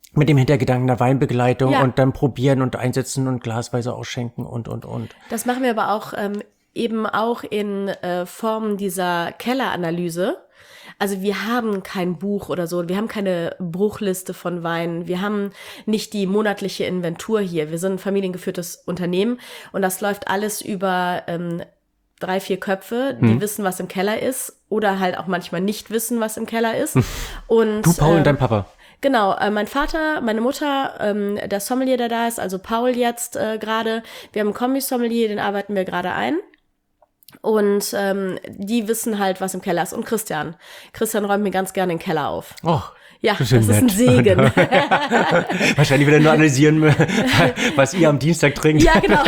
Mit dem Hintergedanken der Weinbegleitung Ja. und dann probieren und einsetzen und glasweise ausschenken und, und, und. Das machen wir aber auch ähm, eben auch in äh, Form dieser Kelleranalyse. Also wir haben kein Buch oder so, wir haben keine Bruchliste von Weinen, wir haben nicht die monatliche Inventur hier. Wir sind ein familiengeführtes Unternehmen und das läuft alles über ähm, drei, vier Köpfe, die hm. wissen, was im Keller ist oder halt auch manchmal nicht wissen, was im Keller ist. Und, du, Paul äh, und dein Papa. Genau, äh, mein Vater, meine Mutter, ähm, der Sommelier, der da ist, also Paul jetzt äh, gerade. Wir haben einen Kombi-Sommelier, den arbeiten wir gerade ein. Und ähm, die wissen halt, was im Keller ist. Und Christian. Christian räumt mir ganz gerne den Keller auf. Oh, ja, das ist, ist das ist ein Segen. Wahrscheinlich wieder nur analysieren, was ihr am Dienstag trinkt. Ja, genau.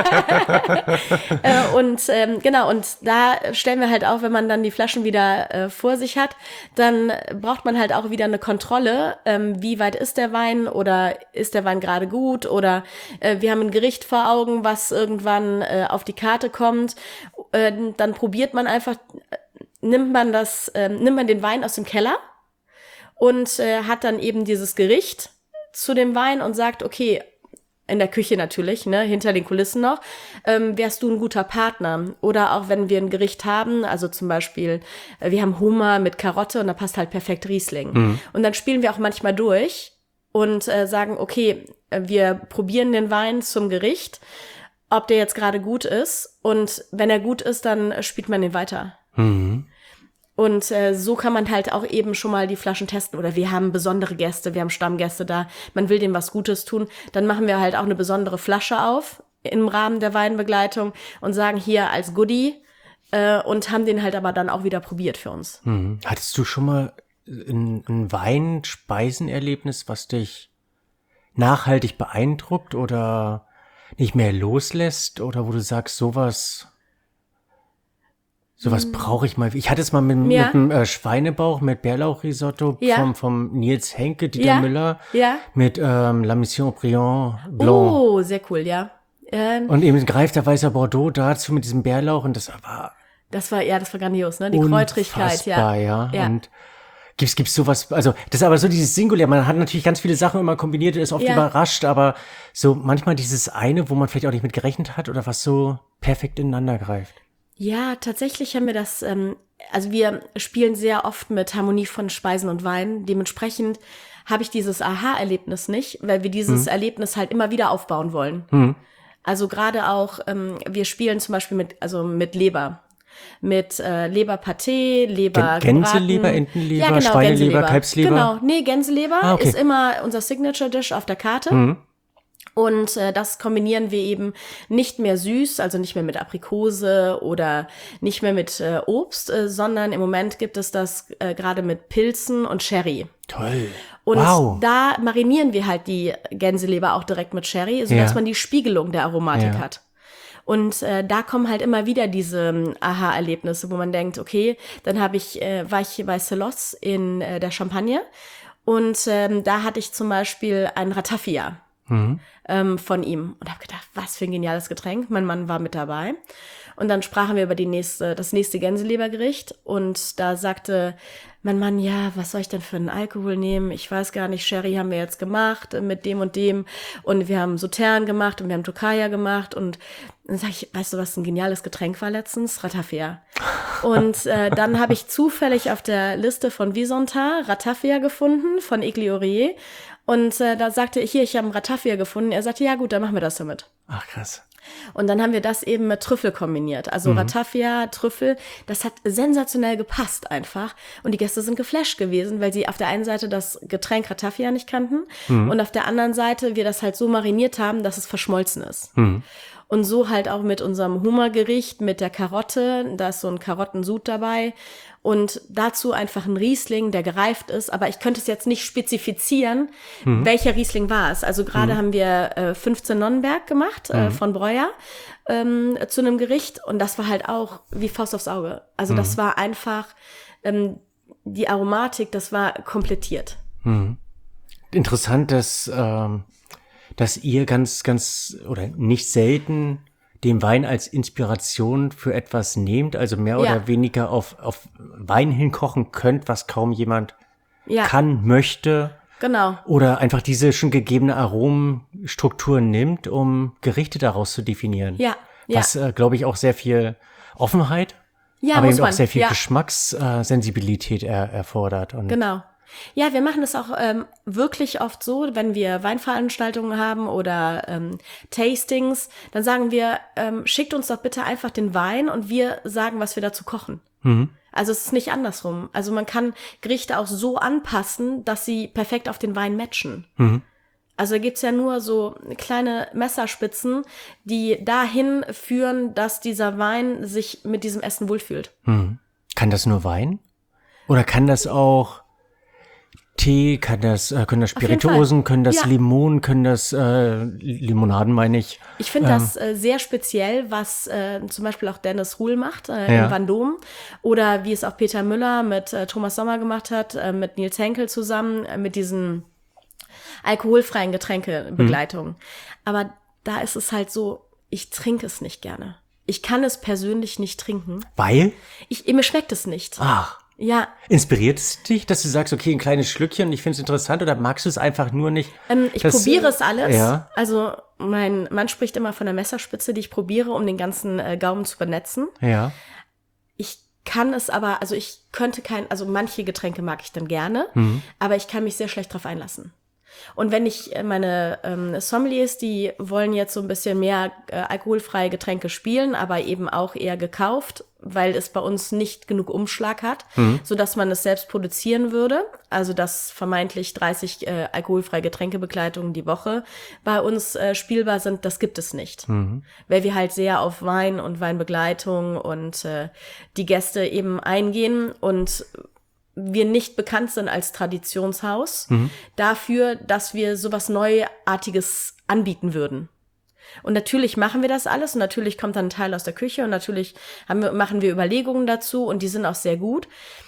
äh, und ähm, genau, und da stellen wir halt auch, wenn man dann die Flaschen wieder äh, vor sich hat, dann braucht man halt auch wieder eine Kontrolle, ähm, wie weit ist der Wein oder ist der Wein gerade gut oder äh, wir haben ein Gericht vor Augen, was irgendwann äh, auf die Karte kommt. Äh, dann probiert man einfach, nimmt man das, äh, nimmt man den Wein aus dem Keller und äh, hat dann eben dieses Gericht zu dem Wein und sagt, okay, in der Küche natürlich, ne, hinter den Kulissen noch, ähm, wärst du ein guter Partner. Oder auch wenn wir ein Gericht haben, also zum Beispiel, äh, wir haben Hummer mit Karotte und da passt halt perfekt Riesling. Mhm. Und dann spielen wir auch manchmal durch und äh, sagen, okay, äh, wir probieren den Wein zum Gericht, ob der jetzt gerade gut ist. Und wenn er gut ist, dann spielt man den weiter. Mhm. Und äh, so kann man halt auch eben schon mal die Flaschen testen. Oder wir haben besondere Gäste, wir haben Stammgäste da. Man will denen was Gutes tun. Dann machen wir halt auch eine besondere Flasche auf im Rahmen der Weinbegleitung und sagen hier als Goodie äh, und haben den halt aber dann auch wieder probiert für uns. Mhm. Hattest du schon mal ein, ein Wein-Speisenerlebnis, was dich nachhaltig beeindruckt oder nicht mehr loslässt? Oder wo du sagst, sowas... Sowas brauche ich mal. Ich hatte es mal mit, Ja. mit einem äh, Schweinebauch, mit Bärlauchrisotto Ja. vom, vom Nils Henke, Dieter Ja. Müller, Ja. mit ähm, La Mission Briand Blanc. Oh, sehr cool, ja. Ähm, Und eben Greif der weißer Bordeaux dazu mit diesem Bärlauch und das war das war, ja, das war grandios, ne? Die Kräutrigkeit, ja. ja. Ja. Und gibt's, gibt's sowas, also das ist aber so dieses Singulär, man hat natürlich ganz viele Sachen immer kombiniert, ist oft Ja. überrascht, aber so manchmal dieses eine, wo man vielleicht auch nicht mit gerechnet hat oder was so perfekt ineinander greift. Ja, tatsächlich haben wir das, ähm, also wir spielen sehr oft mit Harmonie von Speisen und Wein. Dementsprechend habe ich dieses Aha-Erlebnis nicht, weil wir dieses Mhm. Erlebnis halt immer wieder aufbauen wollen. Mhm. Also gerade auch, ähm, wir spielen zum Beispiel mit, also mit Leber. Mit äh, Leberpaté, Leber Gän- gebraten. Gänseleber, Entenleber, ja, genau, Schweineleber, Gänseleber. Kalbsleber? Genau, nee, Gänseleber Ah, okay. ist immer unser Signature-Dish auf der Karte. Mhm. Und äh, das kombinieren wir eben nicht mehr süß, also nicht mehr mit Aprikose oder nicht mehr mit äh, Obst, äh, sondern im Moment gibt es das äh, gerade mit Pilzen und Sherry. Toll. Und wow. da marinieren wir halt die Gänseleber auch direkt mit Sherry, sodass Ja. man die Spiegelung der Aromatik Ja. hat. Und äh, da kommen halt immer wieder diese ähm, Aha-Erlebnisse, wo man denkt, okay, dann habe ich, äh, war ich hier bei Celos in äh, der Champagne und ähm, da hatte ich zum Beispiel ein Ratafia. Mhm. Ähm, von ihm und habe gedacht, was für ein geniales Getränk. Mein Mann war mit dabei und dann sprachen wir über die nächste, das nächste Gänselebergericht und da sagte mein Mann, ja, was soll ich denn für einen Alkohol nehmen? Ich weiß gar nicht, Sherry haben wir jetzt gemacht äh, mit dem und dem und wir haben Sautern gemacht und wir haben Tokaja gemacht und dann sage ich, weißt du, was ein geniales Getränk war letztens? Ratafia. Und äh, dann habe ich zufällig auf der Liste von Visontin Ratafia gefunden von Egliorier. Und äh, da sagte ich, hier, ich habe einen Ratafia gefunden. Er sagte, ja gut, dann machen wir das damit. Ach, krass. Und dann haben wir das eben mit Trüffel kombiniert. Also mhm. Ratafia, Trüffel, das hat sensationell gepasst einfach. Und die Gäste sind geflasht gewesen, weil sie auf der einen Seite das Getränk Ratafia nicht kannten mhm. und auf der anderen Seite wir das halt so mariniert haben, dass es verschmolzen ist. Mhm. Und so halt auch mit unserem Hummergericht, mit der Karotte, da ist so ein Karottensud dabei und dazu einfach ein Riesling, der gereift ist, aber ich könnte es jetzt nicht spezifizieren, mhm. welcher Riesling war es. Also gerade mhm. haben wir äh, fünfzehn Nonnenberg gemacht äh, mhm. von Breuer ähm, zu einem Gericht und das war halt auch wie Faust aufs Auge. Also mhm. das war einfach ähm, die Aromatik, das war komplettiert. Mhm. Interessant, dass ähm dass ihr ganz, ganz oder nicht selten den Wein als Inspiration für etwas nehmt, also mehr ja. oder weniger auf, auf Wein hinkochen könnt, was kaum jemand ja. kann, möchte Genau. Oder einfach diese schon gegebene Aromenstruktur nimmt, um Gerichte daraus zu definieren. Ja, ja. Was, äh, glaube ich, auch sehr viel Offenheit, Ja, aber muss eben auch man. sehr viel Ja. Geschmackssensibilität er, erfordert. Und Genau. Ja, wir machen das auch ähm, wirklich oft so, wenn wir Weinveranstaltungen haben oder ähm, Tastings, dann sagen wir, ähm, schickt uns doch bitte einfach den Wein und wir sagen, was wir dazu kochen. Mhm. Also es ist nicht andersrum. Also man kann Gerichte auch so anpassen, dass sie perfekt auf den Wein matchen. Mhm. Also da gibt's ja nur so kleine Messerspitzen, die dahin führen, dass dieser Wein sich mit diesem Essen wohlfühlt. Mhm. Kann das nur Wein? Oder kann das auch Tee, kann das, äh, können das Auf jeden Spirituosen, Fall. können das Ja. Limonen, können das äh, Limonaden, meine ich. Ich finde Ähm. das äh, sehr speziell, was äh, zum Beispiel auch Dennis Ruhl macht äh, Ja. in Vendôme oder wie es auch Peter Müller mit äh, Thomas Sommer gemacht hat, äh, mit Nils Henkel zusammen, äh, mit diesen alkoholfreien Getränkebegleitungen. Aber da ist es halt so, ich trinke es nicht gerne. Ich kann es persönlich nicht trinken. Weil? Ich, mir schmeckt es nicht. Ach. Ja, Inspiriert es dich, dass du sagst, okay, ein kleines Schlückchen, ich finde es interessant, oder magst du es einfach nur nicht? ähm, ich Das, probiere äh, es alles. Ja. Also mein Mann spricht immer von der Messerspitze, die ich probiere, um den ganzen äh, Gaumen zu benetzen. Ja. Ich kann es aber, also ich könnte kein, also manche Getränke mag ich dann gerne, Mhm. aber ich kann mich sehr schlecht drauf einlassen. Und wenn ich äh, meine ähm, Sommeliers, die wollen jetzt so ein bisschen mehr äh, alkoholfreie Getränke spielen, aber eben auch eher gekauft, weil es bei uns nicht genug Umschlag hat, Mhm. sodass man es selbst produzieren würde. Also dass vermeintlich dreißig äh, alkoholfreie Getränkebegleitungen die Woche bei uns äh, spielbar sind, das gibt es nicht. Mhm. Weil wir halt sehr auf Wein und Weinbegleitung und äh, die Gäste eben eingehen und wir nicht bekannt sind als Traditionshaus Mhm. dafür, dass wir sowas Neuartiges anbieten würden. Und natürlich machen wir das alles und natürlich kommt dann ein Teil aus der Küche und natürlich haben wir, machen wir Überlegungen dazu und die sind auch sehr gut.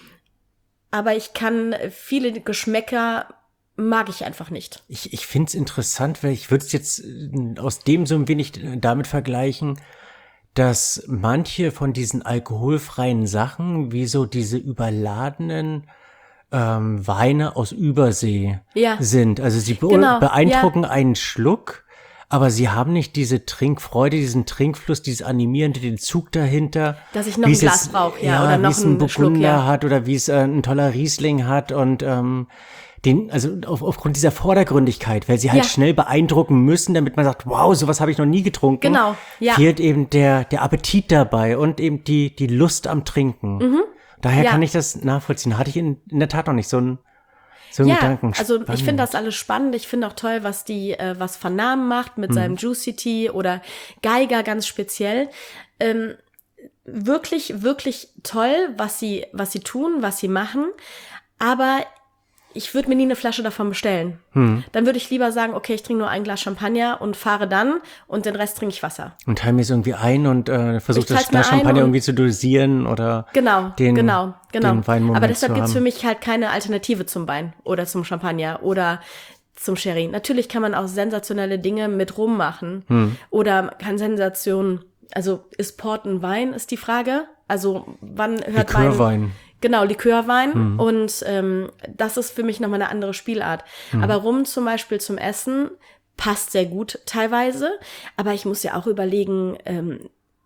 Aber ich kann viele Geschmäcker mag ich einfach nicht. Ich, ich finde es interessant, weil ich würde es jetzt äh, aus dem so ein wenig äh, damit vergleichen, dass manche von diesen alkoholfreien Sachen, wie so diese überladenen ähm, Weine aus Übersee Ja. sind. Also sie be Genau, beeindrucken einen Schluck, aber sie haben nicht diese Trinkfreude, diesen Trinkfluss, dieses Animierende, den Zug dahinter. Dass ich noch wie ein es Glas jetzt- brauche, ja, oder wie noch es ein einen Schluck, Burgunder ja. hat oder wie es äh, ein toller Riesling hat und ähm, den, also auf, aufgrund dieser Vordergründigkeit, weil sie halt Ja. schnell beeindrucken müssen, damit man sagt, wow, sowas habe ich noch nie getrunken. Genau, ja. Fehlt eben der, der Appetit dabei und eben die, die Lust am Trinken. Daher Mhm. Ja. kann ich das nachvollziehen. Hatte ich in, in der Tat noch nicht so einen, so einen Ja, Gedanken. also ich Spannend. finde das alles spannend. Ich finde auch toll, was die, äh, was Van Namen macht mit seinem Juicy Tea oder Geiger ganz speziell. Ähm, wirklich, wirklich toll, was sie, was sie tun, was sie machen. Aber ich würde mir nie eine Flasche davon bestellen. Hm. Dann würde ich lieber sagen, okay, ich trinke nur ein Glas Champagner und fahre dann und den Rest trinke ich Wasser. Und teile mir es irgendwie ein und äh, versuche Ich das teil's mir Glas ein Champagner und- irgendwie zu dosieren oder Genau, den, genau, genau. den Weinmoment Aber deshalb zu gibt's haben. für mich halt keine Alternative zum Wein oder zum Champagner oder zum Sherry. Natürlich kann man auch sensationelle Dinge mit Rum machen Hm. oder kann Sensation, also ist Port ein Wein, ist die Frage. Also wann hört Wein... Likörwein. Genau, Likörwein. Mhm. Und ähm, das ist für mich nochmal eine andere Spielart. Mhm. Aber Rum zum Beispiel zum Essen passt sehr gut teilweise. Aber ich muss ja auch überlegen, ähm,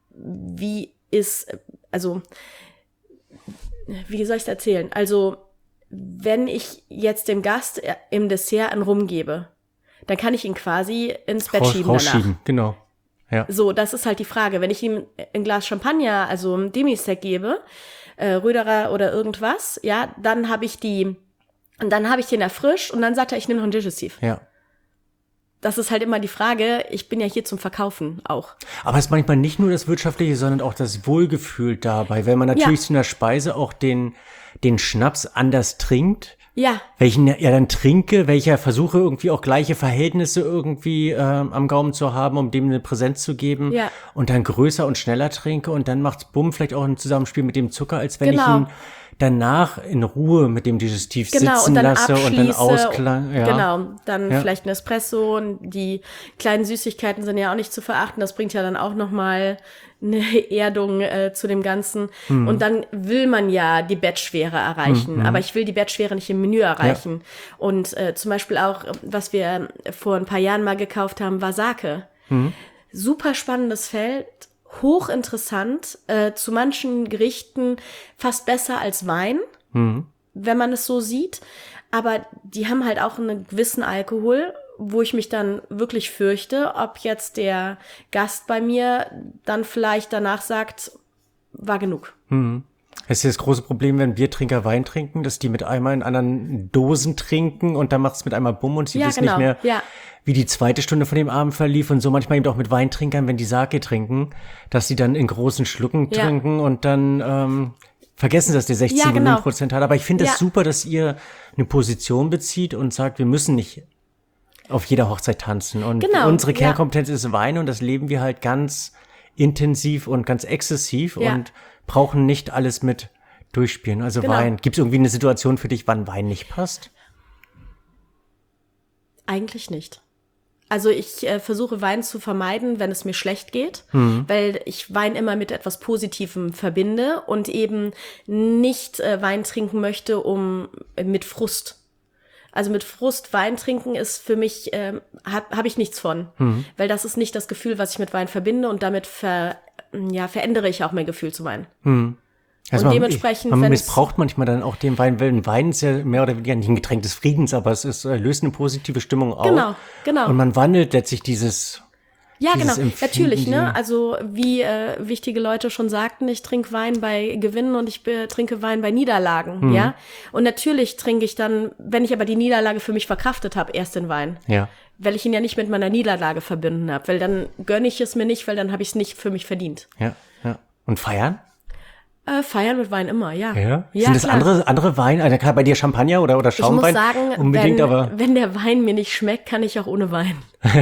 wie ist, also, wie soll ich es erzählen? Also, wenn ich jetzt dem Gast im Dessert einen Rum gebe, dann kann ich ihn quasi ins Bett Raus, schieben danach. rausschieben, genau. Ja. So, das ist halt die Frage. Wenn ich ihm ein Glas Champagner, also ein Demisec gebe, äh, Röderer oder irgendwas, ja, dann habe ich die, und dann habe ich den erfrischt und dann sagt er, ich nehme noch ein Digestiv. Ja. Das ist halt immer die Frage, ich bin ja hier zum Verkaufen auch. Aber es ist manchmal nicht nur das Wirtschaftliche, sondern auch das Wohlgefühl dabei, wenn man natürlich Ja. zu einer Speise auch den, den Schnaps anders trinkt, Ja, welchen ja dann trinke, welcher versuche irgendwie auch gleiche Verhältnisse irgendwie ähm, am Gaumen zu haben, um dem eine Präsenz zu geben Ja. und dann größer und schneller trinke und dann macht's bumm, vielleicht auch ein Zusammenspiel mit dem Zucker, als wenn Genau. ich ihn danach in Ruhe mit dem Digestiv Genau, sitzen und dann lasse und dann abschließe. ausklang. Ja. Genau, dann Ja. vielleicht ein Espresso und die kleinen Süßigkeiten sind ja auch nicht zu verachten. Das bringt ja dann auch nochmal eine Erdung äh, zu dem Ganzen. Mhm. Und dann will man ja die Bettschwere erreichen. Mhm. Aber ich will die Bettschwere nicht im Menü erreichen. Ja. Und äh, zum Beispiel auch, was wir vor ein paar Jahren mal gekauft haben, war Sake. Mhm. Super spannendes Feld. Hochinteressant, äh, zu manchen Gerichten fast besser als Wein, mhm. wenn man es so sieht. Aber die haben halt auch einen gewissen Alkohol, wo ich mich dann wirklich fürchte, ob jetzt der Gast bei mir dann vielleicht danach sagt, war genug. Mhm. Das ist das große Problem, wenn Biertrinker Wein trinken, dass die mit einmal in anderen Dosen trinken und dann macht es mit einmal Bumm und sie ja, wissen genau. nicht mehr, ja. wie die zweite Stunde von dem Abend verlief und so manchmal eben auch mit Weintrinkern, wenn die Sake trinken, dass sie dann in großen Schlucken ja. trinken und dann ähm, vergessen, dass der sechzehn ja, genau. Volumenprozent hat. Aber ich finde es ja. super, dass ihr eine Position bezieht und sagt, wir müssen nicht auf jeder Hochzeit tanzen. Und genau. unsere Kernkompetenz ja. ist Wein und das leben wir halt ganz intensiv und ganz exzessiv ja. und brauchen nicht alles mit durchspielen. Also genau. Wein. Gibt es irgendwie eine Situation für dich, wann Wein nicht passt? Eigentlich nicht. Also ich äh, versuche Wein zu vermeiden, wenn es mir schlecht geht, mhm. weil ich Wein immer mit etwas Positivem verbinde und eben nicht äh, Wein trinken möchte, um äh, mit Frust. Also mit Frust Wein trinken ist für mich, äh, habe hab ich nichts von, mhm. weil das ist nicht das Gefühl, was ich mit Wein verbinde und damit ver, ja, verändere ich auch mein Gefühl zu Wein. Mhm. Also und man, dementsprechend, man missbraucht manchmal dann auch den Wein, weil ein Wein ist ja mehr oder weniger nicht ein Getränk des Friedens, aber es ist, äh, löst eine positive Stimmung auf. Genau, genau. Und man wandelt letztlich dieses Ja, dieses genau, Empfinden, natürlich, ne? Also wie äh, wichtige Leute schon sagten, ich trinke Wein bei Gewinnen und ich äh, trinke Wein bei Niederlagen, mhm. ja? Und natürlich trinke ich dann, wenn ich aber die Niederlage für mich verkraftet habe, erst den Wein. Ja. Weil ich ihn ja nicht mit meiner Niederlage verbinden habe, weil dann gönne ich es mir nicht, weil dann habe ich es nicht für mich verdient. Ja, ja. Und feiern? Äh, feiern mit Wein immer, ja. Ja? ja Sind das klar. andere, andere Wein? Also klar, bei dir Champagner oder, oder Schaumwein? Ich muss sagen, unbedingt, wenn, aber wenn der Wein mir nicht schmeckt, kann ich auch ohne Wein.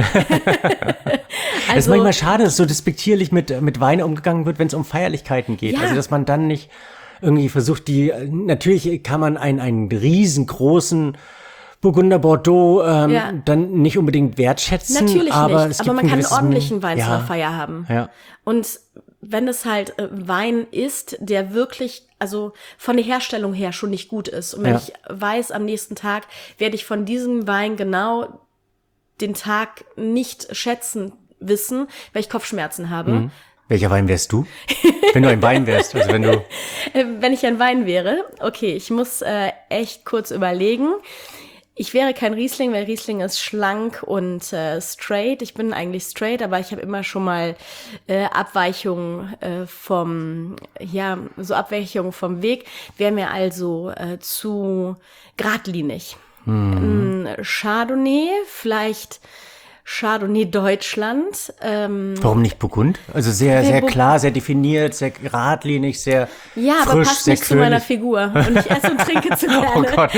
Also, es ist manchmal schade, dass so despektierlich mit, mit Wein umgegangen wird, wenn es um Feierlichkeiten geht. Ja. Also, dass man dann nicht irgendwie versucht, die, natürlich kann man einen, einen riesengroßen Burgunder Bordeaux ähm, ja. dann nicht unbedingt wertschätzen. Natürlich aber nicht, es aber gibt man kann einen gewissen, ordentlichen Wein ja, zur Feier haben. Ja. Und wenn es halt äh, Wein ist, der wirklich, also von der Herstellung her schon nicht gut ist. Und wenn ja. ich weiß, am nächsten Tag werde ich von diesem Wein genau den Tag nicht schätzen wissen, weil ich Kopfschmerzen habe. Mhm. Welcher Wein wärst du? Wenn du ein Wein wärst, also wenn du... Wenn ich ein Wein wäre, okay, ich muss äh, echt kurz überlegen. Ich wäre kein Riesling, weil Riesling ist schlank und äh, straight. Ich bin eigentlich straight, aber ich habe immer schon mal äh, Abweichungen äh, vom, ja, so Abweichungen vom Weg. Wäre mir also äh, zu geradlinig. Mhm. Ähm, Chardonnay, vielleicht Chardonnay Deutschland. Ähm, Warum nicht Burgund? Also sehr, sehr Bur- klar, sehr definiert, sehr geradlinig, sehr ja, frisch, aber passt sehr nicht zu meiner quirlig. Figur und ich esse und trinke zu gerne. Oh Gott.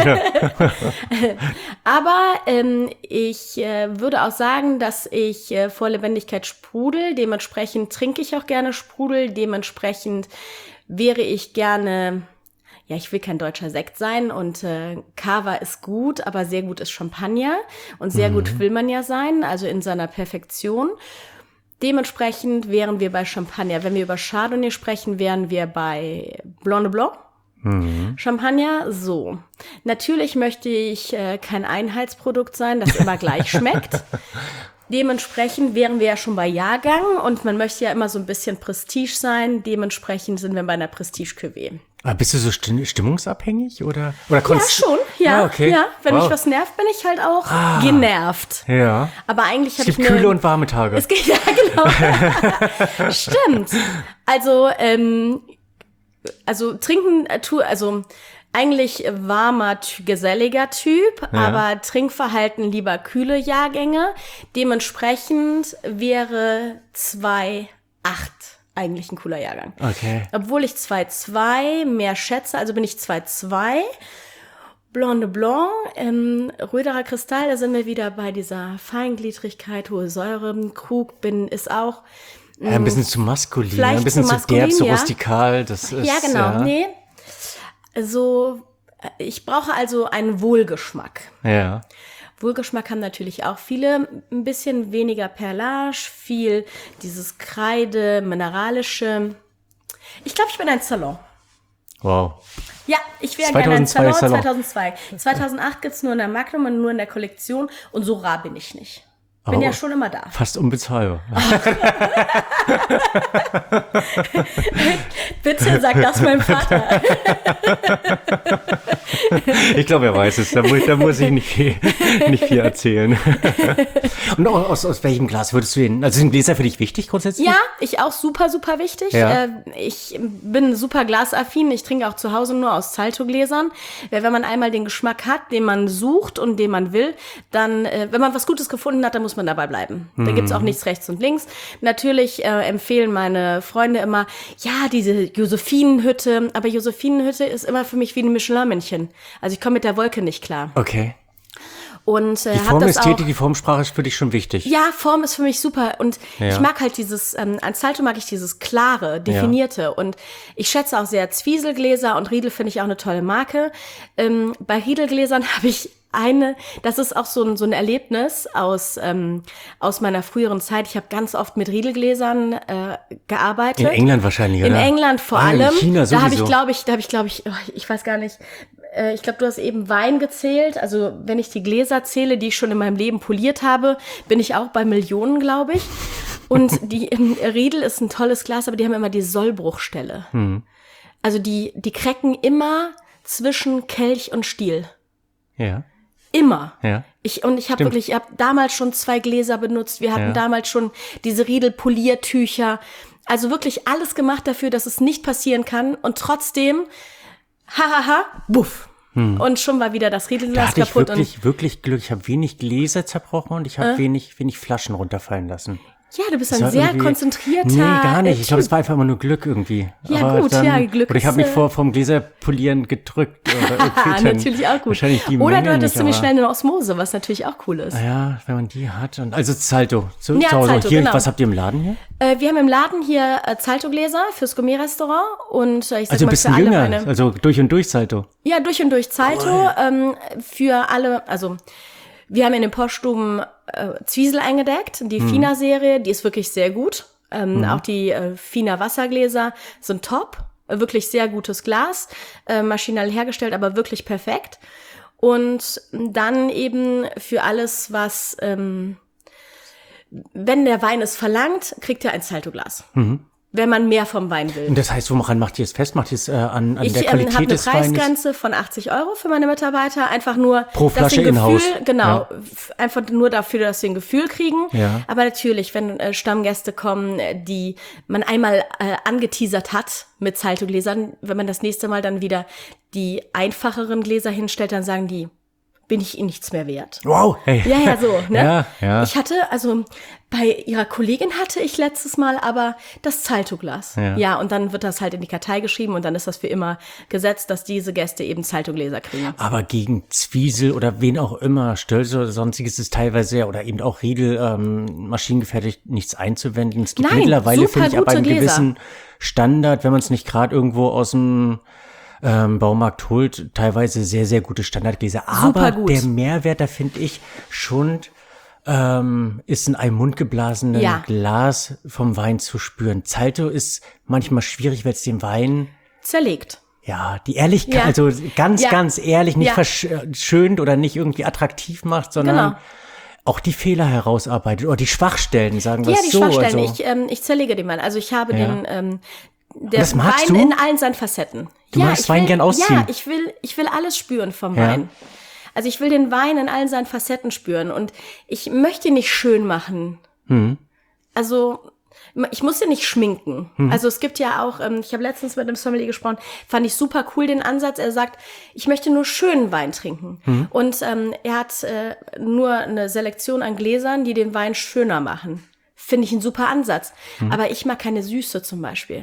Aber ähm, ich äh, würde auch sagen, dass ich äh, vor Lebendigkeit sprudel. Dementsprechend trinke ich auch gerne Sprudel. Dementsprechend wäre ich gerne... Ja, ich will kein deutscher Sekt sein und äh, Cava ist gut, aber sehr gut ist Champagner und sehr mhm. gut will man ja sein, also in seiner Perfektion. Dementsprechend wären wir bei Champagner. Wenn wir über Chardonnay sprechen, wären wir bei Blanc de Blanc. Mhm. Champagner, so. Natürlich möchte ich äh, kein Einheitsprodukt sein, das immer gleich schmeckt. Dementsprechend wären wir ja schon bei Jahrgang und man möchte ja immer so ein bisschen Prestige sein. Dementsprechend sind wir bei einer Prestige-Cuvée. Aber bist du so sti- stimmungsabhängig oder oder Ja, konst- schon. Ja, ah, okay. ja. Wenn Wow. mich was nervt, bin ich halt auch Ah. genervt. Ja. Aber eigentlich Es habe ich gibt eine... kühle und warme Tage. Es geht, ja, genau. Stimmt. Also, ähm, also trinken, äh, tu, also eigentlich warmer, t- geselliger Typ, Ja. aber Trinkverhalten lieber kühle Jahrgänge. Dementsprechend wäre zwei Komma acht eigentlich ein cooler Jahrgang. Okay. Obwohl ich zwei Komma zwei mehr schätze, also bin ich zwei Komma zwei. Blanc de Blanc, ähm, Röderer Kristall, da sind wir wieder bei dieser Feingliedrigkeit, hohe Säure. Krug bin, ist auch Ja, ein bisschen zu maskulin, vielleicht ein bisschen zu zu, maskulin, derb, so ja. rustikal. Das ist, ja, genau, ja. nee. so, ich brauche also einen Wohlgeschmack. Ja. Wohlgeschmack haben natürlich auch viele, ein bisschen weniger Perlage, viel dieses Kreide, mineralische. Ich glaube, ich bin ein Salon. Wow. Ja, ich wäre gerne ein Salon Salon. zweitausendzwei. zweitausendacht gibt's nur in der Magnum und nur in der Kollektion und so rar bin ich nicht. Bin Oh, ja schon immer da. Fast unbezahlbar. Bitte sag das meinem Vater. Ich glaube, er weiß es. Da muss, da muss ich nicht viel, nicht viel erzählen. Und aus, aus welchem Glas würdest du ihn? Also sind Gläser für dich wichtig grundsätzlich? Ja, ich auch super, super wichtig. Ja. Äh, ich bin super glasaffin. Ich trinke auch zu Hause nur aus Zalto-Gläsern. Weil wenn man einmal den Geschmack hat, den man sucht und den man will, dann, äh, wenn man was Gutes gefunden hat, dann muss man dabei bleiben. Da gibt's auch nichts rechts und links. Natürlich äh, empfehlen meine Freunde immer, ja, diese Josephinenhütte. Aber Josephinenhütte ist immer für mich wie ein Michelin-Männchen. Also ich komme mit der Wolke nicht klar. Okay. Und äh, Die hab das auch, Formästhetik, die Formsprache ist für dich schon wichtig. ja, Form ist für mich super und Ja. ich mag halt dieses, ähm, an Zalto mag ich dieses klare, definierte und ich schätze auch sehr Zwieselgläser und Riedel finde ich auch eine tolle Marke. Ähm, bei Riedelgläsern habe ich eine, das ist auch so ein, so ein Erlebnis aus, ähm, aus meiner früheren Zeit. Ich habe ganz oft mit Riedelgläsern äh, gearbeitet. In England wahrscheinlich, In oder? England vor Ah, in allem. China da habe ich, sowieso. glaube ich, da habe ich, glaube ich, oh, ich weiß gar nicht, äh, ich glaube, du hast eben Wein gezählt. Also wenn ich die Gläser zähle, die ich schon in meinem Leben poliert habe, bin ich auch bei Millionen, glaube ich. Und die ähm, Riedel ist ein tolles Glas, aber die haben immer die Sollbruchstelle. Hm. Also die, die krecken immer zwischen Kelch und Stiel. Ja. Immer. Ja. Ich, und ich habe Stimmt. wirklich, ich habe damals schon zwei Gläser benutzt. Wir hatten Ja. damals schon diese Riedel-Poliertücher. Also wirklich alles gemacht dafür, dass es nicht passieren kann. Und trotzdem, hahaha, buff. Und schon war wieder das Da Riedelglas hatte ich kaputt. wirklich, wirklich Glück. Ich habe wenig Gläser zerbrochen und ich habe Äh? wenig, wenig Flaschen runterfallen lassen. Und, ja, du bist Das ein war sehr irgendwie- konzentrierter. Nee, gar nicht. äh, Ich glaube, es Typ. war einfach immer nur Glück irgendwie. Ja, Aber gut, dann, ja, Glück Oder ich habe ist, mich äh, vor vom Gläserpolieren gedrückt. Oder irgendwie Ah, dann natürlich auch gut. Wahrscheinlich die Oder Menge du hattest nicht, ziemlich aber- schnell eine Osmose, was natürlich auch cool ist. Ja, wenn man die hat. Und, also Zalto. Zu, Ja, zu Hause. Zalto, Hier, genau. was habt ihr im Laden hier? Äh, wir haben im Laden hier äh, Zalto-Gläser fürs Gourmet-Restaurant und äh, ich sag Also ein mal bisschen für alle jünger. meine. Also durch und durch Zalto. Ja, durch und durch Zalto. Ähm, für alle, also wir haben in den Poststuben äh, Zwiesel eingedeckt, die Mhm. Fina-Serie, die ist wirklich sehr gut. Ähm, Auch die äh, Fina Wassergläser sind top, äh, wirklich sehr gutes Glas, äh, maschinell hergestellt, aber wirklich perfekt. Und dann eben für alles, was, ähm, wenn der Wein es verlangt, kriegt er ein Zalto-Glas. Wenn man mehr vom Wein will. Und das heißt, woran macht ihr es fest? Macht ihr es äh, an, an Ich der ähm, habe Qualität eine des Weines? Preisgrenze von achtzig Euro für meine Mitarbeiter, einfach nur, Pro dass Flasche sie ein in-house. Gefühl, genau, Ja. f- einfach nur dafür, dass sie ein Gefühl kriegen. Ja. Aber natürlich, wenn äh, Stammgäste kommen, äh, die man einmal äh, angeteasert hat mit Zalto-Gläsern, wenn man das nächste Mal dann wieder die einfacheren Gläser hinstellt, dann sagen die, bin ich ihnen nichts mehr wert. Wow, hey. Ja, ja, so, ne? Ja, ja. Ich hatte, also bei ihrer Kollegin hatte ich letztes Mal aber das Zalto-Glas. Ja. Ja, und dann wird das halt in die Kartei geschrieben und dann ist das für immer gesetzt, dass diese Gäste eben Zalto-Gläser kriegen. Aber gegen Zwiesel oder wen auch immer, Stölze oder sonstiges ist teilweise oder eben auch Riedel ähm, maschinengefertigt nichts einzuwenden. Es gibt Nein, mittlerweile, super finde ich, ab gute einem Gläser. gewissen Standard, wenn man es nicht gerade irgendwo aus dem ähm, Baumarkt holt, teilweise sehr, sehr gute Standardgläser. Aber gut. der Mehrwert, da finde ich schon, ähm, ist in einem mundgeblasenen Ja. Glas vom Wein zu spüren. Zalto ist manchmal schwierig, weil es den Wein Zerlegt. ja, die Ehrlichkeit, Ja. also ganz, Ja. ganz ehrlich, nicht Ja. verschönt oder nicht irgendwie attraktiv macht, sondern Genau. auch die Fehler herausarbeitet oder die Schwachstellen, sagen wir Ja, es die so. Schwachstellen. Also, Ich, ähm, ich zerlege den Wein. Also ich habe Ja. den, ähm, der das magst Wein du? in allen seinen Facetten. Du ja, magst ich Wein will, gern ausziehen? Ja, ich will, ich will alles spüren vom Ja. Wein. Also ich will den Wein in allen seinen Facetten spüren und ich möchte ihn nicht schön machen. hm. Also ich muss ihn nicht schminken. Also es gibt ja auch, ähm, ich habe letztens mit einem Sommelier gesprochen, fand ich super cool den Ansatz. Er sagt, ich möchte nur schönen Wein trinken. Und ähm, er hat äh, nur eine Selektion an Gläsern, die den Wein schöner machen. Finde ich ein super Ansatz. Aber ich mag keine Süße zum Beispiel.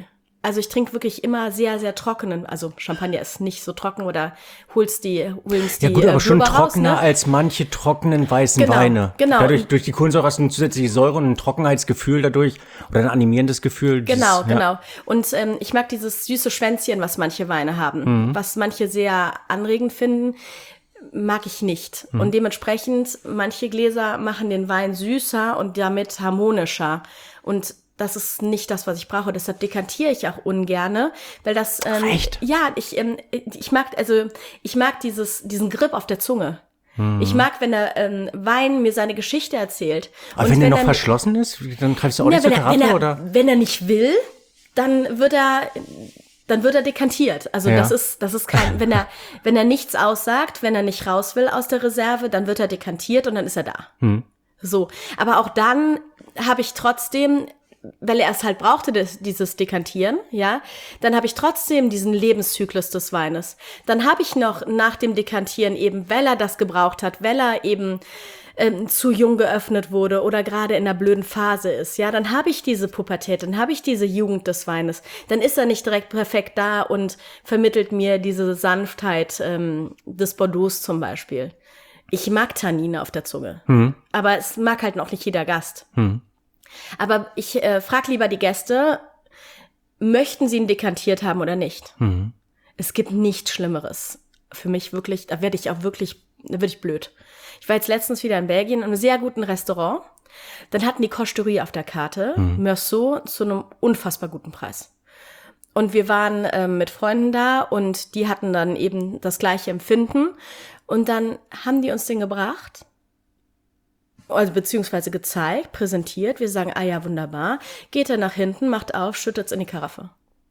also ich trinke wirklich immer sehr, sehr trockenen, also Champagner ist nicht so trocken oder holst die, holst die Ja gut, aber äh, schon Blubber trockener raus, ne? als manche trockenen weißen Genau, Weine. genau. Dadurch, durch die Kohlensäure hast du eine zusätzliche Säure und ein Trockenheitsgefühl dadurch oder ein animierendes Gefühl. Dieses, Genau, ja. genau. Und ähm, ich mag dieses süße Schwänzchen, was manche Weine haben, Mhm. was manche sehr anregend finden, mag ich nicht. Mhm. Und dementsprechend, manche Gläser machen den Wein süßer und damit harmonischer. Und das ist nicht das, was ich brauche. Deshalb dekantiere ich auch ungerne, weil das ähm, Echt? ja, ich ähm, ich mag also ich mag dieses diesen Grip auf der Zunge. Ich mag, wenn der ähm, Wein mir seine Geschichte erzählt. Aber Und wenn der noch er- verschlossen ist, dann greifst du auch Ja, nicht wenn, zur er, wenn, Karaffe, er, oder? wenn er nicht will, dann wird er, dann wird er dekantiert. Also Ja. das ist, das ist kein, wenn er, wenn er nichts aussagt, wenn er nicht raus will aus der Reserve, dann wird er dekantiert und dann ist er da. Hm. So. Aber auch dann habe ich trotzdem, weil er es halt brauchte, das, dieses Dekantieren, ja, dann habe ich trotzdem diesen Lebenszyklus des Weines. Dann habe ich noch nach dem Dekantieren eben, weil er das gebraucht hat, weil er eben ähm, zu jung geöffnet wurde oder gerade in einer blöden Phase ist, ja, dann habe ich diese Pubertät, dann habe ich diese Jugend des Weines. Dann ist er nicht direkt perfekt da und vermittelt mir diese Sanftheit ähm, des Bordeaux zum Beispiel. Ich mag Tannine auf der Zunge, Mhm. aber es mag halt noch nicht jeder Gast. Mhm. Aber ich äh, frage lieber die Gäste, möchten sie ihn dekantiert haben oder nicht? Mhm. Es gibt nichts Schlimmeres. Für mich wirklich, da werde ich auch wirklich, da werde ich blöd. Ich war jetzt letztens wieder in Belgien in einem sehr guten Restaurant. Dann hatten die Costerie auf der Karte, Mhm. Meursault, zu einem unfassbar guten Preis. Und wir waren ähm, mit Freunden da und die hatten dann eben das gleiche Empfinden. Und dann haben die uns den gebracht, also beziehungsweise gezeigt, präsentiert. Wir sagen, ah ja, wunderbar. Geht er nach hinten, macht auf, schüttet's in die Karaffe.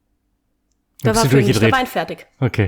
Da bist war du für mich der durchgedreht. Wein fertig. Okay.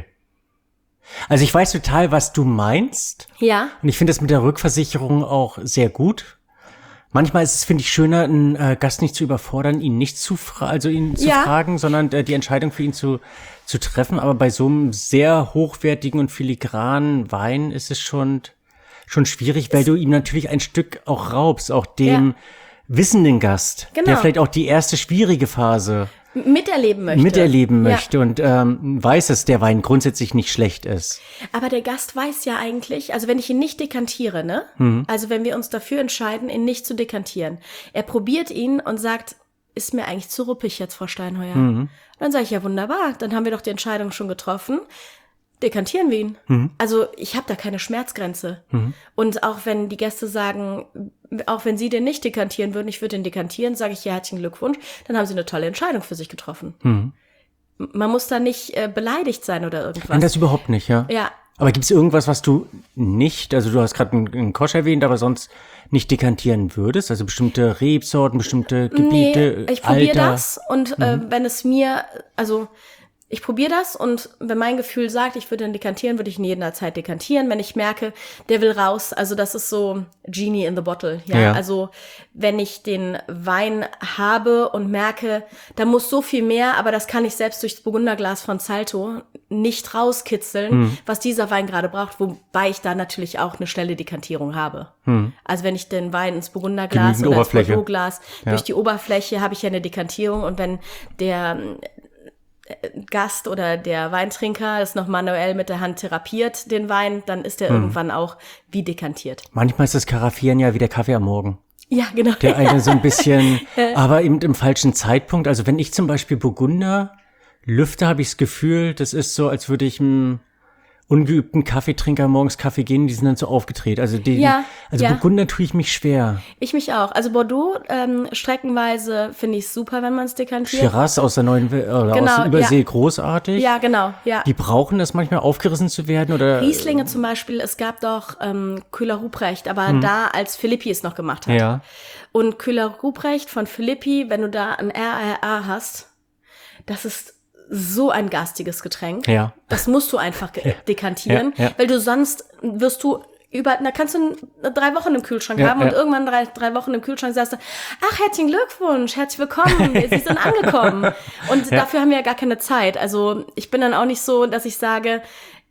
Also ich weiß total, was du meinst. Ja, Und ich finde das mit der Rückversicherung auch sehr gut. Manchmal ist es, finde ich, schöner, einen äh, Gast nicht zu überfordern, ihn nicht zu fra- also ihn zu Ja. fragen, sondern äh, die Entscheidung für ihn zu, zu treffen. Aber bei so einem sehr hochwertigen und filigranen Wein ist es schon, schon schwierig, weil du ihm natürlich ein Stück auch raubst, auch dem Ja. wissenden Gast, Genau. der vielleicht auch die erste schwierige Phase miterleben möchte. miterleben Ja. möchte und ähm, weiß, dass der Wein grundsätzlich nicht schlecht ist. Aber der Gast weiß ja eigentlich, also wenn ich ihn nicht dekantiere, ne? Mhm. Also wenn wir uns dafür entscheiden, ihn nicht zu dekantieren. Er probiert ihn und sagt, ist mir eigentlich zu ruppig jetzt, Frau Steinheuer. Mhm. Dann sage ich, ja wunderbar, dann haben wir doch die Entscheidung schon getroffen. Dekantieren wir ihn. Mhm. Also ich habe da keine Schmerzgrenze. Mhm. Und auch wenn die Gäste sagen, auch wenn sie den nicht dekantieren würden, ich würde den dekantieren, sage ich, ja, herzlichen Glückwunsch, dann haben sie eine tolle Entscheidung für sich getroffen. Mhm. Man muss da nicht äh, beleidigt sein oder irgendwas. Nein, das überhaupt nicht, ja. Ja, Aber gibt es irgendwas, was du nicht, also du hast gerade einen, einen Kosch erwähnt, aber sonst nicht dekantieren würdest? Also bestimmte Rebsorten, bestimmte Gebiete, nee, ich probiere Alter? das und äh, wenn es mir, also ich probiere das und wenn mein Gefühl sagt, ich würde ihn dekantieren, würde ich ihn jederzeit dekantieren. Wenn ich merke, der will raus, also das ist so Genie in the Bottle. Ja? Ja. Also wenn ich den Wein habe und merke, da muss so viel mehr, aber das kann ich selbst durchs Burgunderglas von Salto nicht rauskitzeln, Hm. was dieser Wein gerade braucht, wobei ich da natürlich auch eine schnelle Dekantierung habe. Hm. Also wenn ich den Wein ins Burgunderglas Genügend oder ins Oberfläche. Bordeauxglas, Ja. durch die Oberfläche habe ich ja eine Dekantierung und wenn der äh, Gast oder der Weintrinker das noch manuell mit der Hand therapiert, den Wein, dann ist der Hm. irgendwann auch wie dekantiert. Manchmal ist das Karaffieren ja wie der Kaffee am Morgen. Ja, genau. Der eine so ein bisschen, aber eben im falschen Zeitpunkt. Also wenn ich zum Beispiel Burgunder lüfte, habe ich das Gefühl, das ist so, als würde ich einem ungeübten Kaffeetrinker morgens Kaffee gehen, die sind dann so aufgedreht. Also die, Ja, also ja. Burgunder tue ich mich schwer. Ich mich auch. Also Bordeaux, ähm, streckenweise finde ich es super, wenn man es dekantiert. Shiraz aus der neuen Wel- oder Genau, aus der Übersee ja. großartig. Ja, genau, ja. Die brauchen das manchmal aufgerissen zu werden oder Rieslinge zum Beispiel, es gab doch ähm, Köhler-Ruprecht, aber da, als Philippi es noch gemacht hat. Hm. ja. Und Köhler-Ruprecht von Philippi, wenn du da ein R R A hast, das ist so ein garstiges Getränk. Ja. Das musst du einfach ge- dekantieren, Ja, ja. weil du sonst wirst du über, da kannst du drei Wochen im Kühlschrank Ja, haben ja. und irgendwann drei, drei Wochen im Kühlschrank sagst du, ach, herzlichen Glückwunsch, herzlich willkommen, Sie sind angekommen. Und Ja. dafür haben wir ja gar keine Zeit. Also ich bin dann auch nicht so, dass ich sage,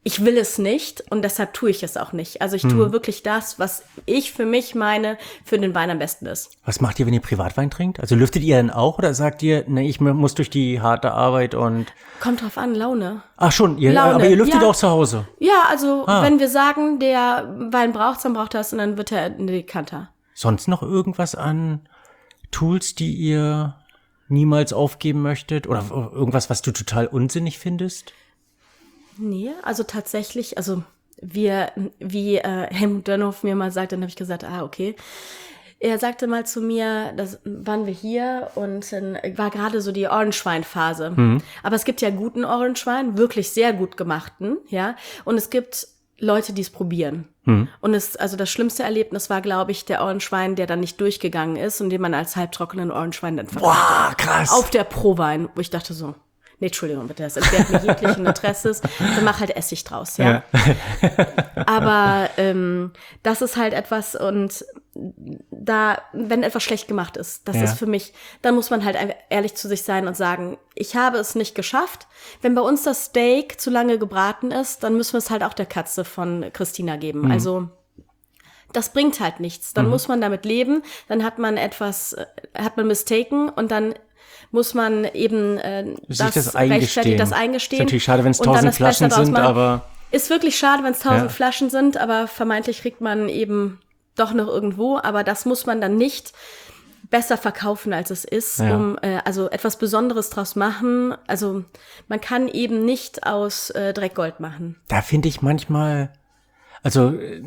ich will es nicht und deshalb tue ich es auch nicht. Also ich tue Hm. wirklich das, was ich für mich meine, für den Wein am besten ist. Was macht ihr, wenn ihr Privatwein trinkt? Also lüftet ihr dann auch oder sagt ihr, ne, ich muss durch die harte Arbeit und... Kommt drauf an, Laune. Ach schon, ihr, Laune, aber ihr lüftet ja. auch zu Hause? Ja, also Ah. wenn wir sagen, der Wein braucht's, dann braucht er es und dann wird er in die Dekanter. Sonst noch irgendwas an Tools, die ihr niemals aufgeben möchtet? Oder irgendwas, was du total unsinnig findest? Nee, also tatsächlich, also wir, wie äh, Helmut Dönhoff mir mal sagt, dann habe ich gesagt, ah, okay. Er sagte mal zu mir, das waren wir hier und dann war gerade so die Orangewein-Phase. Mhm. Aber es gibt ja guten Orangewein, wirklich sehr gut gemachten, ja. Und es gibt Leute, die es probieren. Mhm. Und es, also das schlimmste Erlebnis war, glaube ich, der Orangewein, der dann nicht durchgegangen ist und den man als halbtrockenen Orangewein dann verkauft hat. Boah, krass. Auf der Prowein, wo ich dachte so, nee, Entschuldigung bitte, das entbehrt mir jeglichen Interesses, dann mach halt Essig draus, ja. Ja. Aber ähm, das ist halt etwas und da, wenn etwas schlecht gemacht ist, das Ja. ist für mich, dann muss man halt einfach ehrlich zu sich sein und sagen, ich habe es nicht geschafft. Wenn bei uns das Steak zu lange gebraten ist, dann müssen wir es halt auch der Katze von Christina geben. Mhm. Also das bringt halt nichts. Dann Mhm. muss man damit leben, dann hat man etwas, äh, hat man mistaken und dann muss man eben äh, Sich das, das rechtfertigt, eingestehen. das eingestehen. Ist natürlich schade, wenn es und dann tausend das Beste Flaschen daraus sind, machen. aber Ist wirklich schade, wenn es tausend Ja. Flaschen sind, aber vermeintlich kriegt man eben doch noch irgendwo. Aber das muss man dann nicht besser verkaufen, als es ist, Ja. um äh, also etwas Besonderes draus machen. Also man kann eben nicht aus äh, Dreck Gold machen. da finde ich manchmal, also äh,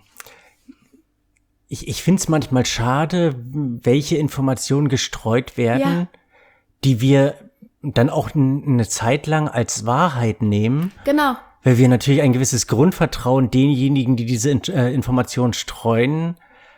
ich, ich finde es manchmal schade, welche Informationen gestreut werden, Ja. die wir dann auch n- eine Zeit lang als Wahrheit nehmen, Genau. weil wir natürlich ein gewisses Grundvertrauen denjenigen, die diese In- äh, Informationen streuen,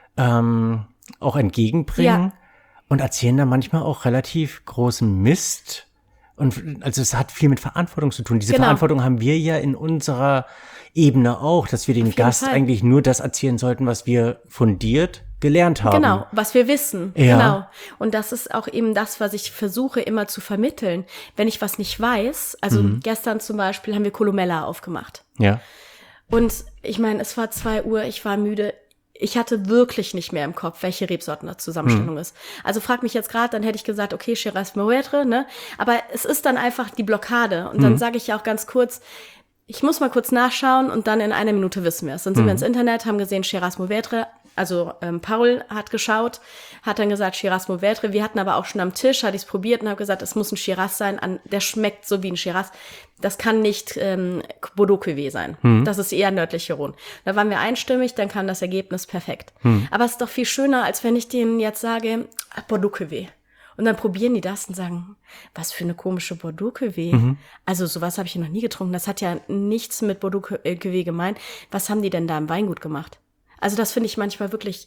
ähm, auch entgegenbringen Ja. und erzählen da manchmal auch relativ großen Mist. Und also es hat viel mit Verantwortung zu tun. Diese Genau. Verantwortung haben wir ja in unserer Ebene auch, dass wir den jeden Gast Fall. eigentlich nur das erzählen sollten, was wir fundiert gelernt haben. Genau, was wir wissen. Ja. Genau. Und das ist auch eben das, was ich versuche immer zu vermitteln. Wenn ich was nicht weiß, also Mhm. gestern zum Beispiel haben wir Columella aufgemacht. Ja. Und ich meine, es war zwei Uhr, ich war müde. Ich hatte wirklich nicht mehr im Kopf, welche Rebsorten der Zusammenstellung ist. Also frag mich jetzt gerade, dann hätte ich gesagt, okay, Shiraz Mourvedre, ne? Aber es ist dann einfach die Blockade. Und dann sage ich ja auch ganz kurz, ich muss mal kurz nachschauen und dann in einer Minute wissen wir es. Dann sind wir ins Internet, haben gesehen Shiraz Mourvedre. Also ähm, Paul hat geschaut, hat dann gesagt Shiraz Mourvedre. Wir hatten aber auch schon am Tisch, hatte ich es probiert und habe gesagt, es muss ein Shiraz sein. An, der schmeckt so wie ein Shiraz. Das kann nicht ähm, Bordeaux Cuvée sein. Das ist eher nördliche Rhone. Da waren wir einstimmig, dann kam das Ergebnis perfekt. Aber es ist doch viel schöner, als wenn ich denen jetzt sage, ah, Bordeaux Cuvée. Und dann probieren die das und sagen, was für eine komische Bordeaux Cuvée. Also sowas habe ich noch nie getrunken. Das hat ja nichts mit Bordeaux Cuvée gemeint. Was haben die denn da im Weingut gemacht? Also das finde ich manchmal wirklich,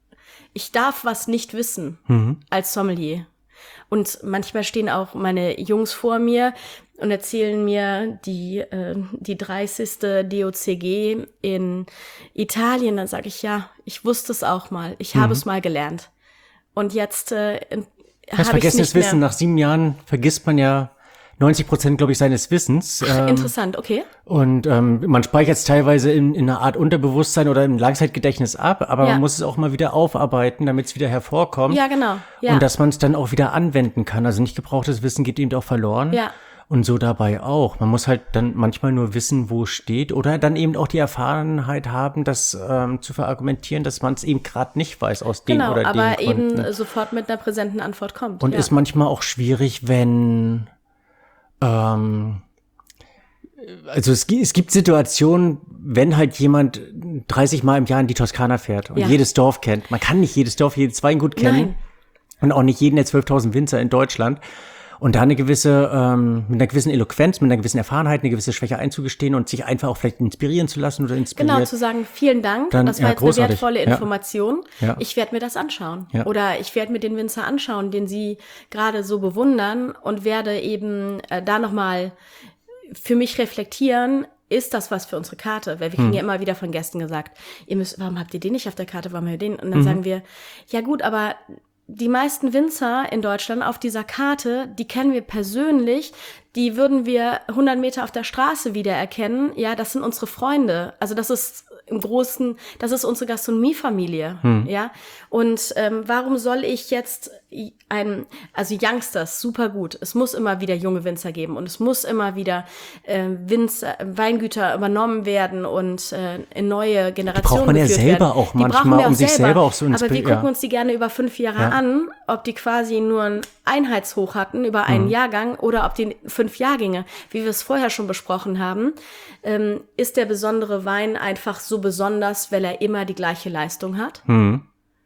ich darf was nicht wissen als Sommelier. Und manchmal stehen auch meine Jungs vor mir und erzählen mir die, äh, die dreißigste D O C G in Italien. Dann sage ich, ja, ich wusste es auch mal. Ich habe es mal gelernt. Und jetzt äh, Das habe ich es vergessenes nicht Wissen, mehr. nach sieben Jahren vergisst man ja neunzig Prozent, glaube ich, seines Wissens. Ähm, Interessant, okay. Und ähm, man speichert es teilweise in, in einer Art Unterbewusstsein oder im Langzeitgedächtnis ab, aber Ja. man muss es auch mal wieder aufarbeiten, damit es wieder hervorkommt. Ja, genau. Ja. Und dass man es dann auch wieder anwenden kann. Also nicht gebrauchtes Wissen geht eben auch verloren. Ja. Und so dabei auch. Man muss halt dann manchmal nur wissen, wo es steht oder dann eben auch die Erfahrenheit haben, das ähm, zu verargumentieren, dass man es eben gerade nicht weiß aus dem Genau, oder aber den Gründen. eben sofort mit einer präsenten Antwort kommt. Und ja. ist manchmal auch schwierig, wenn ähm, also es, gi- es gibt Situationen, wenn halt jemand dreißig Mal im Jahr in die Toskana fährt und Ja. jedes Dorf kennt. Man kann nicht jedes Dorf, jedes Weingut kennen. Nein. Und auch nicht jeden der zwölftausend Winzer in Deutschland. Und da eine gewisse, ähm, mit einer gewissen Eloquenz, mit einer gewissen Erfahrenheit, eine gewisse Schwäche einzugestehen und sich einfach auch vielleicht inspirieren zu lassen oder inspiriert. Genau, zu sagen, vielen Dank, Dann- das war ja, jetzt großartig. eine wertvolle Ja. Information. Ja. Ich werde mir das anschauen. Ja. Oder ich werde mir den Winzer anschauen, den Sie gerade so bewundern und werde eben äh, da nochmal für mich reflektieren, ist das was für unsere Karte? Weil wir kriegen Hm. ja immer wieder von Gästen gesagt, ihr müsst, warum habt ihr den nicht auf der Karte, warum habt ihr den? Und dann Mhm. sagen wir, ja gut, aber die meisten Winzer in Deutschland auf dieser Karte, die kennen wir persönlich, die würden wir hundert Meter auf der Straße wiedererkennen. Ja, das sind unsere Freunde. Also das ist im Großen, das ist unsere Gastronomiefamilie. Hm. Ja, und ähm, warum soll ich jetzt ein, also Youngsters, super gut. Es muss immer wieder junge Winzer geben und es muss immer wieder äh, Winzer, Weingüter übernommen werden und äh, in neue Generationen braucht man ja selber werden. auch Die manchmal, um sich selber auch so Aber wir inspirieren. gucken uns die gerne über fünf Jahre Ja. an, ob die quasi nur ein Einheitshoch hatten über einen Mhm. Jahrgang oder ob die fünf Jahrgänge, wie wir es vorher schon besprochen haben, ähm, ist der besondere Wein einfach so besonders, weil er immer die gleiche Leistung hat. Mhm.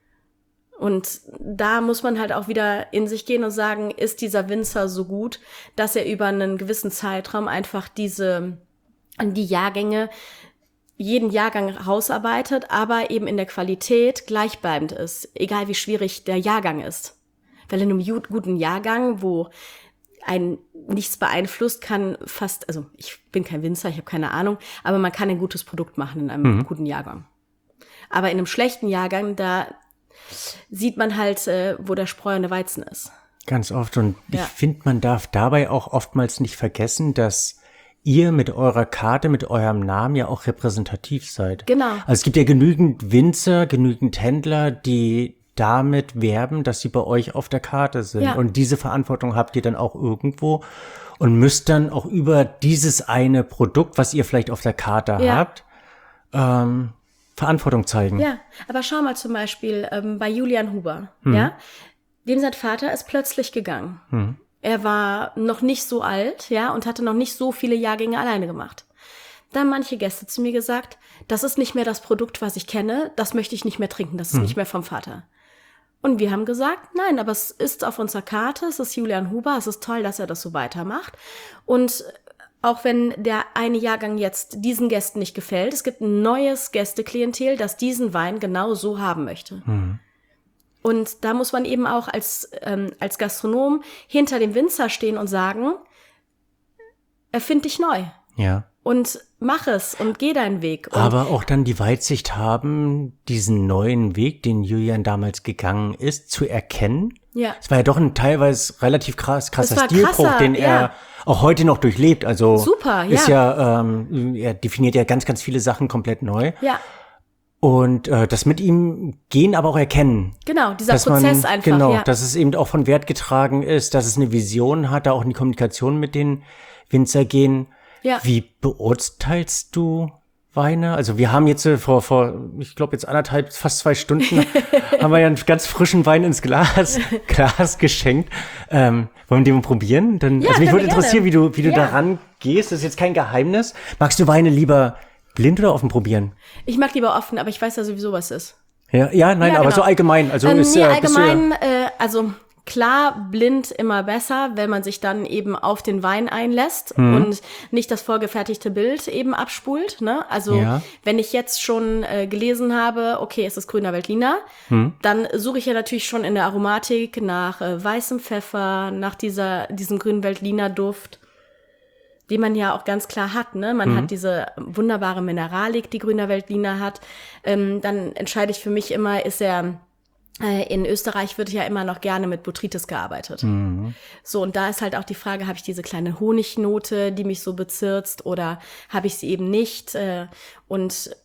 Und da muss man halt auch wieder in sich gehen und sagen, ist dieser Winzer so gut, dass er über einen gewissen Zeitraum einfach diese, die Jahrgänge, jeden Jahrgang rausarbeitet, aber eben in der Qualität gleichbleibend ist, egal wie schwierig der Jahrgang ist. Weil in einem guten Jahrgang, wo ein nichts beeinflusst, kann fast, also ich bin kein Winzer, ich habe keine Ahnung, aber man kann ein gutes Produkt machen in einem Mhm. guten Jahrgang. Aber in einem schlechten Jahrgang, da sieht man halt, äh, wo der Spreu und der Weizen ist. Ganz oft. Und Ja. ich finde, man darf dabei auch oftmals nicht vergessen, dass ihr mit eurer Karte, mit eurem Namen ja auch repräsentativ seid. Genau. Also es gibt ja genügend Winzer, genügend Händler, die damit werben, dass sie bei euch auf der Karte sind. Ja. Und diese Verantwortung habt ihr dann auch irgendwo und müsst dann auch über dieses eine Produkt, was ihr vielleicht auf der Karte Ja. habt, ähm, Verantwortung zeigen. Ja, aber schau mal zum Beispiel ähm, bei Julian Huber, Mhm. ja, dem sein Vater ist plötzlich gegangen. Mhm. Er war noch nicht so alt, ja, und hatte noch nicht so viele Jahrgänge alleine gemacht. Da haben manche Gäste zu mir gesagt, das ist nicht mehr das Produkt, was ich kenne, das möchte ich nicht mehr trinken, das ist Mhm. nicht mehr vom Vater. Und wir haben gesagt, nein, aber es ist auf unserer Karte, es ist Julian Huber, es ist toll, dass er das so weitermacht. Und auch wenn der eine Jahrgang jetzt diesen Gästen nicht gefällt, es gibt ein neues Gästeklientel, das diesen Wein genau so haben möchte. Mhm. Und da muss man eben auch als, ähm, als Gastronom hinter dem Winzer stehen und sagen, erfind dich neu Ja. und mach es und geh deinen Weg. Und Aber auch dann die Weitsicht haben, diesen neuen Weg, den Julian damals gegangen ist, zu erkennen. ja, Es war ja doch ein teilweise relativ krass, krasser Es war Stilbruch, krasser, den er ja. auch heute noch durchlebt. Also Super, ist ja. ja, ähm, er definiert ja ganz, ganz viele Sachen komplett neu. ja, Und äh, das mit ihm gehen, aber auch erkennen. genau, dieser dass Prozess man, einfach. Genau, ja. dass es eben auch von Wert getragen ist, dass es eine Vision hat, da auch in die Kommunikation mit den Winzer gehen. Ja. Wie beurteilst du Weine? Also wir haben jetzt äh, vor, vor ich glaube jetzt anderthalb, fast zwei Stunden, haben wir ja einen ganz frischen Wein ins Glas, Glas geschenkt. Ähm, wollen wir den mal probieren? Dann, Ja, also mich können würde wir interessieren, gerne. wie du, wie du Ja. daran gehst. Das ist jetzt kein Geheimnis. Magst du Weine lieber blind oder offen probieren? Ich mag lieber offen, aber ich weiß ja sowieso, was es ist. Ja, ja, nein, Ja, aber genau. so allgemein. Also ähm, ist nee, ja bist du ja- allgemein, äh, also klar, blind immer besser, wenn man sich dann eben auf den Wein einlässt Mhm. und nicht das vorgefertigte Bild eben abspult. Ne? Also Ja. wenn ich jetzt schon äh, gelesen habe, okay, es ist grüner Veltliner, Mhm. dann suche ich ja natürlich schon in der Aromatik nach äh, weißem Pfeffer, nach dieser diesem grünen Veltliner Duft, die man ja auch ganz klar hat. Ne? Man Mhm. hat diese wunderbare Mineralik, die grüner Veltliner hat. Ähm, dann entscheide ich für mich immer, ist er äh, in Österreich wird ja immer noch gerne mit Botrytis gearbeitet. Mhm. So, und da ist halt auch die Frage, habe ich diese kleine Honignote, die mich so bezirzt, oder habe ich sie eben nicht? Äh, und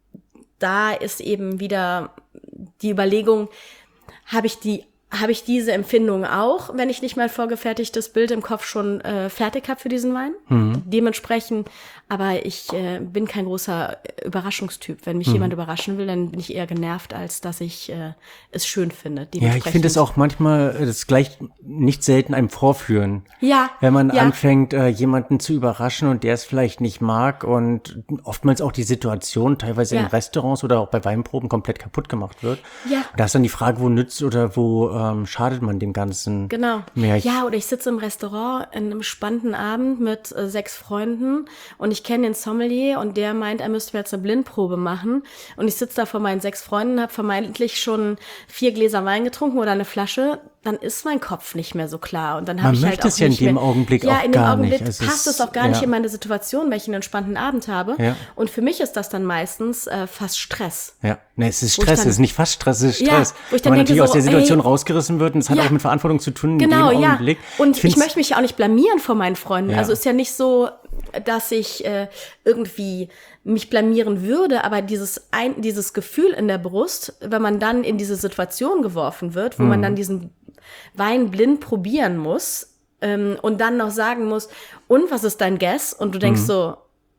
da ist eben wieder die Überlegung, habe ich die habe ich diese Empfindung auch, wenn ich nicht mein vorgefertigtes Bild im Kopf schon äh, fertig habe für diesen Wein. Mhm. Dementsprechend, aber ich äh, bin kein großer Überraschungstyp. Wenn mich Mhm. jemand überraschen will, dann bin ich eher genervt, als dass ich äh, es schön finde. Ja, ich finde es auch manchmal, äh, das gleich nicht selten einem vorführen. Ja, Wenn man ja. anfängt, äh, jemanden zu überraschen und der es vielleicht nicht mag und oftmals auch die Situation teilweise Ja. in Restaurants oder auch bei Weinproben komplett kaputt gemacht wird. Ja. Da ist dann die Frage, wo nützt oder wo ähm, schadet man dem Ganzen Genau. mehr? Ich, Ja, oder ich sitze im Restaurant in einem spannenden Abend mit äh, sechs Freunden und ich kenne den Sommelier und der meint, er müsste jetzt eine Blindprobe machen. Und ich sitze da vor meinen sechs Freunden, habe vermeintlich schon vier Gläser Wein getrunken oder eine Flasche. dann ist mein Kopf nicht mehr so klar. Und dann Man habe ich halt möchte auch es ja in nicht dem mehr, Augenblick ja, auch in dem gar Augenblick nicht. Es passt ist- es auch gar nicht ja. in meine Situation, wenn ich einen entspannten Abend habe. Ja. Und für mich ist das dann meistens äh, fast Stress. Ja, ne, es ist Wo ich Stress, dann- es ist nicht fast Stress, es ist Ja, Stress. wo ich dann Weil man denke natürlich aus so, der Situation ey, rausgerissen wird und es hat ja. auch mit Verantwortung zu tun in Genau, dem ja. Augenblick. Und ich, find's- möchte mich ja auch nicht blamieren vor meinen Freunden. Ja. Also ist ja nicht so, dass ich äh, irgendwie mich blamieren würde, aber dieses ein, dieses Gefühl in der Brust, wenn man dann in diese Situation geworfen wird, wo Mhm. man dann diesen Wein blind probieren muss ähm, und dann noch sagen muss, und was ist dein Guess? Und du denkst Mhm. so,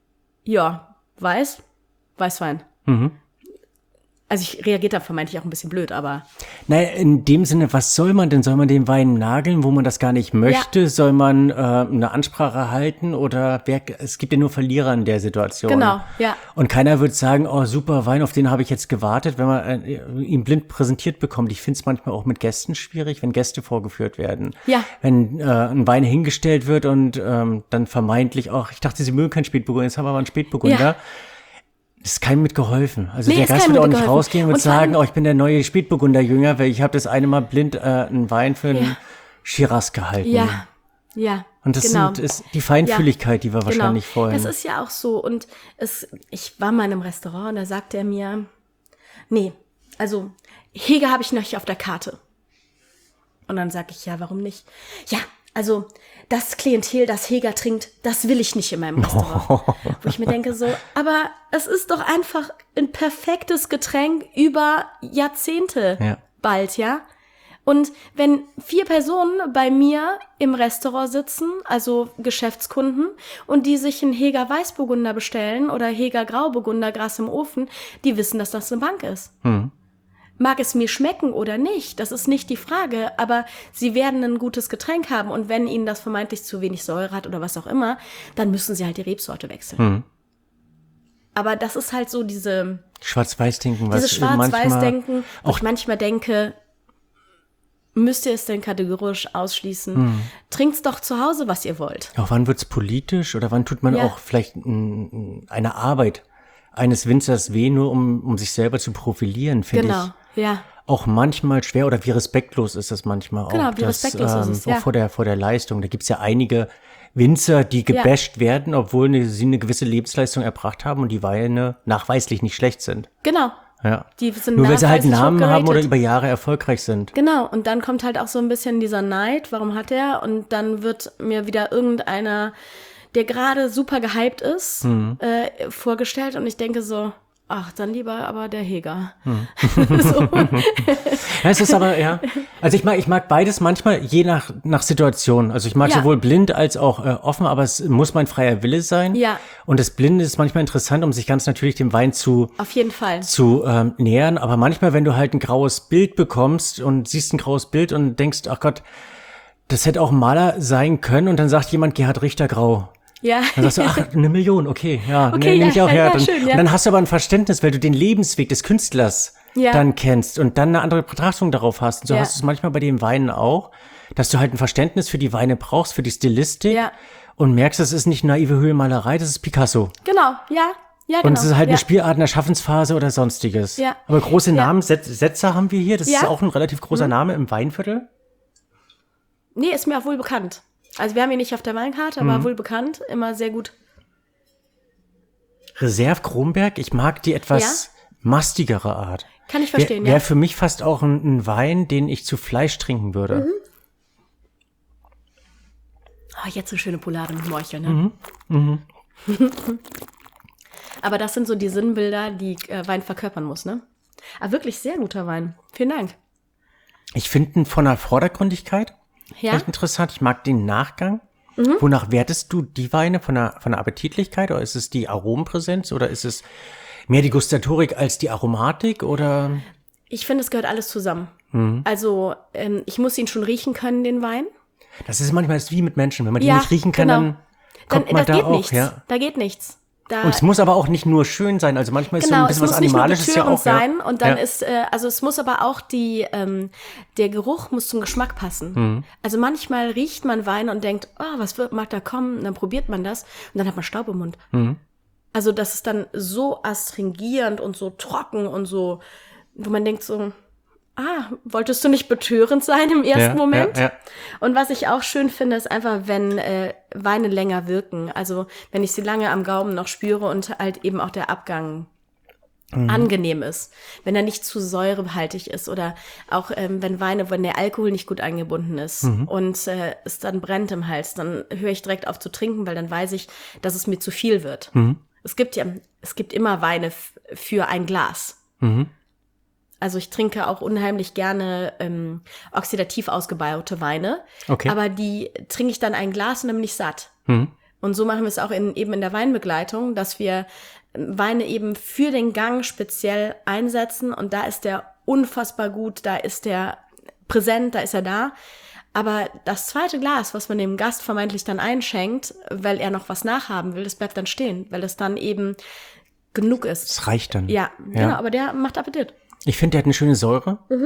ja, Weiß, Weißwein. Mhm. Also ich reagiere da vermeintlich auch ein bisschen blöd, aber Naja, in dem Sinne, was soll man denn? Soll man den Wein nageln, wo man das gar nicht möchte? Soll man äh, eine Ansprache halten? Oder wer, es gibt ja nur Verlierer in der Situation. genau, ja. Und keiner wird sagen, oh super Wein, auf den habe ich jetzt gewartet, wenn man äh, ihn blind präsentiert bekommt. Ich finde es manchmal auch mit Gästen schwierig, wenn Gäste vorgeführt werden. Ja. Wenn äh, ein Wein hingestellt wird und ähm, dann vermeintlich auch, ich dachte, sie mögen keinen Spätburgunder, jetzt haben wir aber einen Spätburgunder. Ja. Ist keinem mitgeholfen. Also Nee, der ist Gast keinem wird auch nicht mitgeholfen. rausgehen und, Und vor allem- sagen, oh, ich bin der neue Spätburgunder-Jünger, weil ich habe das eine Mal blind äh, einen Wein für einen Ja. Shiraz gehalten. Ja, ja. Und das genau. sind, ist die Feinfühligkeit, die wir wahrscheinlich genau. vorhin... Das ist ja auch so. Und es, ich war mal in einem Restaurant und da sagte er mir, nee, also Hege habe ich noch nicht auf der Karte. Und dann sage ich, ja, warum nicht? Ja, also das Klientel, das Heger trinkt, das will ich nicht in meinem Restaurant. Wo ich mir denke so, aber es ist doch einfach ein perfektes Getränk über Jahrzehnte Ja. bald, ja? Und wenn vier Personen bei mir im Restaurant sitzen, also Geschäftskunden, und die sich einen Heger Weißburgunder bestellen oder Heger Grauburgunder Gras im Ofen, die wissen, dass das eine Bank ist. Hm. Mag es mir schmecken oder nicht, das ist nicht die Frage, aber sie werden ein gutes Getränk haben und wenn ihnen das vermeintlich zu wenig Säure hat oder was auch immer, dann müssen sie halt die Rebsorte wechseln. Hm. Aber das ist halt so diese, Schwarz-Weiß-Denken, was dieses manchmal Schwarz-Weiß-Denken, wo auch ich manchmal denke, müsst ihr es denn kategorisch ausschließen? Hm. Trinkt's doch zu Hause, was ihr wollt. Auch wann wird's politisch oder wann tut man Ja. auch vielleicht n- eine Arbeit eines Winzers weh, nur um, um sich selber zu profilieren, finde Genau, ich ja. auch manchmal schwer oder wie respektlos ist das manchmal Genau, auch. wie respektlos ist es, ja. Auch vor der, vor der Leistung. Da gibt's ja einige Winzer, die gebasht werden, obwohl ne, sie eine gewisse Lebensleistung erbracht haben und die Weine nachweislich nicht schlecht sind. Genau. Ja. Die sind Nur weil sie halt einen nachweislich Namen haben oder hochgeratet. über Jahre erfolgreich sind. Genau, und dann kommt halt auch so ein bisschen dieser Neid, warum hat er? Und dann wird mir wieder irgendeiner, der gerade super gehypt ist, Mhm. äh, vorgestellt und ich denke so, ach, dann lieber aber der Heger. Mhm. so. Ja, es ist aber, ja. Also ich mag, ich mag beides manchmal, je nach, nach Situation. Also ich mag Ja. sowohl blind als auch äh, offen, aber es muss mein freier Wille sein. Ja. Und das Blinde ist manchmal interessant, um sich ganz natürlich dem Wein zu, Auf jeden Fall. zu ähm, nähern. Aber manchmal, wenn du halt ein graues Bild bekommst und siehst ein graues Bild und denkst, ach Gott, das hätte auch ein Maler sein können und dann sagt jemand, Gerhard Richter grau. Ja. Dann sagst du, ach, eine Million, okay, ja, Okay, ne, nehme ich ja, auch her. ja, Dann, schön, ja. Und dann hast du aber ein Verständnis, weil du den Lebensweg des Künstlers Ja. dann kennst und dann eine andere Betrachtung darauf hast. Und so Ja. hast du es manchmal bei den Weinen auch, dass du halt ein Verständnis für die Weine brauchst, für die Stilistik Ja. und merkst, das ist nicht naive Höhlenmalerei, das ist Picasso. Genau, ja. Ja, genau. Und es ist halt ja. eine Spielart einer Schaffensphase oder sonstiges. Ja. Aber große Ja. Namen, Set- Setzer haben wir hier, das Ja. ist auch ein relativ großer Name im Weinviertel. Nee, ist mir auch wohl bekannt. Also wir haben ihn nicht auf der Weinkarte, aber Mhm. wohl bekannt. Immer sehr gut. Reserve Kronberg, ich mag die etwas mastigere Art. Kann ich verstehen, Wäre ja. für mich fast auch ein, ein Wein, den ich zu Fleisch trinken würde. Oh, jetzt eine schöne Poulade mit Morcheln, ne? Mhm. Aber das sind so die Sinnbilder, die äh, Wein verkörpern muss, ne? Aber wirklich sehr guter Wein. Vielen Dank. Ich finde ihn von der Vordergründigkeit Ja? echt interessant. Ich mag den Nachgang. Mhm. Wonach wertest du die Weine? Von der, von der Appetitlichkeit? Oder ist es die Aromenpräsenz? Oder ist es mehr die Gustatorik als die Aromatik? Oder? Ich finde, es gehört alles zusammen. Mhm. Also, ähm, ich muss ihn schon riechen können, den Wein. Das ist manchmal ist wie mit Menschen. Wenn man die Ja, nicht riechen kann, genau. dann kommt Dann, man das da geht auch. nichts. Ja. Da geht nichts. Da, Und es muss aber auch nicht nur schön sein. Also manchmal ist so genau, ein es bisschen was muss nicht nur Animalisches ja betörend auch. sein ja. und dann ja. ist, äh, also es muss aber auch die, ähm, der Geruch muss zum Geschmack passen. Mhm. Also manchmal riecht man Wein und denkt, oh, was wird, mag da kommen? Und dann probiert man das und dann hat man Staub im Mund. Mhm. Also das ist dann so astringierend und so trocken und so, wo man denkt so, ah, wolltest du nicht betörend sein im ersten Ja, Moment? ja, ja. Und was ich auch schön finde, ist einfach, wenn äh, Weine länger wirken. Also wenn ich sie lange am Gaumen noch spüre und halt eben auch der Abgang mhm. angenehm ist. Wenn er nicht zu säurehaltig ist oder auch ähm, wenn Weine, wenn der Alkohol nicht gut eingebunden ist mhm. und äh, es dann brennt im Hals, dann höre ich direkt auf zu trinken, weil dann weiß ich, dass es mir zu viel wird. Mhm. Es gibt ja, es gibt immer Weine f- für ein Glas. Mhm. Also ich trinke auch unheimlich gerne ähm, oxidativ ausgebaute Weine. Okay. Aber die trinke ich dann ein Glas und dann bin ich satt. Mhm. Und so machen wir es auch in, eben in der Weinbegleitung, dass wir Weine eben für den Gang speziell einsetzen. Und da ist der unfassbar gut, da ist der präsent, da ist er da. Aber das zweite Glas, was man dem Gast vermeintlich dann einschenkt, weil er noch was nachhaben will, das bleibt dann stehen, weil es dann eben genug ist. Das reicht dann. Ja, ja. genau, aber der macht Appetit. Ich finde, der hat eine schöne Säure. Mhm.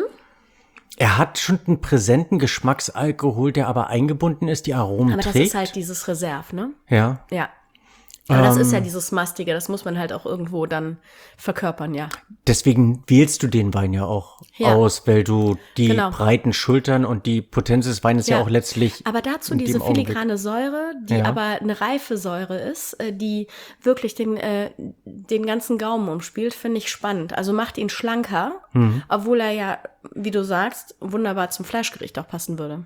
Er hat schon einen präsenten Geschmacksalkohol, der aber eingebunden ist, die Aromen aber das trägt. ist halt dieses Reserve, ne? Ja. Ja. Aber das Ähm, ist ja dieses Mastige, das muss man halt auch irgendwo dann verkörpern, ja. Deswegen wählst du den Wein ja auch Ja. aus, weil du die Genau. breiten Schultern und die Potenz des Weines ja, Ja. auch letztlich Aber dazu in diese dem Augenblick- filigrane Säure, die Ja. aber eine reife Säure ist, äh, die wirklich den, äh, den ganzen Gaumen umspielt, finde ich spannend. Also macht ihn schlanker, Mhm. obwohl er ja, wie du sagst, wunderbar zum Fleischgericht auch passen würde.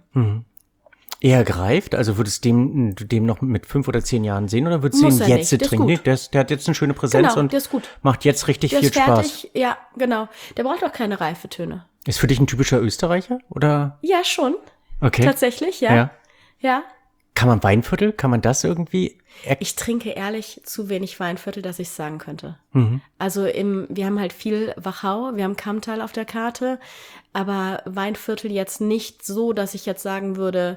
eher greift. Also würdest du dem, dem noch mit fünf oder zehn Jahren sehen oder würdest du Muss ihn er jetzt nicht, der ist trinken? gut. Nee, der, ist, der hat jetzt eine schöne Präsenz Genau, und der ist gut. macht jetzt richtig Der viel ist fertig, Spaß. ja, genau. Der braucht auch keine Reifetöne. Ist für dich ein typischer Österreicher oder? Ja, schon. Okay. Tatsächlich, ja. Ja. Ja. Kann man Weinviertel? Kann man das irgendwie? er- Ich trinke ehrlich zu wenig Weinviertel, dass ich es sagen könnte. Mhm. Also im, wir haben halt viel Wachau, wir haben Kammtal auf der Karte, aber Weinviertel jetzt nicht so, dass ich jetzt sagen würde,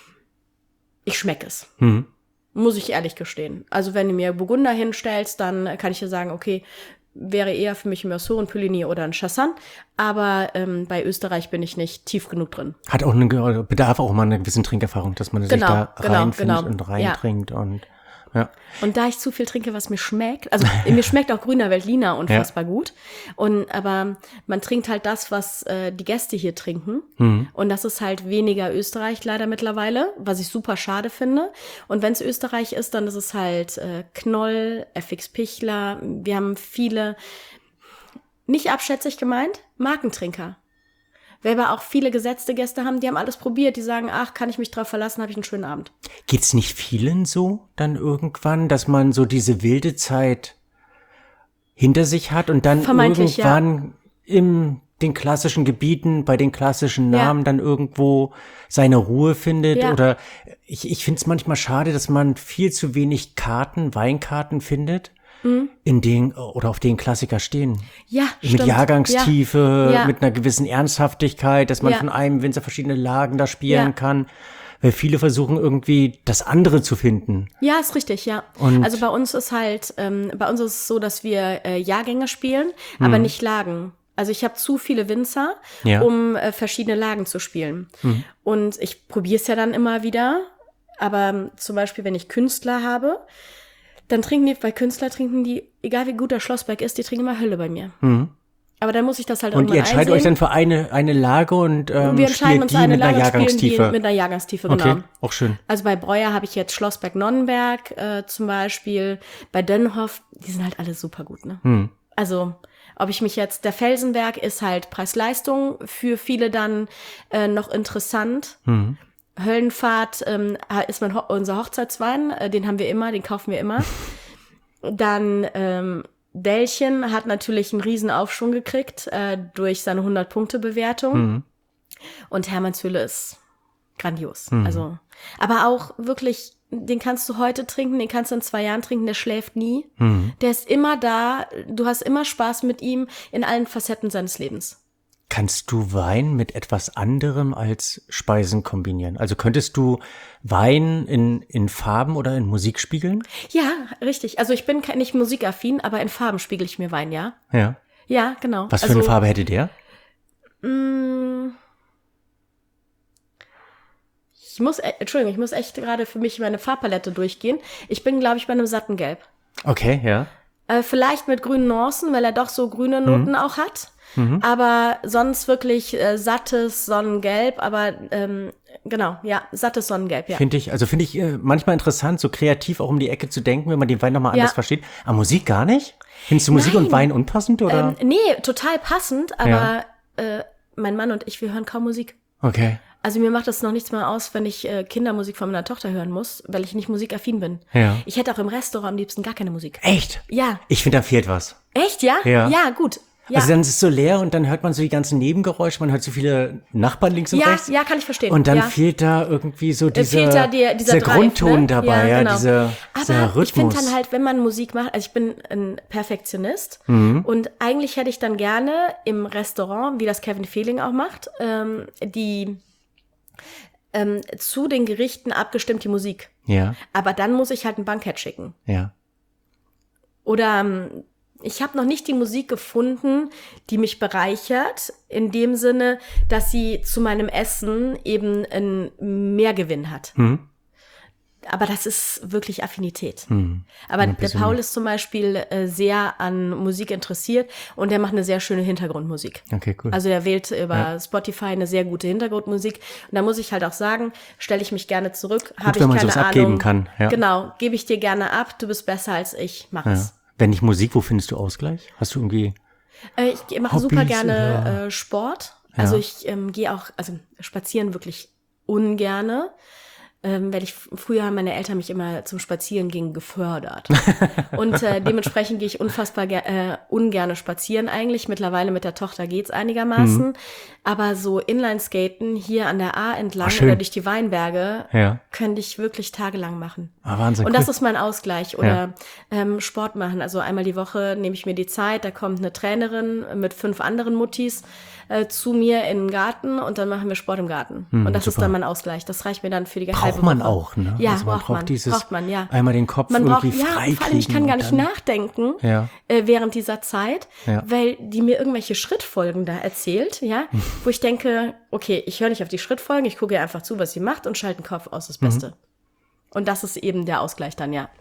ich schmecke es. Mhm. Muss ich ehrlich gestehen. Also wenn du mir Burgunder hinstellst, dann kann ich dir sagen, okay, wäre eher für mich ein Merceau, ein Puligny oder ein Chassagne. Aber ähm, bei Österreich bin ich nicht tief genug drin. Hat auch eine, ge- bedarf auch mal einer gewissen Trinkerfahrung, dass man sich Genau, da genau, reinfindet genau. und reintrinkt und ja. Und da ich zu viel trinke, was mir schmeckt, also mir schmeckt auch grüner Veltliner unfassbar gut. Und aber man trinkt halt das, was äh, die Gäste hier trinken. Mhm. Und das ist halt weniger Österreich leider mittlerweile, was ich super schade finde. Und wenn es Österreich ist, dann ist es halt äh, Knoll, F X Pichler. Wir haben viele, nicht abschätzig gemeint, Markentrinker. Wir aber auch viele gesetzte Gäste haben, die haben alles probiert, die sagen, ach, kann ich mich drauf verlassen, habe ich einen schönen Abend. Geht's nicht vielen so dann irgendwann, dass man so diese wilde Zeit hinter sich hat und dann Vermeintlich, irgendwann in den klassischen Gebieten, bei den klassischen Namen Ja. dann irgendwo seine Ruhe findet? Ja. Oder ich, ich finde es manchmal schade, dass man viel zu wenig Karten, Weinkarten findet, Mhm. in denen oder auf denen Klassiker stehen. Ja, Mit stimmt. Jahrgangstiefe, Ja. mit einer gewissen Ernsthaftigkeit, dass man Ja. von einem Winzer verschiedene Lagen da spielen Ja. kann. Weil viele versuchen irgendwie das andere zu finden. Ja, ist richtig, ja. Und- also bei uns ist halt, ähm, bei uns ist es so, dass wir äh, Jahrgänge spielen, aber nicht Lagen. Also ich habe zu viele Winzer, Ja. um äh, verschiedene Lagen zu spielen. Und ich probiere es ja dann immer wieder. Aber ähm, zum Beispiel, wenn ich Künstler habe, dann trinken die, bei Künstler trinken die, egal wie gut der Schlossberg ist, die trinken immer Hölle bei mir. Aber dann muss ich das halt Und irgendwann ihr entscheidet euch einsehen. dann für eine, eine Lage und ähm, Wir entscheiden spielt uns die eine mit einer Lage und spielen die Jahrgangstiefe. mit einer Jahrgangstiefe, genau. Okay, auch schön. Also bei Breuer habe ich jetzt Schlossberg-Nonnenberg äh, zum Beispiel. Bei Dönhoff, die sind halt alle super gut, ne? Hm. Also ob ich mich jetzt, der Felsenberg ist halt Preis-Leistung, für viele dann äh, noch interessant. Hm. Höllenfahrt ähm, ist mein Ho- unser Hochzeitswein, äh, den haben wir immer, den kaufen wir immer. Dann ähm, Dellchen hat natürlich einen riesen Aufschwung gekriegt äh, durch seine hundert-Punkte-Bewertung. Mhm. Und Hermannshöhle ist grandios. Also, aber auch wirklich, den kannst du heute trinken, den kannst du in zwei Jahren trinken, der schläft nie. Der ist immer da, du hast immer Spaß mit ihm in allen Facetten seines Lebens. Kannst du Wein mit etwas anderem als Speisen kombinieren? Also könntest du Wein in, in Farben oder in Musik spiegeln? Ja, richtig. Also ich bin kein- nicht musikaffin, aber in Farben spiegel ich mir Wein, ja. Ja. Ja, genau. Was für also, eine Farbe hätte der? mh, Ich muss, äh, Entschuldigung, ich muss echt gerade für mich meine Farbpalette durchgehen. Ich bin, glaube ich, bei einem satten Gelb. Okay, ja. Äh, vielleicht mit grünen Nuancen, weil er doch so grüne Noten auch hat. Mhm. Aber sonst wirklich äh, sattes Sonnengelb, aber ähm, genau, ja, sattes Sonnengelb, ja. Finde ich, also finde ich äh, manchmal interessant, so kreativ auch um die Ecke zu denken, wenn man den Wein nochmal anders Ja. versteht. Aber Musik gar nicht? Findest du Musik Nein. und Wein unpassend, oder? Ähm, nee, total passend, aber äh, mein Mann und ich, wir hören kaum Musik. Okay. Also mir macht das noch nichts mehr aus, wenn ich äh, Kindermusik von meiner Tochter hören muss, weil ich nicht musikaffin bin. Ja. Ich hätte auch im Restaurant am liebsten gar keine Musik. Echt? Ja. Ich finde, da fehlt was. Echt, ja? Ja. Ja, gut. Ja. Also dann ist es so leer und dann hört man so die ganzen Nebengeräusche, man hört so viele Nachbarn links und ja, rechts. ja, kann ich verstehen. Und dann ja. fehlt da irgendwie so Äh, diese, fehlt da die, dieser, dieser Drive, Grundton ne? dabei, ja, genau. dieser, dieser Aber Rhythmus. ich finde dann halt, wenn man Musik macht, also ich bin ein Perfektionist Mhm. und eigentlich hätte ich dann gerne im Restaurant, wie das Kevin Fehling auch macht, ähm, die ähm, zu den Gerichten abgestimmt die Musik. Ja, Aber dann muss ich halt ein Bankett schicken. ja. Oder ähm, ich habe noch nicht die Musik gefunden, die mich bereichert, in dem Sinne, dass sie zu meinem Essen eben einen Mehrgewinn hat. Mhm. Aber das ist wirklich Affinität. Mhm. Aber Ja, der persönlich. Paul ist zum Beispiel äh, sehr an Musik interessiert und der macht eine sehr schöne Hintergrundmusik. Okay, cool. Also der wählt über Ja. Spotify eine sehr gute Hintergrundmusik. Und da muss ich halt auch sagen, stelle ich mich gerne zurück. Habe ich wenn man keine sowas Ahnung. abgeben kann, ja. Genau, gebe ich dir gerne ab. Du bist besser als ich. Mach ja. es. Wenn nicht Musik, wo findest du Ausgleich? Hast du irgendwie, Äh, ich mache Hobbys super gerne oder- äh, Sport. Also Ja. ich ähm, gehe auch, also spazieren wirklich ungerne. Ähm, weil ich früher haben meine Eltern mich immer zum Spazierengehen gefördert. Und äh, dementsprechend gehe ich unfassbar ger äh, ungerne spazieren eigentlich. Mittlerweile mit der Tochter geht's einigermaßen. Mhm. Aber so Inlineskaten hier an der A entlang Ach, schön. oder durch die Weinberge ja. könnte ich wirklich tagelang machen. Ah, Wahnsinn, Und cool. das ist mein Ausgleich. Oder ähm, Sport machen. Also einmal die Woche nehme ich mir die Zeit, da kommt eine Trainerin mit fünf anderen Muttis äh, zu mir in den Garten und dann machen wir Sport im Garten. Hm, und das super. ist dann mein Ausgleich. Das reicht mir dann für die halbe Braucht man Woche. auch, ne? Ja, Also man braucht braucht man. dieses braucht man, ja. einmal den Kopf Man braucht, irgendwie ja, frei vor allem, ich kann kriegen gar und nicht dann- nachdenken Ja. äh, während dieser Zeit, Ja. weil die mir irgendwelche Schrittfolgen da erzählt, ja, wo ich denke, okay, ich höre nicht auf die Schrittfolgen, ich gucke ihr einfach zu, was sie macht und schalte den Kopf aus, das Beste. Mhm. Und das ist eben der Ausgleich dann, ja.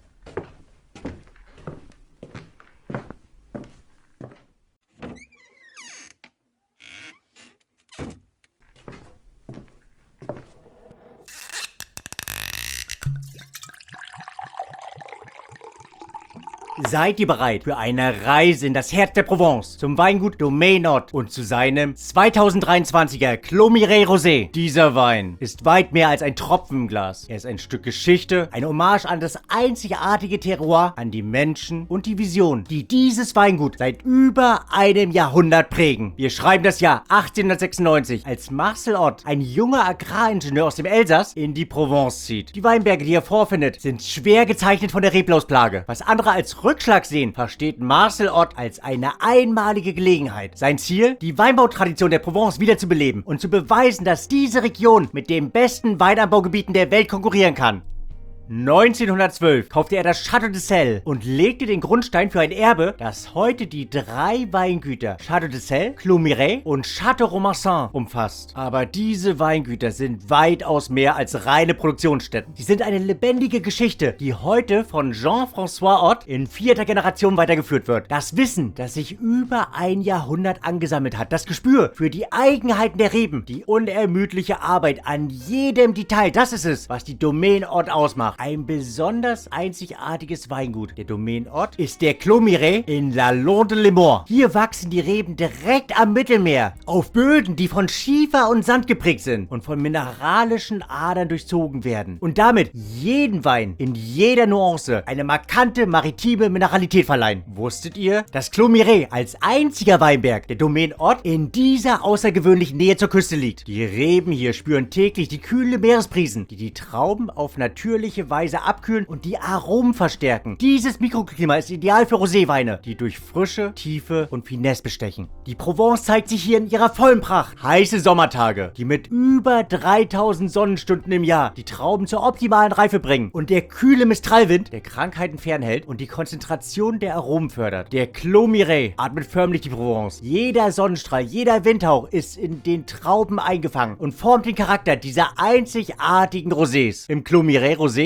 Seid ihr bereit für eine Reise in das Herz der Provence, zum Weingut Domaine Nord und zu seinem zweitausenddreiundzwanziger Clos Mireille Rosé? Dieser Wein ist weit mehr als ein Tropfen im Glas. Er ist ein Stück Geschichte, eine Hommage an das einzigartige Terroir, an die Menschen und die Vision, die dieses Weingut seit über einem Jahrhundert prägen. Wir schreiben das Jahr achtzehnhundertsechsundneunzig, als Marcel Ott, ein junger Agraringenieur aus dem Elsass, in die Provence zieht. Die Weinberge, die er vorfindet, sind schwer gezeichnet von der Reblausplage. Was andere als Rückschlag sehen, versteht Marcel Ott als eine einmalige Gelegenheit. Sein Ziel? Die Weinbautradition der Provence wiederzubeleben und zu beweisen, dass diese Region mit den besten Weinanbaugebieten der Welt konkurrieren kann. neunzehnhundertzwölf kaufte er das Château de Celles und legte den Grundstein für ein Erbe, das heute die drei Weingüter Château de Celles, Clos Mireille und Château Romançon umfasst. Aber diese Weingüter sind weitaus mehr als reine Produktionsstätten. Sie sind eine lebendige Geschichte, die heute von Jean-François Ott in vierter Generation weitergeführt wird. Das Wissen, das sich über ein Jahrhundert angesammelt hat, das Gespür für die Eigenheiten der Reben, die unermüdliche Arbeit an jedem Detail, das ist es, was die Domaine Ott ausmacht. Ein besonders einzigartiges Weingut der Domaine Ott ist der Clos Mireille in La Londe-les-Morts. Hier wachsen die Reben direkt am Mittelmeer, auf Böden, die von Schiefer und Sand geprägt sind und von mineralischen Adern durchzogen werden. Und damit jeden Wein in jeder Nuance eine markante maritime Mineralität verleihen. Wusstet ihr, dass Clos Mireille als einziger Weinberg der Domaine Ott in dieser außergewöhnlichen Nähe zur Küste liegt? Die Reben hier spüren täglich die kühle Meeresbrisen, die die Trauben auf natürliche Weise abkühlen und die Aromen verstärken. Dieses Mikroklima ist ideal für Roséweine, die durch Frische, Tiefe und Finesse bestechen. Die Provence zeigt sich hier in ihrer vollen Pracht. Heiße Sommertage, die mit über dreitausend Sonnenstunden im Jahr die Trauben zur optimalen Reife bringen und der kühle Mistralwind, der Krankheiten fernhält und die Konzentration der Aromen fördert. Der Clos Mireille atmet förmlich die Provence. Jeder Sonnenstrahl, jeder Windhauch ist in den Trauben eingefangen und formt den Charakter dieser einzigartigen Rosés. Im Clos Mireille Rosé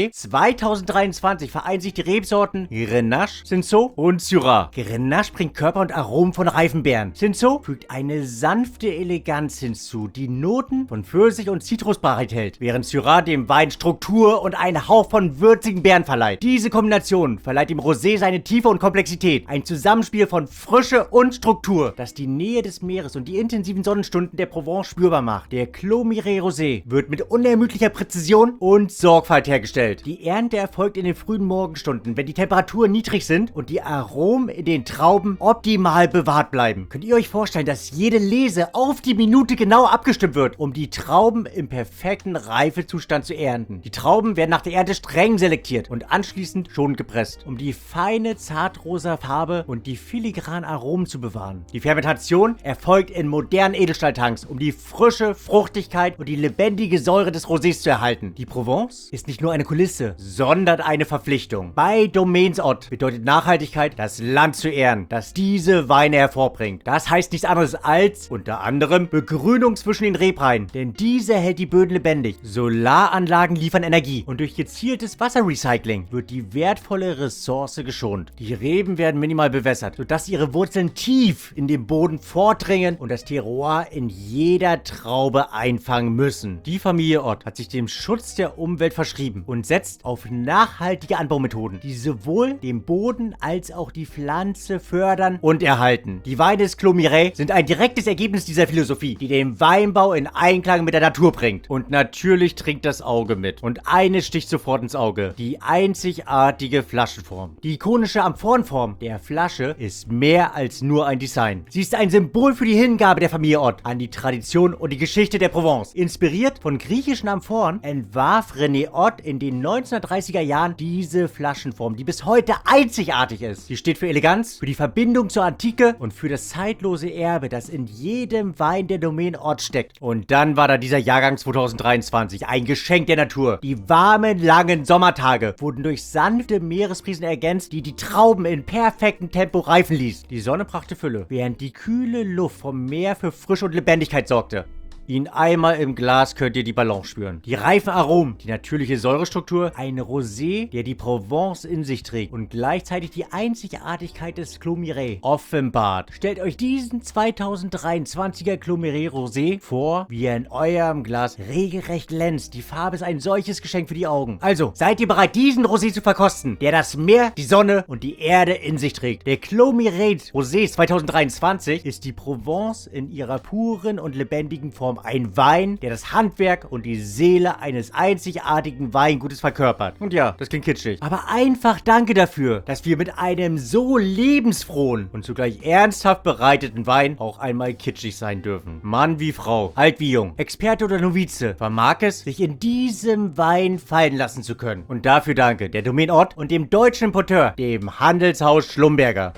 Rosé zweitausenddreiundzwanzig vereint sich die Rebsorten Grenache, Cinsault und Syrah. Grenache bringt Körper und Aromen von reifen Beeren. Cinsault fügt eine sanfte Eleganz hinzu, die Noten von Pfirsich und Zitrus bereithält, während Syrah dem Wein Struktur und einen Hauch von würzigen Beeren verleiht. Diese Kombination verleiht dem Rosé seine Tiefe und Komplexität. Ein Zusammenspiel von Frische und Struktur, das die Nähe des Meeres und die intensiven Sonnenstunden der Provence spürbar macht. Der Clos Miret Rosé wird mit unermüdlicher Präzision und Sorgfalt hergestellt. Die Ernte erfolgt in den frühen Morgenstunden, wenn die Temperaturen niedrig sind und die Aromen in den Trauben optimal bewahrt bleiben. Könnt ihr euch vorstellen, dass jede Lese auf die Minute genau abgestimmt wird, um die Trauben im perfekten Reifezustand zu ernten? Die Trauben werden nach der Ernte streng selektiert und anschließend schonend gepresst, um die feine zartrosa Farbe und die filigranen Aromen zu bewahren. Die Fermentation erfolgt in modernen Edelstahltanks, um die frische Fruchtigkeit und die lebendige Säure des Rosés zu erhalten. Die Provence ist nicht nur eine Kulisse, sondern eine Verpflichtung. Bei Domaines Ott bedeutet Nachhaltigkeit, das Land zu ehren, das diese Weine hervorbringt. Das heißt nichts anderes als, unter anderem, Begrünung zwischen den Rebreihen, denn diese hält die Böden lebendig. Solaranlagen liefern Energie und durch gezieltes Wasserrecycling wird die wertvolle Ressource geschont. Die Reben werden minimal bewässert, sodass ihre Wurzeln tief in den Boden vordringen und das Terroir in jeder Traube einfangen müssen. Die Familie Ott hat sich dem Schutz der Umwelt verschrieben und setzt auf nachhaltige Anbaumethoden, die sowohl den Boden als auch die Pflanze fördern und erhalten. Die Weine des Clos Miret sind ein direktes Ergebnis dieser Philosophie, die den Weinbau in Einklang mit der Natur bringt. Und natürlich trinkt das Auge mit. Und eines sticht sofort ins Auge: die einzigartige Flaschenform. Die ikonische Amphorenform der Flasche ist mehr als nur ein Design. Sie ist ein Symbol für die Hingabe der Familie Ott an die Tradition und die Geschichte der Provence. Inspiriert von griechischen Amphoren entwarf René Ott in den neunzehnhundertdreißiger Jahren diese Flaschenform, die bis heute einzigartig ist. Sie steht für Eleganz, für die Verbindung zur Antike und für das zeitlose Erbe, das in jedem Wein der Domaine Ott steckt. Und dann war da dieser Jahrgang zweitausenddreiundzwanzig, ein Geschenk der Natur. Die warmen, langen Sommertage wurden durch sanfte Meeresbrisen ergänzt, die die Trauben in perfektem Tempo reifen ließ. Die Sonne brachte Fülle, während die kühle Luft vom Meer für Frische und Lebendigkeit sorgte. Ihn einmal im Glas könnt ihr die Balance spüren. Die reifen Aromen, die natürliche Säurestruktur, ein Rosé, der die Provence in sich trägt und gleichzeitig die Einzigartigkeit des Clos Miret offenbart. Stellt euch diesen zweitausenddreiundzwanziger Clos Miret Rosé vor, wie er in eurem Glas regelrecht glänzt. Die Farbe ist ein solches Geschenk für die Augen. Also, seid ihr bereit, diesen Rosé zu verkosten, der das Meer, die Sonne und die Erde in sich trägt? Der Clos Miret Rosé zweitausenddreiundzwanzig ist die Provence in ihrer puren und lebendigen Form. Ein Wein, der das Handwerk und die Seele eines einzigartigen Weingutes verkörpert. Und ja, das klingt kitschig. Aber einfach danke dafür, dass wir mit einem so lebensfrohen und zugleich ernsthaft bereiteten Wein auch einmal kitschig sein dürfen. Mann wie Frau, alt wie jung, Experte oder Novize, vermag es, sich in diesem Wein fallen lassen zu können. Und dafür danke der Domaine Ott und dem deutschen Importeur, dem Handelshaus Schlumberger.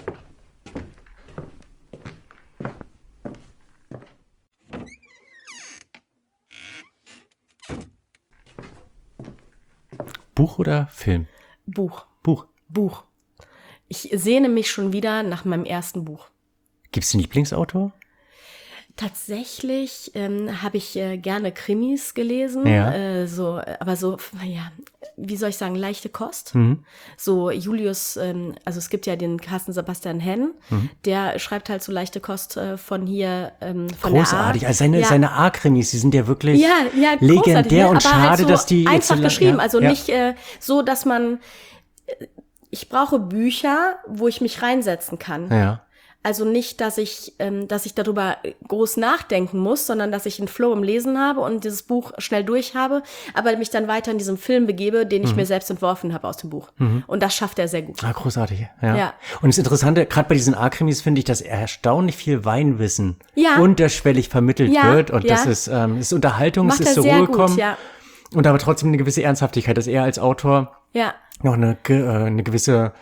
Buch oder Film? Buch. Buch. Buch. Ich sehne mich schon wieder nach meinem ersten Buch. Gibt es einen Lieblingsautor? Tatsächlich ähm, habe ich äh, gerne Krimis gelesen, Ja. äh, so, aber so, ja, wie soll ich sagen, leichte Kost. Mhm. So Julius, ähm, also es gibt ja den Carsten Sebastian Henn, Mhm. der schreibt halt so leichte Kost äh, von hier, ähm, von der Großartig. A. Also seine, ja. seine A-Krimis, die sind ja wirklich Ja, ja, legendär großartig, ne? und Aber schade, halt so dass die jetzt einfach so lang- geschrieben, ja, also ja. nicht äh, so, dass man, äh, ich brauche Bücher, wo ich mich reinsetzen kann. Ja. Also nicht, dass ich, ähm, dass ich darüber groß nachdenken muss, sondern dass ich einen Flow im Lesen habe und dieses Buch schnell durch habe, aber mich dann weiter in diesem Film begebe, den ich Mhm. mir selbst entworfen habe aus dem Buch. Mhm. Und das schafft er sehr gut. Ah, großartig. Ja. Ja. Und das Interessante, gerade bei diesen A-Krimis finde ich, dass erstaunlich viel Weinwissen Ja. unterschwellig vermittelt Ja, wird. Und ja. das ist, ähm, ist Unterhaltung, Macht es er ist zur sehr Ruhe gut, kommen. ja. Und aber trotzdem eine gewisse Ernsthaftigkeit, dass er als Autor Ja. noch eine, ge- äh, eine gewisse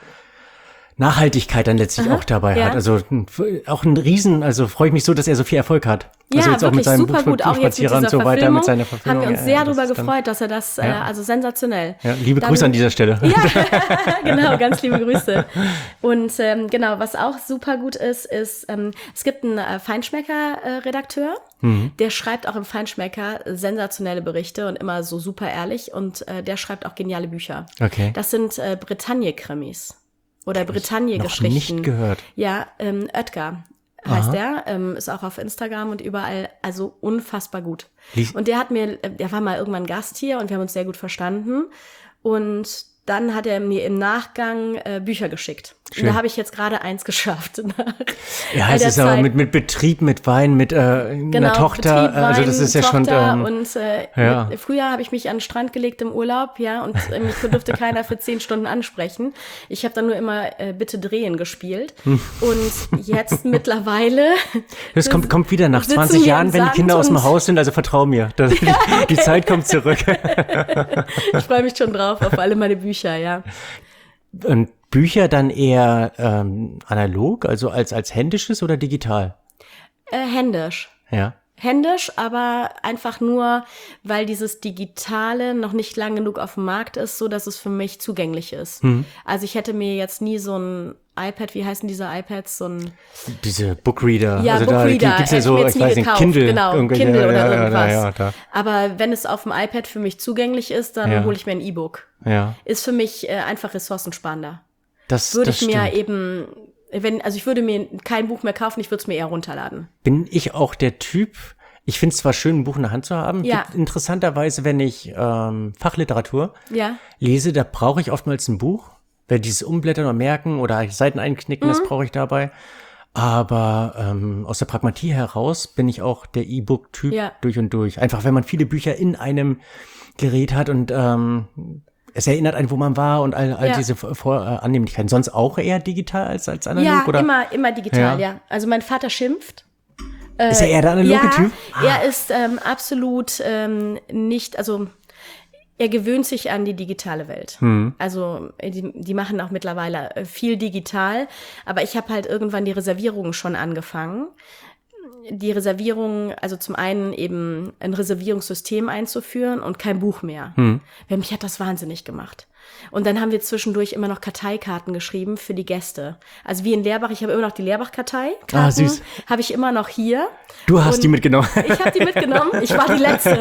Nachhaltigkeit dann letztlich Aha, auch dabei ja. hat. Also n- auch ein Riesen, also freue ich mich so, dass er so viel Erfolg hat. Ja, also jetzt auch mit wirklich seinem super Buch, gut. Auch jetzt mit Buchspazierer dieser und so weiter, Verfilmung mit seiner Verfilmung. haben wir uns Ja, sehr ja, darüber das ist dann- gefreut, dass er das, äh, Ja. also sensationell. Ja, liebe Dann- Grüße an dieser Stelle. Ja, genau, ganz liebe Grüße. Und ähm, genau, was auch super gut ist, ist, ähm, es gibt einen äh, Feinschmecker-Redakteur, Mhm. der schreibt auch im Feinschmecker sensationelle Berichte und immer so super ehrlich und äh, der schreibt auch geniale Bücher. Okay. Das sind äh, Bretagne-Krimis oder Noch Bretagne-Geschichten. nicht gehört. Ja, ähm, Oetker heißt Aha. der, ähm, ist auch auf Instagram und überall, also unfassbar gut. Lies- Und der hat mir, äh, der war mal irgendwann Gast hier und wir haben uns sehr gut verstanden. Und dann hat er mir im Nachgang äh, Bücher geschickt. Schön. Und da habe ich jetzt gerade eins geschafft. Ja, All es der ist aber Zeit. mit, mit Betrieb, mit Wein, mit äh, Genau, einer Tochter, Betrieb, also Wein, das ist ja Tochter schon... Ähm, und äh, ja. mit, früher habe ich mich an den Strand gelegt im Urlaub, ja, und äh, mich durfte keiner für zehn Stunden ansprechen. Ich habe dann nur immer äh, Bitte drehen gespielt. Hm. Und jetzt mittlerweile... das kommt, kommt wieder nach sitzen zwanzig wir Jahren, im wenn die Kinder Sand aus dem und- Haus sind, also vertrau mir. Das, die, die Zeit kommt zurück. Ich freue mich schon drauf, auf alle meine Bücher, ja. Und Bücher dann eher ähm, analog, also als, als händisches oder digital? Äh, händisch. Ja. Händisch, aber einfach nur, weil dieses Digitale noch nicht lang genug auf dem Markt ist, so dass es für mich zugänglich ist. Mhm. Also ich hätte mir jetzt nie so ein iPad, wie heißen diese iPads, so ein Diese Bookreader. ja, also Bookreader, da gibt's ja hätte ich so, mir jetzt ich nie weiß nicht, gekauft, Kindle. genau, irgendwelche- Kindle oder ja, ja, irgendwas. Ja, ja, da. Aber wenn es auf dem iPad für mich zugänglich ist, dann Ja. hole ich mir ein E-Book. ja. Ist für mich äh, einfach ressourcensparender. Das, Würde das ich mir stimmt. eben, wenn, also ich würde mir kein Buch mehr kaufen, ich würde es mir eher runterladen. Bin ich auch der Typ, ich finde es zwar schön, ein Buch in der Hand zu haben, Ja. gibt interessanterweise, wenn ich ähm, Fachliteratur Ja. lese, da brauche ich oftmals ein Buch. Weil dieses Umblättern oder Merken oder Seiten einknicken, Mhm. das brauche ich dabei. Aber ähm, aus der Pragmatie heraus bin ich auch der E-Book-Typ Ja. durch und durch. Einfach, wenn man viele Bücher in einem Gerät hat und ähm, es erinnert einen, wo man war und all, all Ja. diese Vor Vor- äh, Annehmlichkeiten. Sonst auch eher digital als, als analog? Ja, oder? immer, immer digital, Ja. ja. Also mein Vater schimpft. Ist er eher der analoge ja, Typ? er ist ähm, absolut ähm, nicht, also er gewöhnt sich an die digitale Welt. Hm. Also äh, die, die machen auch mittlerweile äh, viel digital, aber ich habe halt irgendwann die Reservierungen schon angefangen. Die Reservierung, also zum einen eben ein Reservierungssystem einzuführen und kein Buch mehr. Hm. Weil mich hat das wahnsinnig gemacht. Und dann haben wir zwischendurch immer noch Karteikarten geschrieben für die Gäste. Also wie in Leerbach, ich habe immer noch die Leerbach-Karteikarten. Ah, süß. Habe ich immer noch hier. Du hast Und die mitgenommen. Ich habe die mitgenommen. Ich war die Letzte.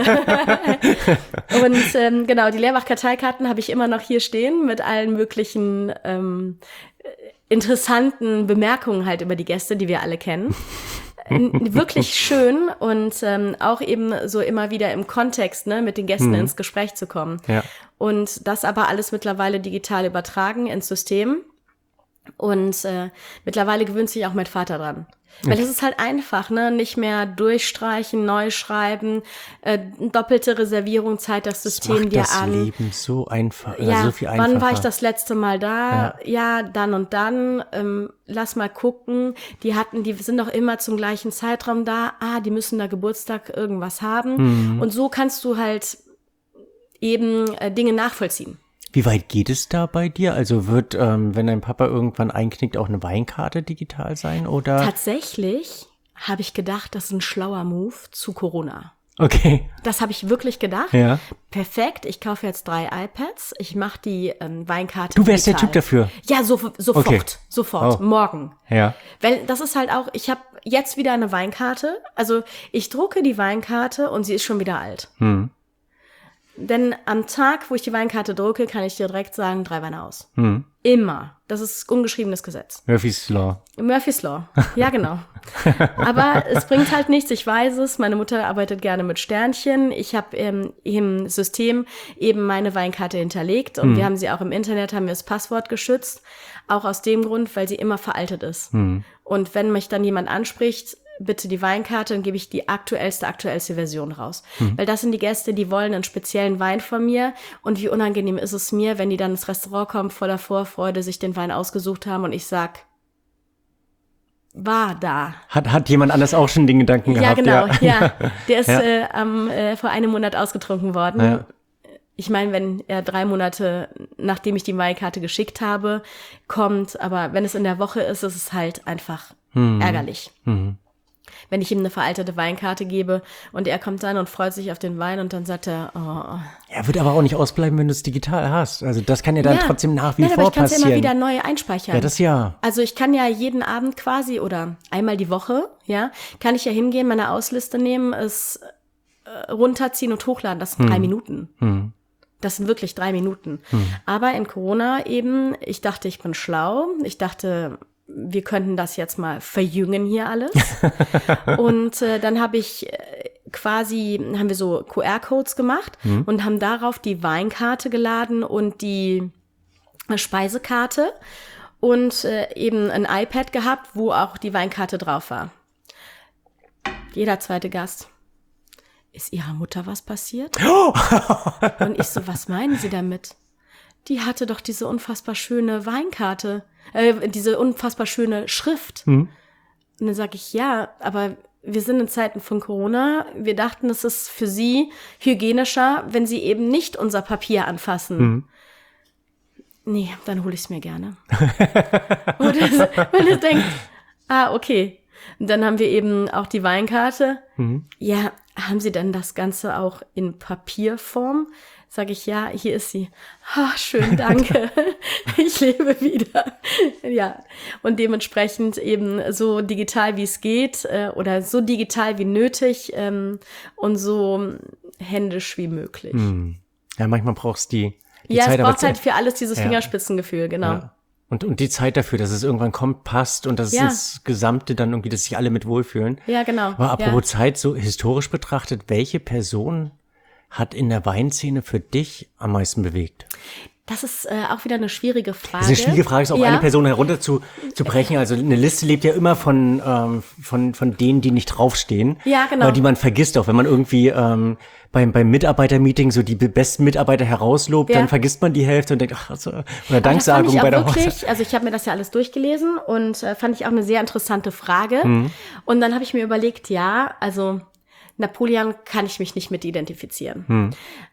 Und ähm, genau, die Leerbach-Karteikarten habe ich immer noch hier stehen mit allen möglichen ähm, interessanten Bemerkungen halt über die Gäste, die wir alle kennen. N- Wirklich schön und ähm, auch eben so immer wieder im Kontext, ne, mit den Gästen ins Gespräch zu kommen. Ja. Und das aber alles mittlerweile digital übertragen ins System. Und äh, mittlerweile gewöhnt sich auch mein Vater dran. Weil es ist halt einfach, ne? Nicht mehr durchstreichen, neu schreiben, äh, doppelte Reservierung zeigt das Das System macht dir das an. Leben so einfach, Ja, also so viel einfacher. wann war ich das letzte Mal da? Ja, dann und dann. Ähm, lass mal gucken. Die hatten, die sind doch immer zum gleichen Zeitraum da. Ah, die müssen da Geburtstag irgendwas haben. Mhm. Und so kannst du halt eben äh, Dinge nachvollziehen. Wie weit geht es da bei dir? Also wird, ähm, wenn dein Papa irgendwann einknickt, auch eine Weinkarte digital sein, oder? Tatsächlich habe ich gedacht, das ist ein schlauer Move zu Corona. Okay, Das habe ich wirklich gedacht. ja. Perfekt, ich kaufe jetzt drei iPads, ich mache die ähm, Weinkarte Du wärst der digital. Typ dafür? Ja, so, sofort, Okay. sofort, Oh. morgen. Ja. Weil das ist halt auch, ich habe jetzt wieder eine Weinkarte, also ich drucke die Weinkarte und sie ist schon wieder alt. Hm. Denn am Tag, wo ich die Weinkarte drucke, kann ich dir direkt sagen, drei Weine aus. Hm. Immer. Das ist ungeschriebenes Gesetz. Murphy's Law. Murphy's Law. Ja, genau. Aber es bringt halt nichts, ich weiß es. Meine Mutter arbeitet gerne mit Sternchen. Ich habe ähm, im System eben meine Weinkarte hinterlegt und Hm. wir haben sie auch im Internet, haben wir das Passwort geschützt. Auch aus dem Grund, weil sie immer veraltet ist. Hm. Und wenn mich dann jemand anspricht, bitte die Weinkarte, dann gebe ich die aktuellste, aktuellste Version raus. Hm. Weil das sind die Gäste, die wollen einen speziellen Wein von mir. Und wie unangenehm ist es mir, wenn die dann ins Restaurant kommen, voller Vorfreude, sich den Wein ausgesucht haben und ich sag, war da. Hat, hat jemand anders auch schon den Gedanken Ja, gehabt? genau, ja. Der ist Ja. äh, am, äh, vor einem Monat ausgetrunken worden. Ja. Ich meine, wenn er drei Monate, nachdem ich die Weinkarte geschickt habe, kommt, aber wenn es in der Woche ist, ist es halt einfach Hm. ärgerlich. Mhm. Wenn ich ihm eine veraltete Weinkarte gebe und er kommt dann und freut sich auf den Wein und dann sagt er, oh. Er wird aber auch nicht ausbleiben, wenn du es digital hast. Also das kann ja dann ja. trotzdem nach wie Nein, vor aber ich kann's passieren. Ja immer wieder neu einspeichern. Ja, das ja. Also ich kann ja jeden Abend quasi oder einmal die Woche, ja, kann ich ja hingehen, meine Ausliste nehmen, es äh, runterziehen und hochladen. Das sind hm. drei Minuten. Hm. Das sind wirklich drei Minuten. Hm. Aber in Corona eben, ich dachte, ich bin schlau. Ich dachte, wir könnten das jetzt mal verjüngen hier alles. Und äh, dann habe ich äh, quasi, haben wir so Q R-Codes gemacht mhm. und haben darauf die Weinkarte geladen und die äh, Speisekarte und äh, eben ein iPad gehabt, wo auch die Weinkarte drauf war. Jeder zweite Gast. Ist Ihrer Mutter was passiert? Und ich so, was meinen Sie damit? Die hatte doch diese unfassbar schöne Weinkarte, äh, diese unfassbar schöne Schrift. Mhm. Und dann sage ich, ja, aber wir sind in Zeiten von Corona. Wir dachten, es ist für sie hygienischer, wenn sie eben nicht unser Papier anfassen. Mhm. Nee, dann hole ich es mir gerne. und das, weil es denkt, ah, okay. Und dann haben wir eben auch die Weinkarte. Mhm. Ja, haben Sie denn das Ganze auch in Papierform? Sage ich, ja, hier ist sie. Ah, schön, danke. Ich lebe wieder. Ja, und dementsprechend eben so digital, wie es geht äh, oder so digital wie nötig ähm, und so händisch wie möglich. Hm. Ja, manchmal brauchst du die, die ja, Zeit. Ja, es braucht aber halt für alles dieses ja. Fingerspitzengefühl, genau. Ja. Und, und die Zeit dafür, dass es irgendwann kommt, passt und dass ja. das Gesamte dann irgendwie, dass sich alle mit wohlfühlen. Ja, genau. Aber apropos ja. Zeit, so historisch betrachtet, welche Person hat in der Weinszene für dich am meisten bewegt? Das ist äh, auch wieder eine schwierige Frage. Das ist eine schwierige Frage, ist auch ja. eine Person herunter zu, zu brechen. Also eine Liste lebt ja immer von, ähm, von, von denen, die nicht draufstehen. Ja, genau. Äh, die man vergisst auch. Wenn man irgendwie ähm, beim, beim Mitarbeitermeeting so die besten Mitarbeiter herauslobt, ja. dann vergisst man die Hälfte und denkt, ach, also, oder Danksagung bei der Hochzeit. Also ich habe mir das ja alles durchgelesen und äh, fand ich auch eine sehr interessante Frage. Mhm. Und dann habe ich mir überlegt, ja, also Napoleon kann ich mich nicht mit identifizieren. Hm.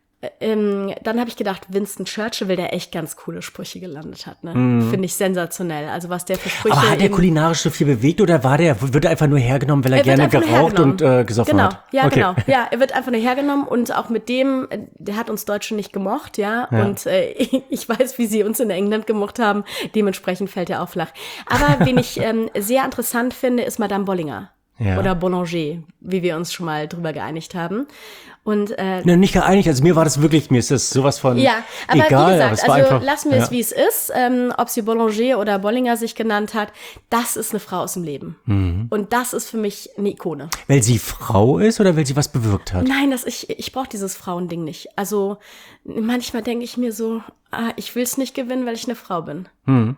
Ähm, dann habe ich gedacht, Winston Churchill, der echt ganz coole Sprüche gelandet hat. Ne? Hm. Finde ich sensationell. Also was der für Sprüche... Aber hat der kulinarisch so viel bewegt oder war der, wird er einfach nur hergenommen, weil er, er gerne geraucht und äh, gesoffen genau. hat? Ja, okay. genau. Ja, er wird einfach nur hergenommen und auch mit dem, der hat uns Deutsche nicht gemocht, ja. ja. Und äh, ich weiß, wie sie uns in England gemocht haben. Dementsprechend fällt er auch flach. Aber wen ich ähm, sehr interessant finde, ist Madame Bollinger. Ja. Oder Boulanger, wie wir uns schon mal drüber geeinigt haben. Und äh, ne, nicht geeinigt, also mir war das wirklich, mir ist das sowas von ja, aber egal. Wie gesagt, aber es war also einfach, lassen wir ja. es, wie es ist. Ähm, ob sie Boulanger oder Bollinger sich genannt hat, das ist eine Frau aus dem Leben. Mhm. Und das ist für mich eine Ikone. Weil sie Frau ist oder weil sie was bewirkt hat? Nein, das, ich, ich brauche dieses Frauending nicht. Also manchmal denke ich mir so, ah, ich will es nicht gewinnen, weil ich eine Frau bin. Hm.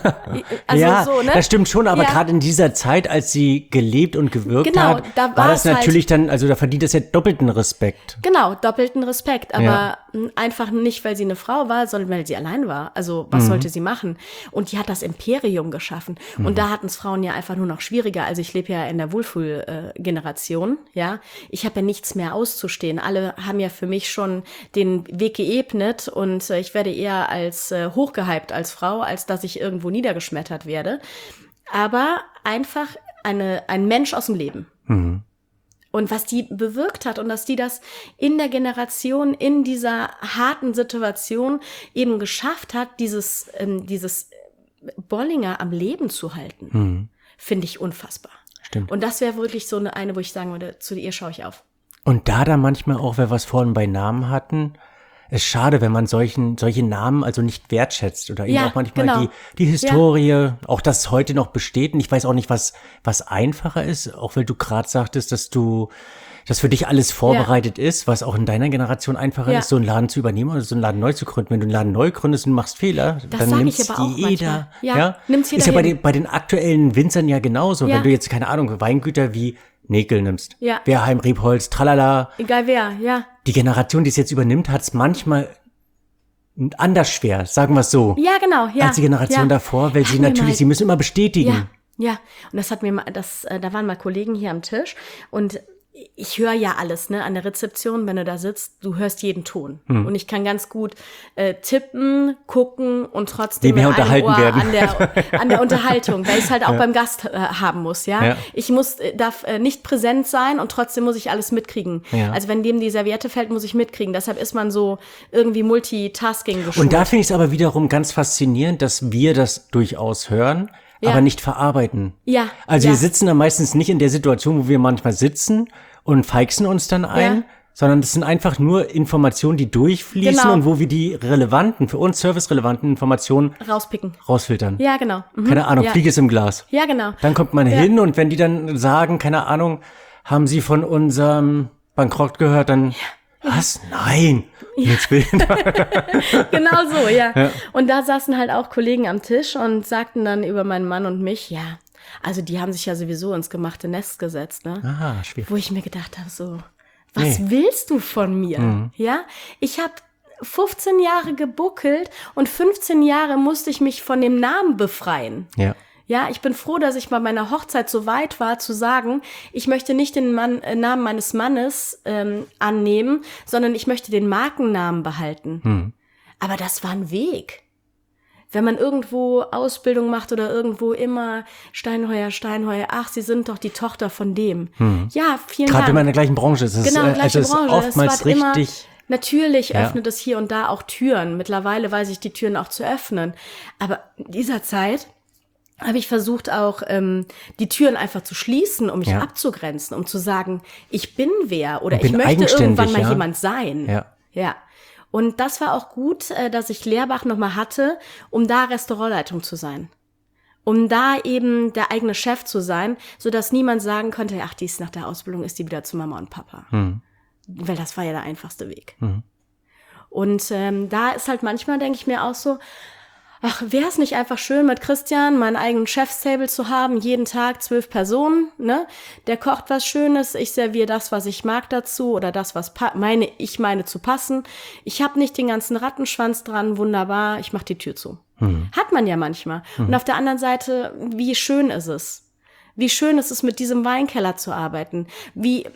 Also ja, so, ne? das stimmt schon, aber ja. gerade in dieser Zeit, als sie gelebt und gewirkt genau, hat, da war das halt natürlich dann, also da verdient es ja doppelten Respekt. Genau, doppelten Respekt, aber ja. einfach nicht, weil sie eine Frau war, sondern weil sie allein war. Also was mhm. sollte sie machen? Und die hat das Imperium geschaffen. Mhm. Und da hatten es Frauen ja einfach nur noch schwieriger. Also ich lebe ja in der Wohlfühl-Generation, ja. Ich habe ja nichts mehr auszustehen. Alle haben ja für mich schon den Weg geebnet und äh, ich werde eher als äh, hochgehypt als Frau, als dass ich irgendwo niedergeschmettert werde. Aber einfach eine, ein Mensch aus dem Leben. Mhm. Und was die bewirkt hat und dass die das in der Generation, in dieser harten Situation eben geschafft hat, dieses, ähm, dieses Bollinger am Leben zu halten, mhm. finde ich unfassbar. Stimmt. Und das wäre wirklich so eine, eine, wo ich sagen würde, zu ihr schaue ich auf. Und da da manchmal auch, weil wir es vorhin bei Namen hatten, es ist schade, wenn man solchen, solche Namen also nicht wertschätzt oder eben ja, auch manchmal genau. die, die Historie, ja. auch das heute noch besteht. Und ich weiß auch nicht, was, was einfacher ist, auch weil du gerade sagtest, dass du, dass für dich alles vorbereitet ja. ist, was auch in deiner Generation einfacher ja. ist, so einen Laden zu übernehmen oder so einen Laden neu zu gründen. Wenn du einen Laden neu gründest und machst Fehler, das dann nimmst jeder. Ja, ja? Nimmt's jeder ist ja bei hin. den, bei den aktuellen Winzern ja genauso. Ja. Wenn du jetzt, keine Ahnung, Weingüter wie Nägel nimmst. Ja. Wehrheim, Rebholz, tralala. Egal wer, ja. Die Generation, die es jetzt übernimmt, hat es manchmal anders schwer, sagen wir es so. Ja, genau, ja. Als die Generation ja. davor, weil Hat sie mir natürlich, mal, sie müssen immer bestätigen. Ja, ja. Und das hat mir mal, das, äh, da waren mal Kollegen hier am Tisch und ich höre ja alles, ne, an der Rezeption, wenn du da sitzt, du hörst jeden Ton. Hm. Und ich kann ganz gut äh, tippen, gucken und trotzdem Nebenher mit einem unterhalten Ohr werden. an der, an der Unterhaltung, weil ich es halt auch ja. beim Gast äh, haben muss, ja. ja. Ich muss, äh, darf äh, nicht präsent sein und trotzdem muss ich alles mitkriegen. Ja. Also wenn dem die Serviette fällt, muss ich mitkriegen. Deshalb ist man so irgendwie Multitasking geschult. Und da finde ich es aber wiederum ganz faszinierend, dass wir das durchaus hören, ja. aber nicht verarbeiten. Ja. Also ja. wir sitzen dann meistens nicht in der Situation, wo wir manchmal sitzen und feixen uns dann ein, ja. sondern das sind einfach nur Informationen, die durchfließen genau. und wo wir die relevanten, für uns servicerelevanten Informationen rauspicken, rausfiltern. Ja, genau. Mhm. Keine Ahnung, ja. Fliege ist im Glas. Ja, genau. Dann kommt man ja. hin und wenn die dann sagen, keine Ahnung, haben Sie von unserem Bankrott gehört, dann ja. Was? Nein. Ja. Genau so, ja. ja. Und da saßen halt auch Kollegen am Tisch und sagten dann über meinen Mann und mich, ja, also die haben sich ja sowieso ins gemachte Nest gesetzt, ne? Aha, schwierig. Wo ich mir gedacht habe, so, was nee. willst du von mir? Mhm. Ja, ich habe fünfzehn Jahre gebuckelt und fünfzehn Jahre musste ich mich von dem Namen befreien. Ja. Ja, ich bin froh, dass ich bei meiner Hochzeit so weit war, zu sagen, ich möchte nicht den Mann, äh, Namen meines Mannes ähm, annehmen, sondern ich möchte den Markennamen behalten. Hm. Aber das war ein Weg. Wenn man irgendwo Ausbildung macht oder irgendwo immer Steinheuer, Steinheuer, ach, Sie sind doch die Tochter von dem. Hm. Ja, vielen Gerade Dank. wenn man in der gleichen Branche ist. Es genau, ist, gleiche also Branche. Ist oftmals es war richtig. Immer, natürlich ja. öffnet es hier und da auch Türen. Mittlerweile weiß ich, die Türen auch zu öffnen. Aber in dieser Zeit habe ich versucht auch, ähm, die Türen einfach zu schließen, um mich ja. abzugrenzen, um zu sagen, ich bin wer oder bin ich möchte irgendwann mal ja. jemand sein. Ja. Ja. Und das war auch gut, äh, dass ich Lehrbach nochmal hatte, um da Restaurantleitung zu sein. Um da eben der eigene Chef zu sein, sodass niemand sagen konnte, ach, die ist nach der Ausbildung, ist die wieder zu Mama und Papa. Hm. Weil das war ja der einfachste Weg. Hm. Und ähm, da ist halt manchmal, denke ich mir auch so, ach, wäre es nicht einfach schön, mit Christian meinen eigenen Chefstable zu haben, jeden Tag zwölf Personen, ne? Der kocht was Schönes, ich serviere das, was ich mag dazu oder das, was pa- meine ich meine zu passen. Ich habe nicht den ganzen Rattenschwanz dran, wunderbar, ich mache die Tür zu. Hm. Hat man ja manchmal. Hm. Und auf der anderen Seite, wie schön ist es? Wie schön ist es, mit diesem Weinkeller zu arbeiten? Wie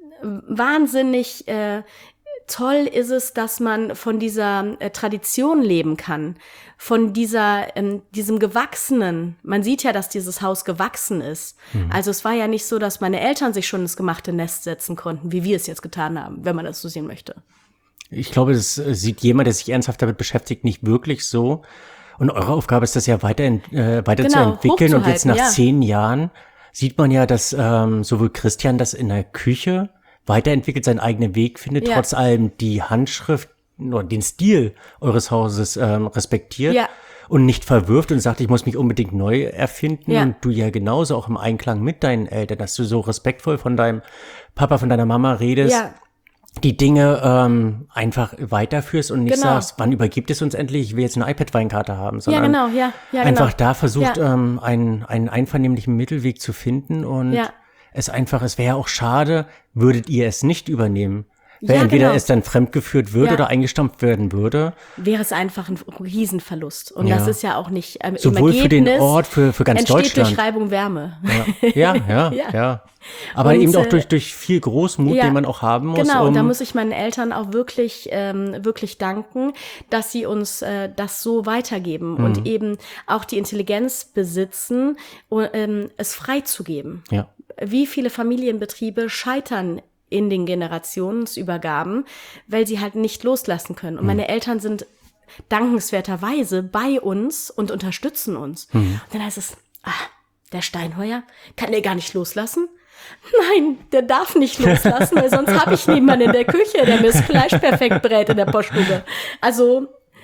wahnsinnig äh, toll ist es, dass man von dieser äh, Tradition leben kann, von dieser, ähm, diesem Gewachsenen. Man sieht ja, dass dieses Haus gewachsen ist. Mhm. Also es war ja nicht so, dass meine Eltern sich schon ins gemachte Nest setzen konnten, wie wir es jetzt getan haben, wenn man das so sehen möchte. Ich glaube, das sieht jemand, der sich ernsthaft damit beschäftigt, nicht wirklich so. Und eure Aufgabe ist das ja weiter, äh, weiter genau, zu entwickeln. Und jetzt nach ja. zehn Jahren sieht man ja, dass ähm, sowohl Christian das in der Küche weiterentwickelt, seinen eigenen Weg findet, ja. trotz allem die Handschrift, nur den Stil eures Hauses ähm, respektiert ja. und nicht verwirft und sagt, ich muss mich unbedingt neu erfinden. Ja. Und du ja genauso auch im Einklang mit deinen Eltern, dass du so respektvoll von deinem Papa, von deiner Mama redest, ja. die Dinge ähm, einfach weiterführst und nicht genau. sagst, wann übergibt es uns endlich, ich will jetzt eine iPad-Weinkarte haben, sondern ja, genau. ja, ja, einfach genau. da versucht, ja. ähm, einen, einen einvernehmlichen Mittelweg zu finden und ja. es einfach, es wäre ja auch schade, würdet ihr es nicht übernehmen. Weil ja, entweder genau. es dann fremdgeführt würde ja. oder eingestampft werden würde. Wäre es einfach ein Riesenverlust. Und ja. das ist ja auch nicht ähm, sowohl im für den Ergebnis Ort, für, für ganz entsteht Deutschland. durch Reibung Wärme. Ja, ja, ja. ja. ja. Aber und, eben auch äh, durch, durch viel Großmut, ja, den man auch haben muss. Genau, um und da muss ich meinen Eltern auch wirklich, ähm, wirklich danken, dass sie uns äh, das so weitergeben mhm. und eben auch die Intelligenz besitzen, um, ähm, es freizugeben. Ja. Wie viele Familienbetriebe scheitern in den Generationsübergaben, weil sie halt nicht loslassen können. Und mhm. meine Eltern sind dankenswerterweise bei uns und unterstützen uns. Mhm. Und dann heißt es, ah, der Steinheuer, kann der gar nicht loslassen? Nein, der darf nicht loslassen, weil sonst habe ich niemanden in der Küche, der mir das Fleisch perfekt brät in der Poststube. Also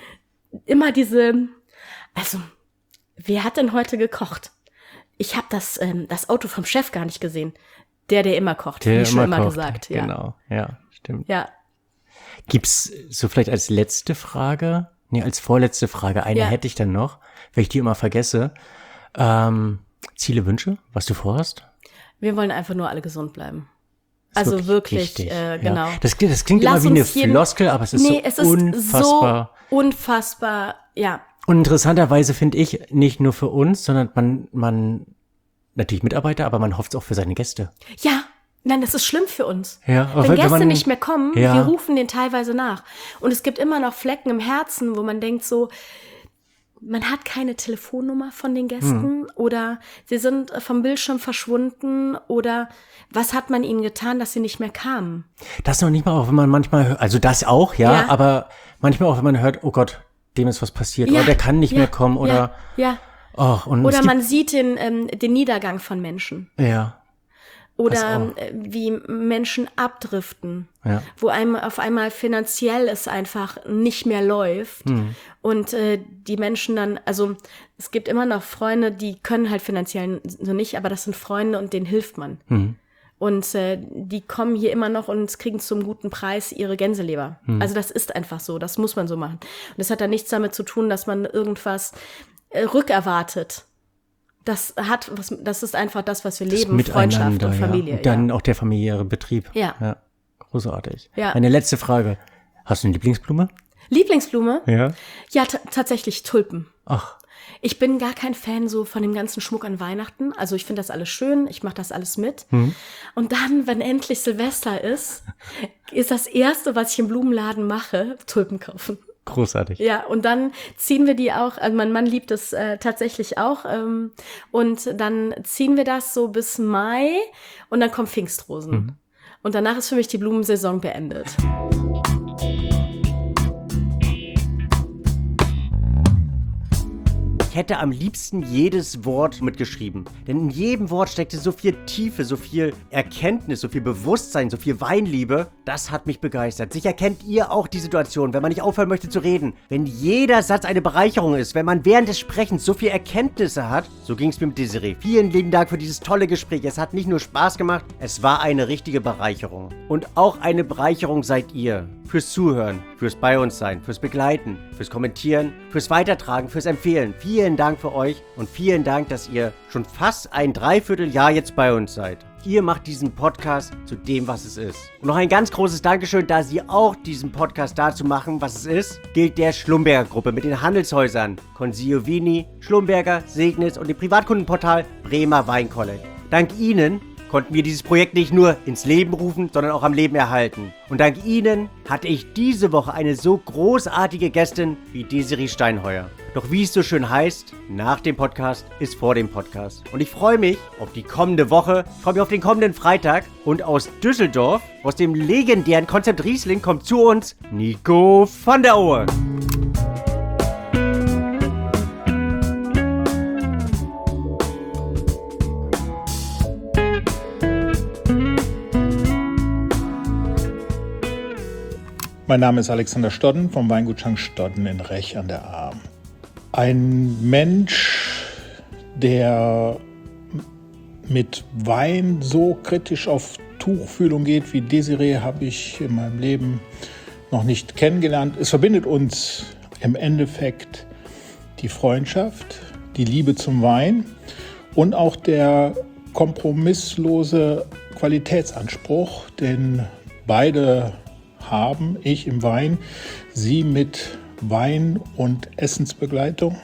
immer diese, also wer hat denn heute gekocht? Ich habe das, ähm, das Auto vom Chef gar nicht gesehen. Der, der immer kocht, der wie schon immer kocht. gesagt. Ja. Genau, ja, stimmt. Ja. Gibt's so vielleicht als letzte Frage, nee, als vorletzte Frage, eine ja. hätte ich dann noch, weil ich die immer vergesse. Ähm, Ziele, Wünsche, was du vorhast? Wir wollen einfach nur alle gesund bleiben. Das Also wirklich, wirklich äh, genau. Ja. Das, das klingt Lass immer wie eine jeden, Floskel, aber es ist nee, so es ist unfassbar. so unfassbar, ja. Und interessanterweise finde ich, nicht nur für uns, sondern man, man, natürlich Mitarbeiter, aber man hofft es auch für seine Gäste. Ja, Nein, das ist schlimm für uns. Ja, aber wenn wenn Gäste man- nicht mehr kommen, Ja. wir rufen denen teilweise nach. Und es gibt immer noch Flecken im Herzen, wo man denkt so, man hat keine Telefonnummer von den Gästen Hm. oder sie sind vom Bildschirm verschwunden oder was hat man ihnen getan, dass sie nicht mehr kamen? Das noch nicht mal auch, wenn man manchmal hört, also das auch, ja, Ja. aber manchmal auch, wenn man hört, oh Gott, dem ist was passiert, Ja, oder der kann nicht ja, mehr kommen, oder, Ja, ja. oh, und es Oder gibt, man sieht den, ähm, den Niedergang von Menschen. ja, Das Oder auch. äh, wie Menschen abdriften, Ja. wo einem auf einmal finanziell es einfach nicht mehr läuft. Hm. Und äh, die Menschen dann, also es gibt immer noch Freunde, die können halt finanziell so nicht, aber das sind Freunde und denen hilft man. Hm. Und äh, die kommen hier immer noch und kriegen zum guten Preis ihre Gänseleber. Hm. Also das ist einfach so, das muss man so machen. Und das hat dann nichts damit zu tun, dass man irgendwas äh, rückerwartet. Das hat, was, das ist einfach das, was wir das leben, Freundschaft Miteinander, und Familie. ja. Und dann ja. auch der familiäre Betrieb. Ja. ja. Großartig. Ja. Eine letzte Frage. Hast du eine Lieblingsblume? Lieblingsblume? Ja. Ja, t- tatsächlich Tulpen. Ach, Ich bin gar kein Fan so von dem ganzen Schmuck an Weihnachten. Also ich finde das alles schön, ich mache das alles mit. Mhm. Und dann, wenn endlich Silvester ist, ist das Erste, was ich im Blumenladen mache, Tulpen kaufen. großartig. Ja, und dann ziehen wir die auch, also mein Mann liebt es äh, tatsächlich auch. Ähm, und dann ziehen wir das so bis Mai und dann kommen Pfingstrosen. Mhm. Und danach ist für mich die Blumensaison beendet. Ich hätte am liebsten jedes Wort mitgeschrieben. Denn in jedem Wort steckte so viel Tiefe, so viel Erkenntnis, so viel Bewusstsein, so viel Weinliebe. Das hat mich begeistert. Sicher kennt ihr auch die Situation, wenn man nicht aufhören möchte zu reden. Wenn jeder Satz eine Bereicherung ist, wenn man während des Sprechens so viel Erkenntnisse hat. So ging es mir mit Desiree. Vielen lieben Dank für dieses tolle Gespräch. Es hat nicht nur Spaß gemacht, es war eine richtige Bereicherung. Und auch eine Bereicherung seid ihr. Fürs Zuhören, fürs Bei uns sein, fürs Begleiten, fürs Kommentieren, fürs Weitertragen, fürs Empfehlen. Vielen Dank für euch und vielen Dank, dass ihr schon fast ein Dreivierteljahr jetzt bei uns seid. Ihr macht diesen Podcast zu dem, was es ist. Und noch ein ganz großes Dankeschön, da Sie auch diesen Podcast dazu machen, was es ist, gilt der Schlumberger Gruppe mit den Handelshäusern Consio Vini, Schlumberger, Segnitz und dem Privatkundenportal Bremer Weinkolleg. Dank Ihnen konnten wir dieses Projekt nicht nur ins Leben rufen, sondern auch am Leben erhalten. Und dank Ihnen hatte ich diese Woche eine so großartige Gästin wie Desiree Steinheuer. Doch wie es so schön heißt, nach dem Podcast ist vor dem Podcast. Und ich freue mich auf die kommende Woche, ich freue mich auf den kommenden Freitag. Und aus Düsseldorf, aus dem legendären Konzept Riesling, kommt zu uns Nico van der Ohe. Mein Name ist Alexander Stodden vom Weingut Schank Stodden in Rech an der Ahr. Ein Mensch, der mit Wein so kritisch auf Tuchfühlung geht wie Desiree, habe ich in meinem Leben noch nicht kennengelernt. Es verbindet uns im Endeffekt die Freundschaft, die Liebe zum Wein und auch der kompromisslose Qualitätsanspruch, den beide haben, ich im Wein, sie mit Wein und Essensbegleitung.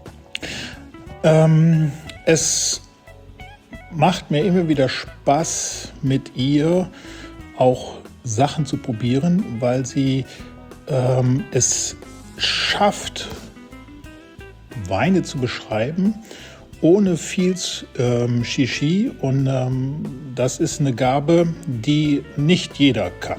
Ähm, es macht mir immer wieder Spaß, mit ihr auch Sachen zu probieren, weil sie ähm, es schafft, Weine zu beschreiben, ohne viel ähm, Shishi. Und ähm, das ist eine Gabe, die nicht jeder kann.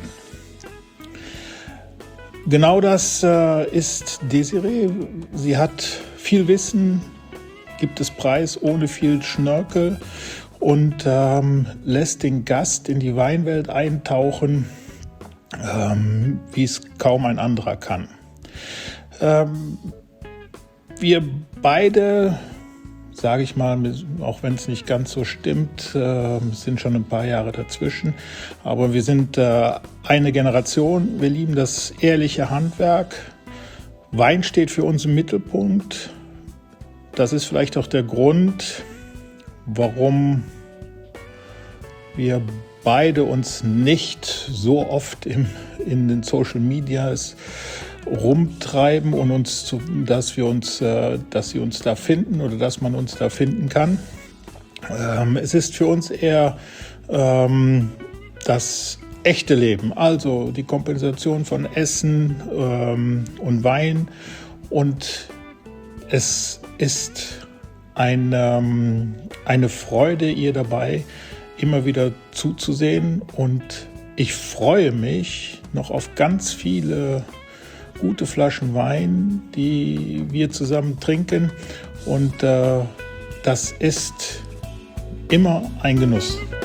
Genau das äh, ist Desiree. Sie hat viel Wissen, gibt es Preis ohne viel Schnörkel und ähm, lässt den Gast in die Weinwelt eintauchen, ähm, wie es kaum ein anderer kann. Ähm, wir beide, sage ich mal, auch wenn es nicht ganz so stimmt, äh, sind schon ein paar Jahre dazwischen. Aber wir sind äh, eine Generation. Wir lieben das ehrliche Handwerk. Wein steht für uns im Mittelpunkt. Das ist vielleicht auch der Grund, warum wir beide uns nicht so oft im, in den Social Medias rumtreiben und uns, zu, dass wir uns, äh, dass sie uns da finden oder dass man uns da finden kann. Ähm, es ist für uns eher ähm, das echte Leben, also die Kompensation von Essen ähm, und Wein. Und es ist ein, ähm, eine Freude, ihr dabei immer wieder zuzusehen. Und ich freue mich noch auf ganz viele gute Flaschen Wein, die wir zusammen trinken. Und äh, das ist immer ein Genuss.